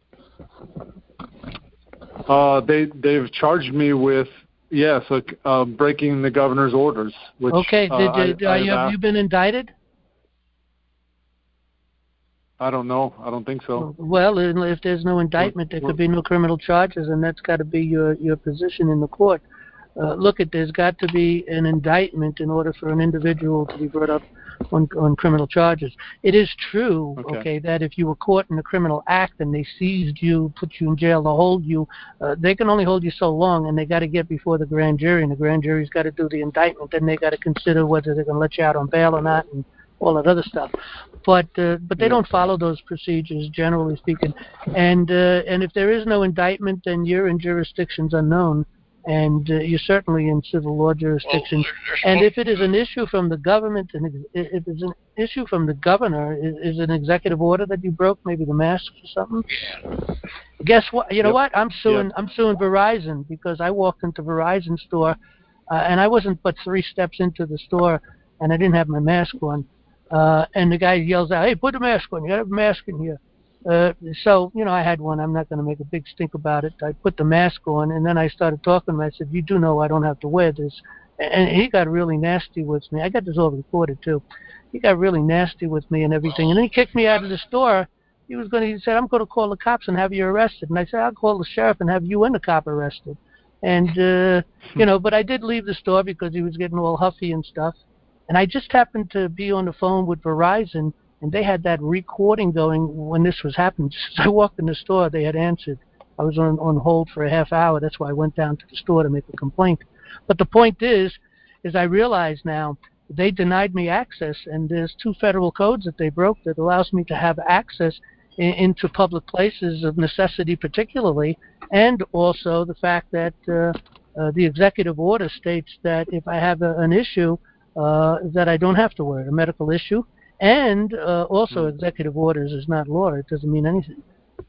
They've charged me with breaking the governor's orders. Which, okay. Have you been indicted? I don't know. I don't think so. Well, if there's no indictment, there could be no criminal charges, and that's got to be your position in the court. There's got to be an indictment in order for an individual to be brought up on criminal charges. It is true, okay, that if you were caught in a criminal act and they seized you, put you in jail to hold you, they can only hold you so long, and they got to get before the grand jury, and the grand jury's got to do the indictment. Then they got to consider whether they're going to let you out on bail or not, and all that other stuff. But they don't follow those procedures, generally speaking. And if there is no indictment, then you're in jurisdictions unknown. And you're certainly in civil law jurisdiction. And if it is an issue from the government, and if it's an issue from the governor, is an executive order that you broke, maybe the masks or something? Yeah. Guess what? You know what? I'm suing Verizon because I walked into Verizon store, and I wasn't but 3 steps into the store, and I didn't have my mask on. And the guy yells out, "Hey, put the mask on! You got to have a mask in here." So, I had one. I'm not going to make a big stink about it. I put the mask on, and then I started talking to him. I said, "You do know I don't have to wear this." And he got really nasty with me. I got this all recorded, too. He got really nasty with me and everything. And then he kicked me out of the store. He said, "I'm going to call the cops and have you arrested." And I said, "I'll call the sheriff and have you and the cop arrested." And, but I did leave the store because he was getting all huffy and stuff. And I just happened to be on the phone with Verizon, and they had that recording going when this was happening. Just as I walked in the store, they had answered. I was on hold for a half hour. That's why I went down to the store to make a complaint. But the point is I realize now they denied me access, and there's 2 federal codes that they broke that allows me to have access into public places of necessity particularly, and also the fact that the executive order states that if I have an issue, that I don't have to wear it, a medical issue. And also, executive orders is not law. It doesn't mean anything.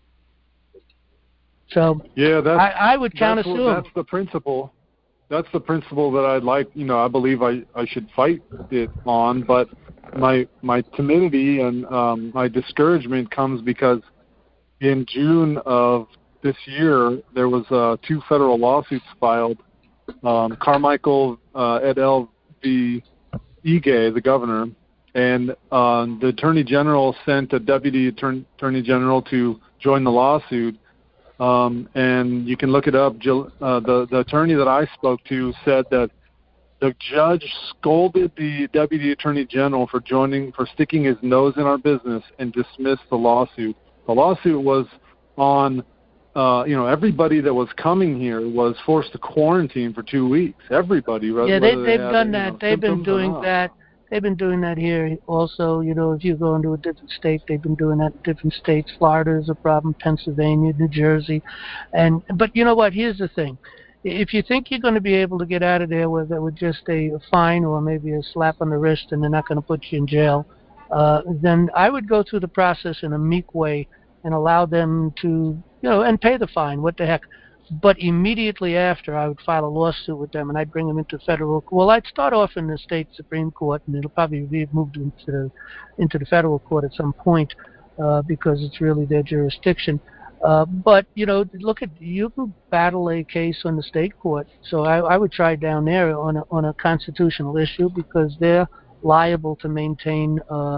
So I would countersue. That's the principle. That's the principle that I'd like. I believe I should fight it on. But my timidity and my discouragement comes because in June of this year there was 2 federal lawsuits filed. Carmichael et al. V. Ige, the governor. And the Attorney General sent a Deputy Attorney General to join the lawsuit. And you can look it up. The attorney that I spoke to said that the judge scolded the Deputy Attorney General for sticking his nose in our business and dismissed the lawsuit. The lawsuit was on, everybody that was coming here was forced to quarantine for 2 weeks. Everybody. Yeah, they've done that. They've been doing that. They've been doing that here also. If you go into a different state, they've been doing that in different states. Florida is a problem, Pennsylvania, New Jersey. But you know what? Here's the thing. If you think you're going to be able to get out of there with just a fine or maybe a slap on the wrist and they're not going to put you in jail, then I would go through the process in a meek way and allow them to, and pay the fine. What the heck? But immediately after, I would file a lawsuit with them, and I'd bring them into federal. Well, I'd start off in the state Supreme Court, and it'll probably be moved into the federal court at some point because it's really their jurisdiction. But you can battle a case on the state court. So I would try down there on a constitutional issue because they're liable to maintain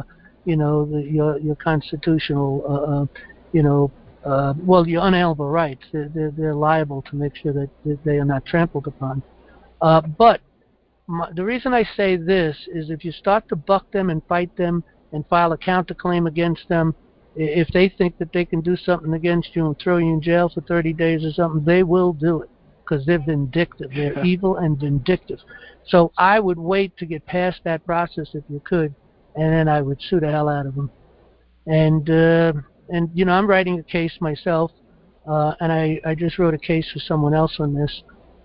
your constitutional, your unalienable rights. They're liable to make sure that they are not trampled upon. But the reason I say this is if you start to buck them and fight them and file a counterclaim against them, if they think that they can do something against you and throw you in jail for 30 days or something, they will do it because they're vindictive. They're evil and vindictive. So I would wait to get past that process if you could, and then I would sue the hell out of them. And I'm writing a case myself, and I just wrote a case for someone else on this.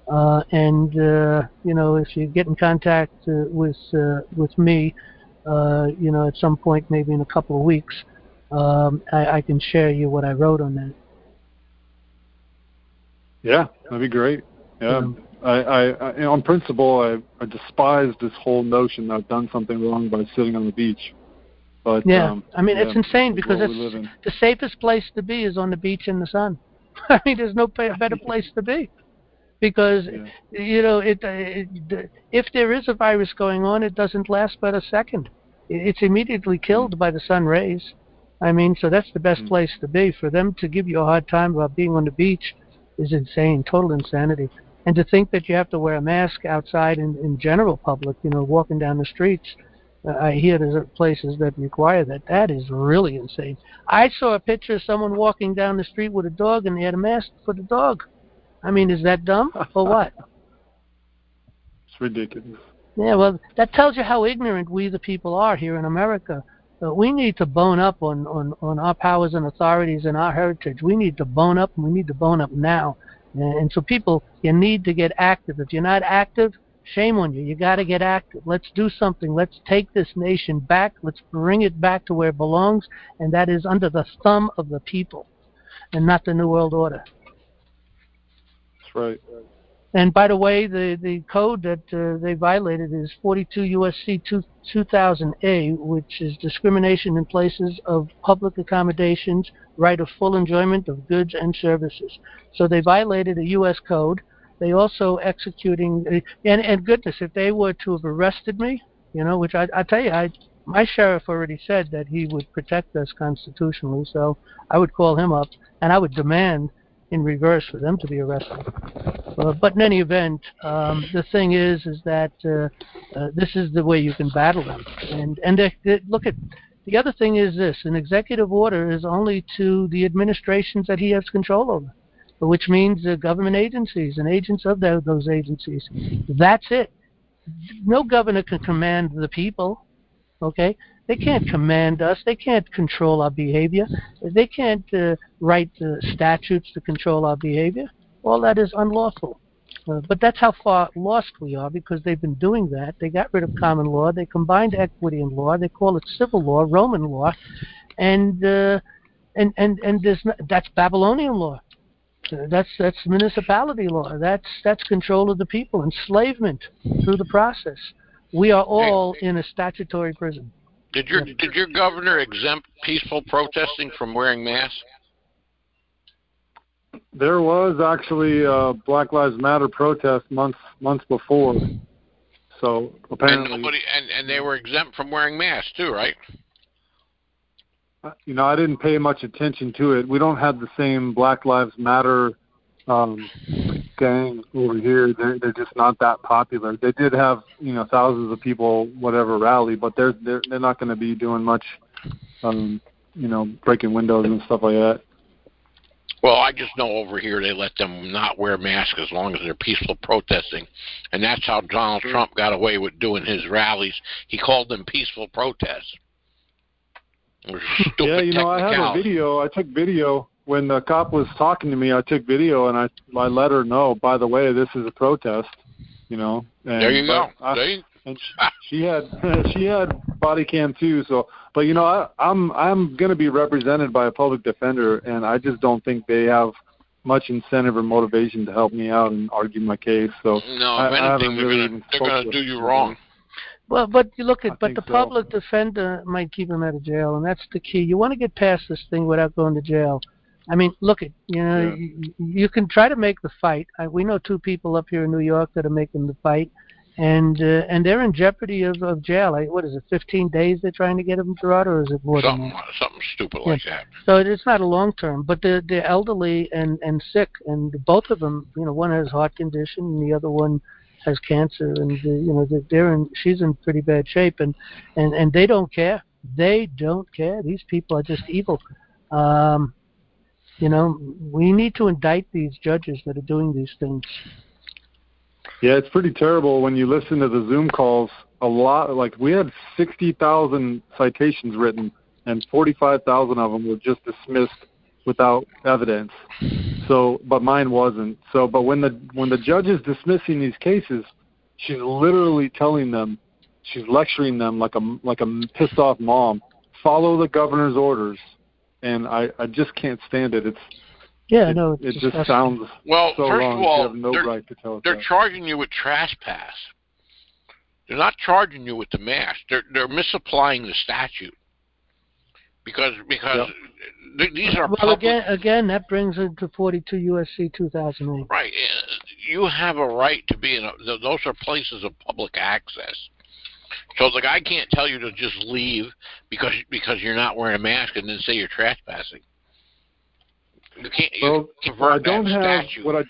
If you get in contact with me, at some point, maybe in a couple of weeks, I can share you what I wrote on that. Yeah, that'd be great. Yeah, I on principle, I despise this whole notion that I've done something wrong by sitting on the beach. But it's insane because the safest place to be is on the beach in the sun. I mean, there's no better place to be. Because, if there is a virus going on, it doesn't last but a second. It's immediately killed by the sun rays. I mean, so that's the best place to be. For them to give you a hard time about being on the beach is insane, total insanity. And to think that you have to wear a mask outside in general public, walking down the streets, I hear there's places that require that. That is really insane. I saw a picture of someone walking down the street with a dog, and they had a mask for the dog. I mean, is that dumb or what? It's ridiculous. Yeah, well, that tells you how ignorant we the people are here in America. We need to bone up on our powers and authorities and our heritage. We need to bone up, and we need to bone up now. And so people, you need to get active. If you're not active, shame on you. You got to get active. Let's do something. Let's take this nation back. Let's bring it back to where it belongs, and that is under the thumb of the people and not the New World Order. Right. And by the way, the code that they violated is 42 U.S.C. 2000A, which is discrimination in places of public accommodations, right of full enjoyment of goods and services. So they violated a U.S. code. They also executing, and goodness, if they were to have arrested me, which I tell you, my sheriff already said that he would protect us constitutionally, so I would call him up and I would demand in reverse for them to be arrested. But in any event, the thing is that this is the way you can battle them. And look at the other thing is this: an executive order is only to the administrations that he has control over, which means government agencies and agents of those agencies. That's it. No governor can command the people. Okay. They can't command us. They can't control our behavior. They can't write statutes to control our behavior. All that is unlawful. But that's how far lost we are, because they've been doing that. They got rid of common law. They combined equity and law. They call it civil law, Roman law, and there's that's Babylonian law. That's municipality law. That's control of the people, enslavement through the process. We are all in a statutory prison. Did your governor exempt peaceful protesting from wearing masks? There was actually a Black Lives Matter protest months before. So apparently, and they were exempt from wearing masks too, right? I didn't pay much attention to it. We don't have the same Black Lives Matter gang over here. They're just not that popular. They did have thousands of people rally, but they're not going to be doing much, breaking windows and stuff like that. Well, I just know over here they let them not wear masks as long as they're peaceful protesting, and that's how Donald Trump got away with doing his rallies. He called them peaceful protests. Yeah, I have a video. I took video when the cop was talking to me. I took video and I let her know. By the way, this is a protest. And, there you go. And she had body cam too. So, but I'm going to be represented by a public defender, and I just don't think they have much incentive or motivation to help me out and argue my case. So no, if anything, they're going to do you wrong. Well, but you look at, the public defender might keep him out of jail, and that's the key. You want to get past this thing without going to jail. I mean, look at, you can try to make the fight. We know two people up here in New York that are making the fight, and they're in jeopardy of jail. What is it, 15 days they're trying to get them, Gerard, or is it more than that? Something stupid like that. So it's not a long term, but they're elderly and sick, and both of them, one has heart condition and the other one has cancer, and she's in pretty bad shape, and they don't care. They don't care. These people are just evil. We need to indict these judges that are doing these things. Yeah, it's pretty terrible when you listen to the Zoom calls. A lot, like we had 60,000 citations written, and 45,000 of them were just dismissed without evidence. So, but mine wasn't. So, but when the judge is dismissing these cases, she's literally telling them, she's lecturing them like a pissed off mom. Follow the governor's orders, and I just can't stand it. It just sounds well. So first wrong. of all, you have no right to tell it they're that. charging you with trespass. They're not charging you with the mass. They're misapplying the statute because these are public. Again, that brings it to 42 USC 2008. Right. You have a right to be in. Those are places of public access. So the guy can't tell you to just leave because you're not wearing a mask and then say you're trespassing. You can't. I don't have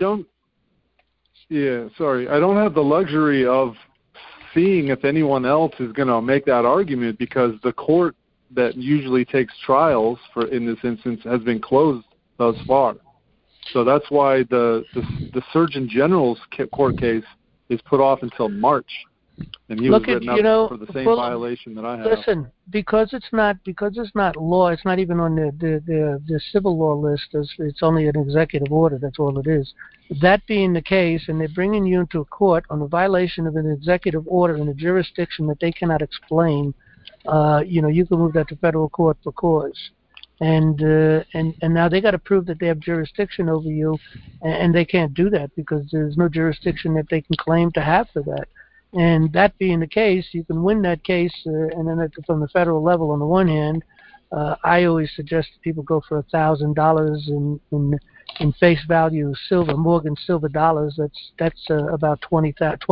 the luxury of seeing if anyone else is going to make that argument, because the court that usually takes trials in this instance has been closed thus far. So that's why the Surgeon General's court case is put off until March, and he was written up for the same violation that I have. Listen, because it's not law. It's not even on the civil law list. It's only an executive order. That's all it is. That being the case, and they're bringing you into a court on a violation of an executive order in a jurisdiction that they cannot explain, you can move that to federal court for cause. And now they got to prove that they have jurisdiction over you, and they can't do that because there's no jurisdiction that they can claim to have for that. And that being the case, you can win that case, and then from the federal level. On the one hand, I always suggest that people go for $1,000 in face value silver, Morgan silver dollars. That's about $22,000,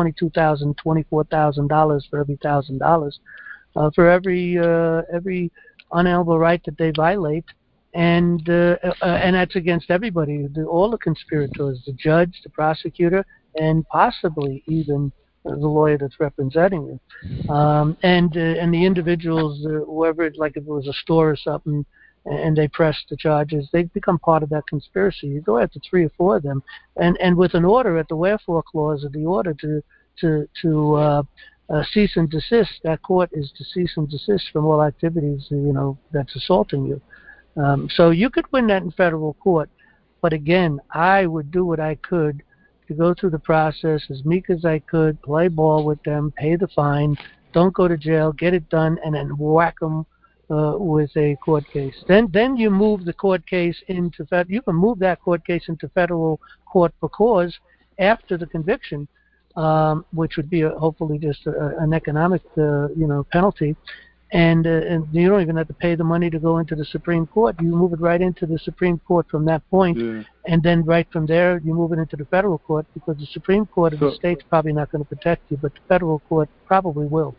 $24,000 for every $1,000, for every unalienable right that they violate, and that's against everybody, all the conspirators, the judge, the prosecutor, and possibly even the lawyer that's representing you, and the individuals, whoever, like if it was a store or something, and they press the charges, they become part of that conspiracy. You go after 3 or 4 of them, and with an order at the wherefore clause of the order to cease and desist, that court is to cease and desist from all activities, that's assaulting you. So you could win that in federal court, but again, I would do what I could to go through the process as meek as I could, play ball with them, pay the fine, don't go to jail, get it done, and then whack them with a court case. Then you move the court case into you can move that court case into federal court for cause after the conviction, which would be hopefully just an economic penalty, and you don't even have to pay the money to go into the Supreme Court. You move it right into the Supreme Court from that point, and then right from there you move it into the federal court, because the Supreme Court of the state's probably not going to protect you, but the federal court probably will.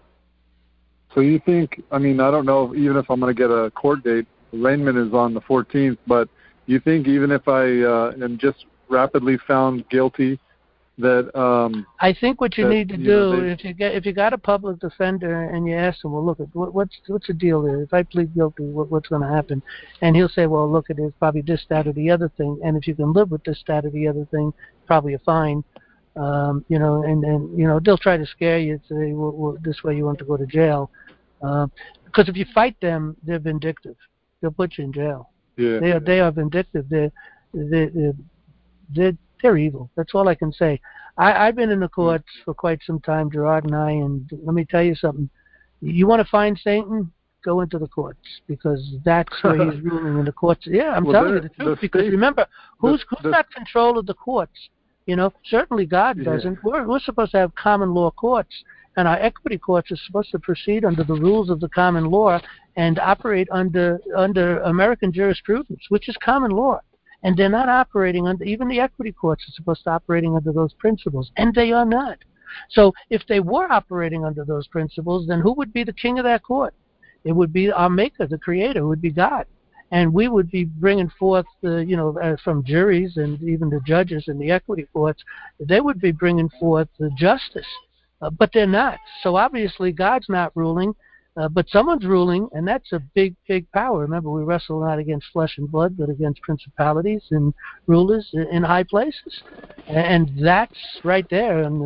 So you think, I don't know even if I'm going to get a court date, arraignment is on the 14th, but you think even if I am just rapidly found guilty, that I think what you need to do, if you got a public defender and you ask him, well, look, what's the deal there? If I plead guilty, what's going to happen? And he'll say, well, look, it's probably this, that, or the other thing. And if you can live with this, that, or the other thing, probably a fine. And they'll try to scare you, say, well, this way you want to go to jail. Because if you fight them, they're vindictive. They'll put you in jail. Yeah. They are vindictive. They're evil. That's all I can say. I've been in the courts for quite some time, Gerard and I, and let me tell you something. You want to find Satan? Go into the courts, because that's where he's ruling in the courts. Yeah, I'm telling you the truth, because remember, who's got control of the courts? Certainly God doesn't. We're supposed to have common law courts, and our equity courts are supposed to proceed under the rules of the common law and operate under American jurisprudence, which is common law. And they're not operating under, even the equity courts are supposed to be operating under those principles, and they are not. So if they were operating under those principles, then who would be the king of that court? It would be our maker, the creator, it would be God. And we would be bringing forth, from juries and even the judges in the equity courts, they would be bringing forth the justice. But they're not. So obviously God's not ruling, but someone's ruling, and that's a big, big power. Remember, we wrestle not against flesh and blood, but against principalities and rulers in high places. And that's right there on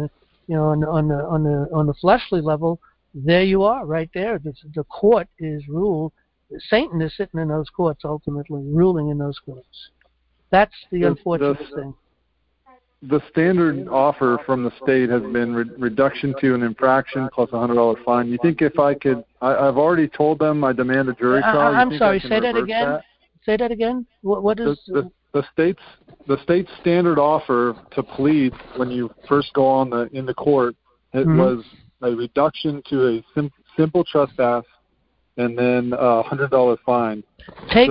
the fleshly level. There you are, right there. The court is ruled. Satan is sitting in those courts, ultimately ruling in those courts. That's the unfortunate thing. The standard offer from the state has been reduction to an infraction plus a $100 fine. You think if I could, I've already told them I demand a jury trial. I'm sorry. Say that again. That? Say that again. What is the state's standard offer to plead when you first go in the court? It was a reduction to a simple trespass and then a $100 fine. Take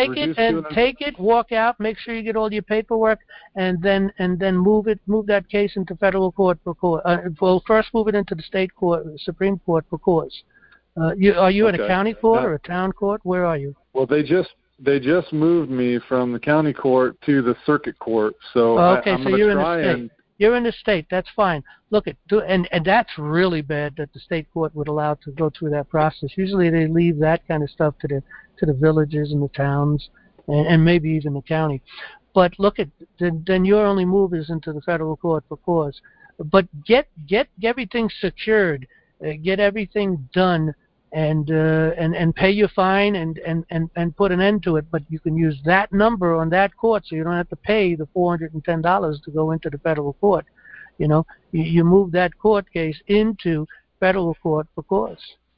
it, walk out, make sure you get all your paperwork, and then move that case into federal court for cause. First move it into the state court, Supreme Court for cause. Are you in a county court or a town court? Where are you? Well, they just moved me from the county court to the circuit court, so I'm so you're in the state. You're in the state. That's fine. Look, and that's really bad that the state court would allow to go through that process. Usually they leave that kind of stuff to the villages and the towns, and maybe even the county. But look then your only move is into the federal court for cause. But get everything secured, get everything done, and pay your fine and put an end to it. But you can use that number on that court, so you don't have to pay the $410 to go into the federal court. You move that court case into federal court for cause.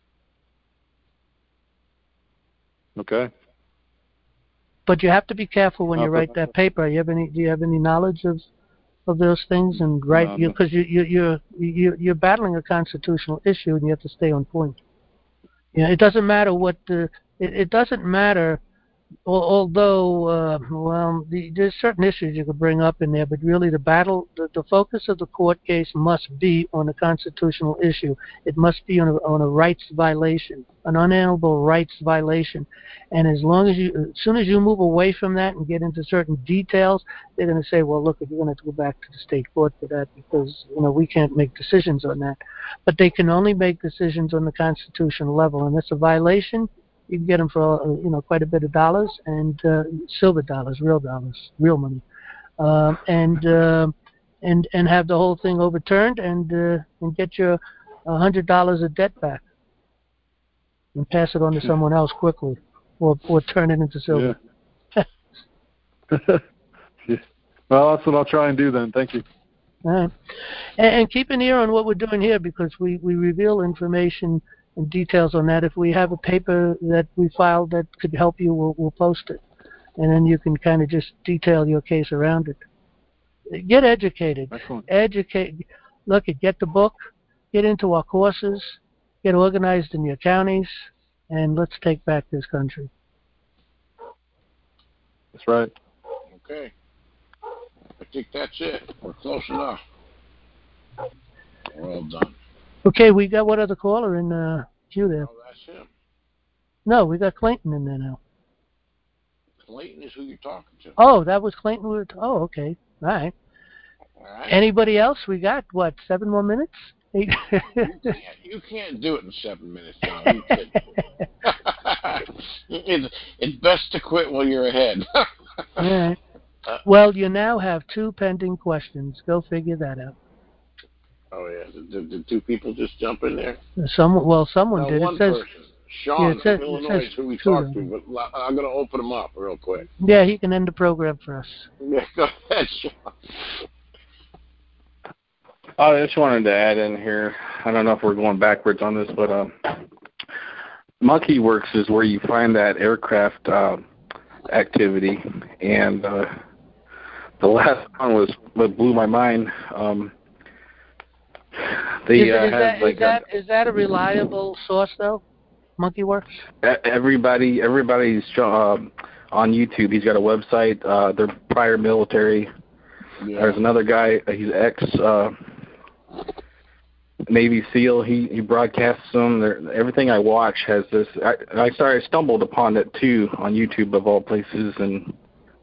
Okay. But you have to be careful when you write that paper. Do you have any knowledge of those things? And because you're battling a constitutional issue, and you have to stay on point. It doesn't matter what it doesn't matter. Although, there's certain issues you could bring up in there, but really the focus of the court case must be on a constitutional issue. It must be on a rights violation, an unalienable rights violation. And as soon as you move away from that and get into certain details, they're going to say, well, look, you're going to have to go back to the state court for that because, we can't make decisions on that. But they can only make decisions on the constitutional level, and that's a violation. You can get them for quite a bit of dollars and silver dollars, real money, and have the whole thing overturned and get your $100 of debt back and pass it on to someone else quickly, or turn it into silver. Yeah. Well, that's what I'll try and do then. Thank you. All right, and keep an ear on what we're doing here because we reveal information and details on that. If we have a paper that we filed that could help you, we'll post it. And then you can kind of just detail your case around it. Get educated. Excellent. Get the book, get into our courses, get organized in your counties, and let's take back this country. That's right. Okay. I think that's it. We're close enough. We're all done. Okay, we got one other caller in queue there. Oh, that's him. No, we got Clayton in there now. Clayton is who you're talking to. Oh, that was Clayton. Okay. All right. Anybody else? We got, 7 more minutes? You can't do it in 7 minutes, John. It's best to quit while you're ahead. All right. Well, you now have 2 pending questions. Go figure that out. Oh, yeah. Did 2 people just jump in there? Someone did. One person. Sean from Illinois is who we talked to, but I'm going to open him up real quick. Yeah, he can end the program for us. Yeah, go ahead, Sean. I just wanted to add in here, I don't know if we're going backwards on this, but Monkey Works is where you find that aircraft activity, and the last one was what blew my mind. Is that a reliable source though? Monkey Works? Everybody's on YouTube. He's got a website. They're prior military. Yeah. There's another guy. He's Navy SEAL. He broadcasts them. Everything I watch has this. I stumbled upon it too on YouTube of all places, and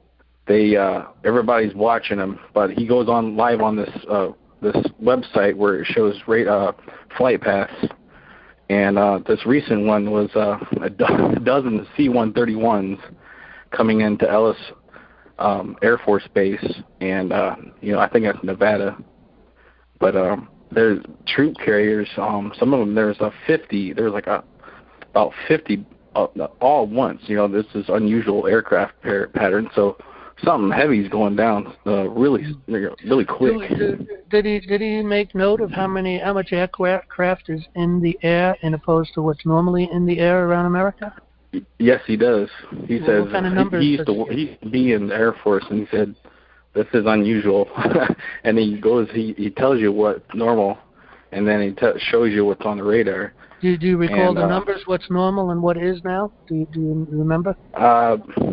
everybody's watching him. But he goes on live on this website where it shows flight paths, and this recent one was a dozen C-131s coming into Ellis Air Force Base, and I think that's Nevada. But there's troop carriers. Some of them there's 50. There's like about 50 all at once. This is unusual aircraft pattern. So something heavy's going down really quick. Did he make note of how much aircraft is in the air in opposed to what's normally in the air around America? Yes, he does. He says what kind of numbers he used to be in the Air Force, and he said this is unusual. And he tells you what's normal, and then he shows you what's on the radar. Do you recall the numbers? What's normal and what is now? Do you remember? I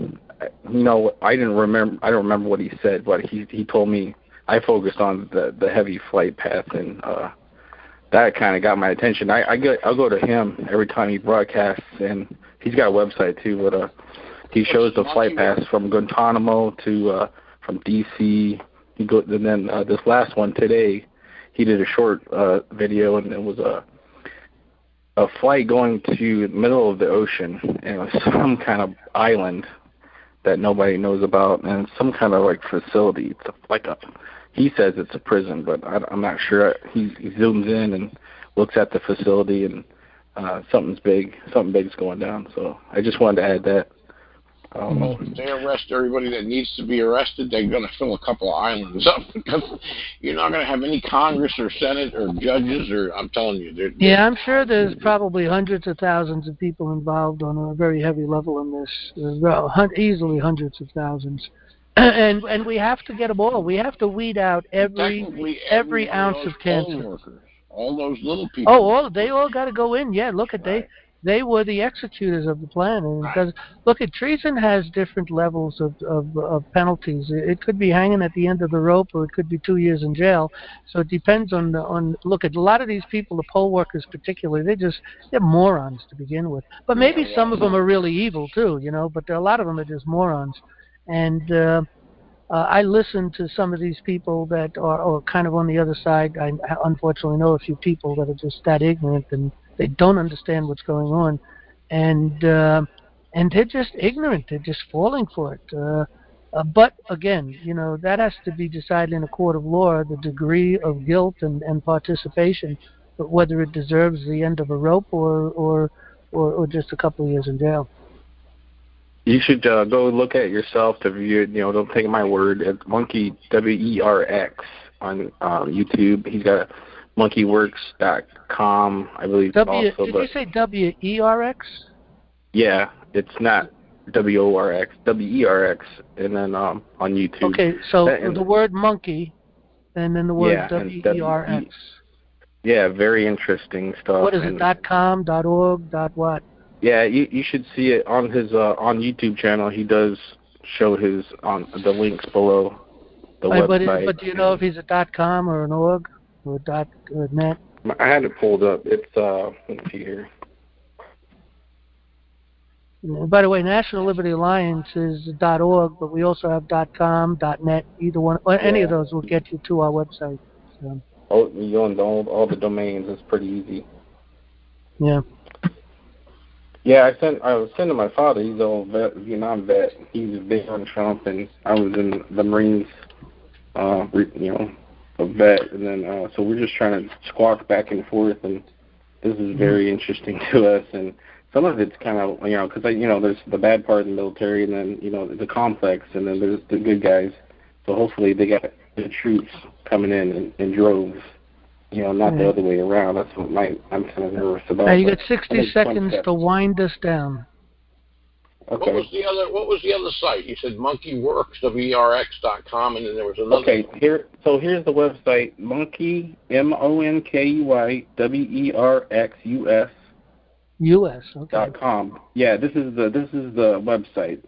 didn't remember. I don't remember what he said, but he told me. I focused on the heavy flight path, and that kind of got my attention. I'll go to him every time he broadcasts, and he's got a website too. But he shows the flight paths from Guantanamo to from DC. And then this last one today, he did a short video, and it was a flight going to the middle of the ocean, and it was some kind of island that nobody knows about, and some kind of like facility. It's he says it's a prison, but I'm not sure. He zooms in and looks at the facility, and something big's going down. So I just wanted to add that. Well, if they arrest everybody that needs to be arrested, they're going to fill a couple of islands up because you're not going to have any Congress or Senate or judges, or I'm telling you. Yeah, I'm sure there's probably hundreds of thousands of people involved on a very heavy level in this, easily hundreds of thousands. And we have to get them all. We have to weed out every ounce of cancer. Workers, all those little people. They all got to go in. Yeah, look at They were the executors of the plan. And because look, at treason has different levels of penalties. It could be hanging at the end of the rope, or it could be 2 years in jail. So it depends on. Look, at a lot of these people, the poll workers particularly, they're morons to begin with. But maybe some of them are really evil too, But a lot of them are just morons. And I listen to some of these people that are kind of on the other side. I unfortunately know a few people that are just that ignorant, and they don't understand what's going on, and they're just ignorant. They're just falling for it. But again, that has to be decided in a court of law, the degree of guilt and participation, but whether it deserves the end of a rope or just a couple of years in jail. You should go look at it yourself to view it. Don't take my word. It's Monkey WERX on YouTube. He's got monkeyworks.com, I believe. Did you say WERX? Yeah, it's not WORX, WERX, and then on YouTube. Okay, so the word monkey, and then the word WERX. Yeah, very interesting stuff. What is it? .com, .org, .what? Yeah, you should see it on his on YouTube channel. He does show his on the links below the website. But do you know if he's a .com or an org or .net? I had it pulled up. It's let's see here. By the way, National Liberty Alliance is .org, but we also have .com, .net. Either one, any of those will get you to our website. So. Oh, you own all the domains. It's pretty easy. Yeah. Yeah, I was sending my father. He's an old Vietnam vet. He's big on Trump, and I was in the Marines, a vet, and then so we're just trying to squawk back and forth, and this is very interesting to us, and some of it's kind of because there's the bad part of the military, and then the complex, and then there's the good guys. So hopefully they got the troops coming in droves. Not the other way around. That's what I'm kind of nervous about. Now you got 60 seconds to wind us down. Okay. What was the other site? You said monkeyworks, WERX.com, and then there was another. Okay, here's the website, Monkey MONKEY WERX US. Okay. .com. Yeah, this is the website,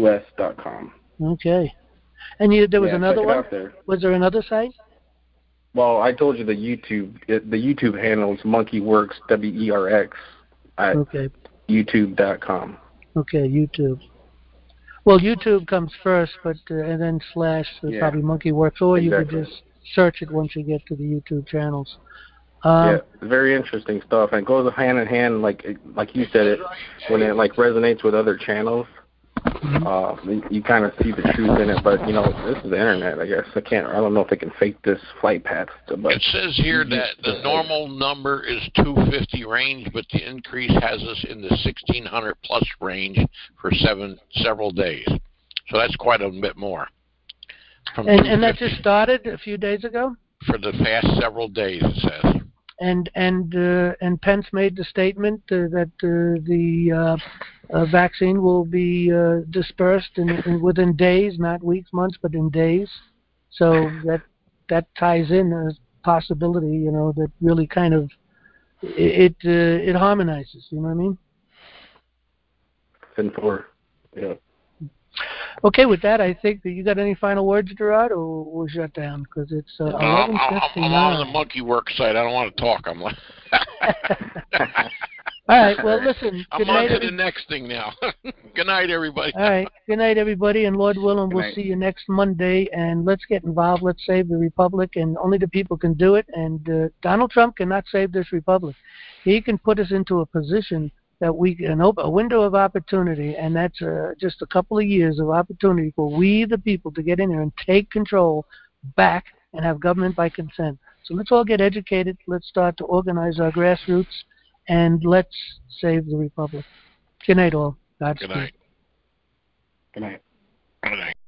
monkeyworksus.com. Okay. And there was another one? There. Was there another site? Well, I told you the YouTube handle is MonkeyWorks, WERX, at YouTube.com. Okay, YouTube. Well, YouTube comes first, but and then slash probably MonkeyWorks, or you could just search it once you get to the YouTube channels. Very interesting stuff, and it goes hand in hand, like you said it, when it like resonates with other channels. You kind of see the truth in it, but this is the internet. I guess I don't know if they can fake this flight path. But it says here that the normal number is 250 range, but the increase has us in the 1600 plus range for several days. So that's quite a bit more. And that just started a few days ago. For the past several days, it says. And Pence made the statement that the vaccine will be dispersed within days, not weeks, months, but in days. So that ties in a possibility, that really kind of it harmonizes. You know what I mean? And yeah. Okay, with that, I think that you got any final words, Gerard, or we'll shut down because it's 11:59. I'm on the MonkeyWorks site. I don't want to talk. I'm like. All right. Well, listen. I'm on to the next thing now. Good night, everybody. All right. Good night, everybody. And Lord willing, we'll see you next Monday. And let's get involved. Let's save the republic. And only the people can do it. And Donald Trump cannot save this republic. He can put us into a position that we can open a window of opportunity, and that's just a couple of years of opportunity for we, the people, to get in there and take control back and have government by consent. So let's all get educated. Let's start to organize our grassroots, and let's save the republic. Good night, all. Godspeed. Good night. Good night. Good night.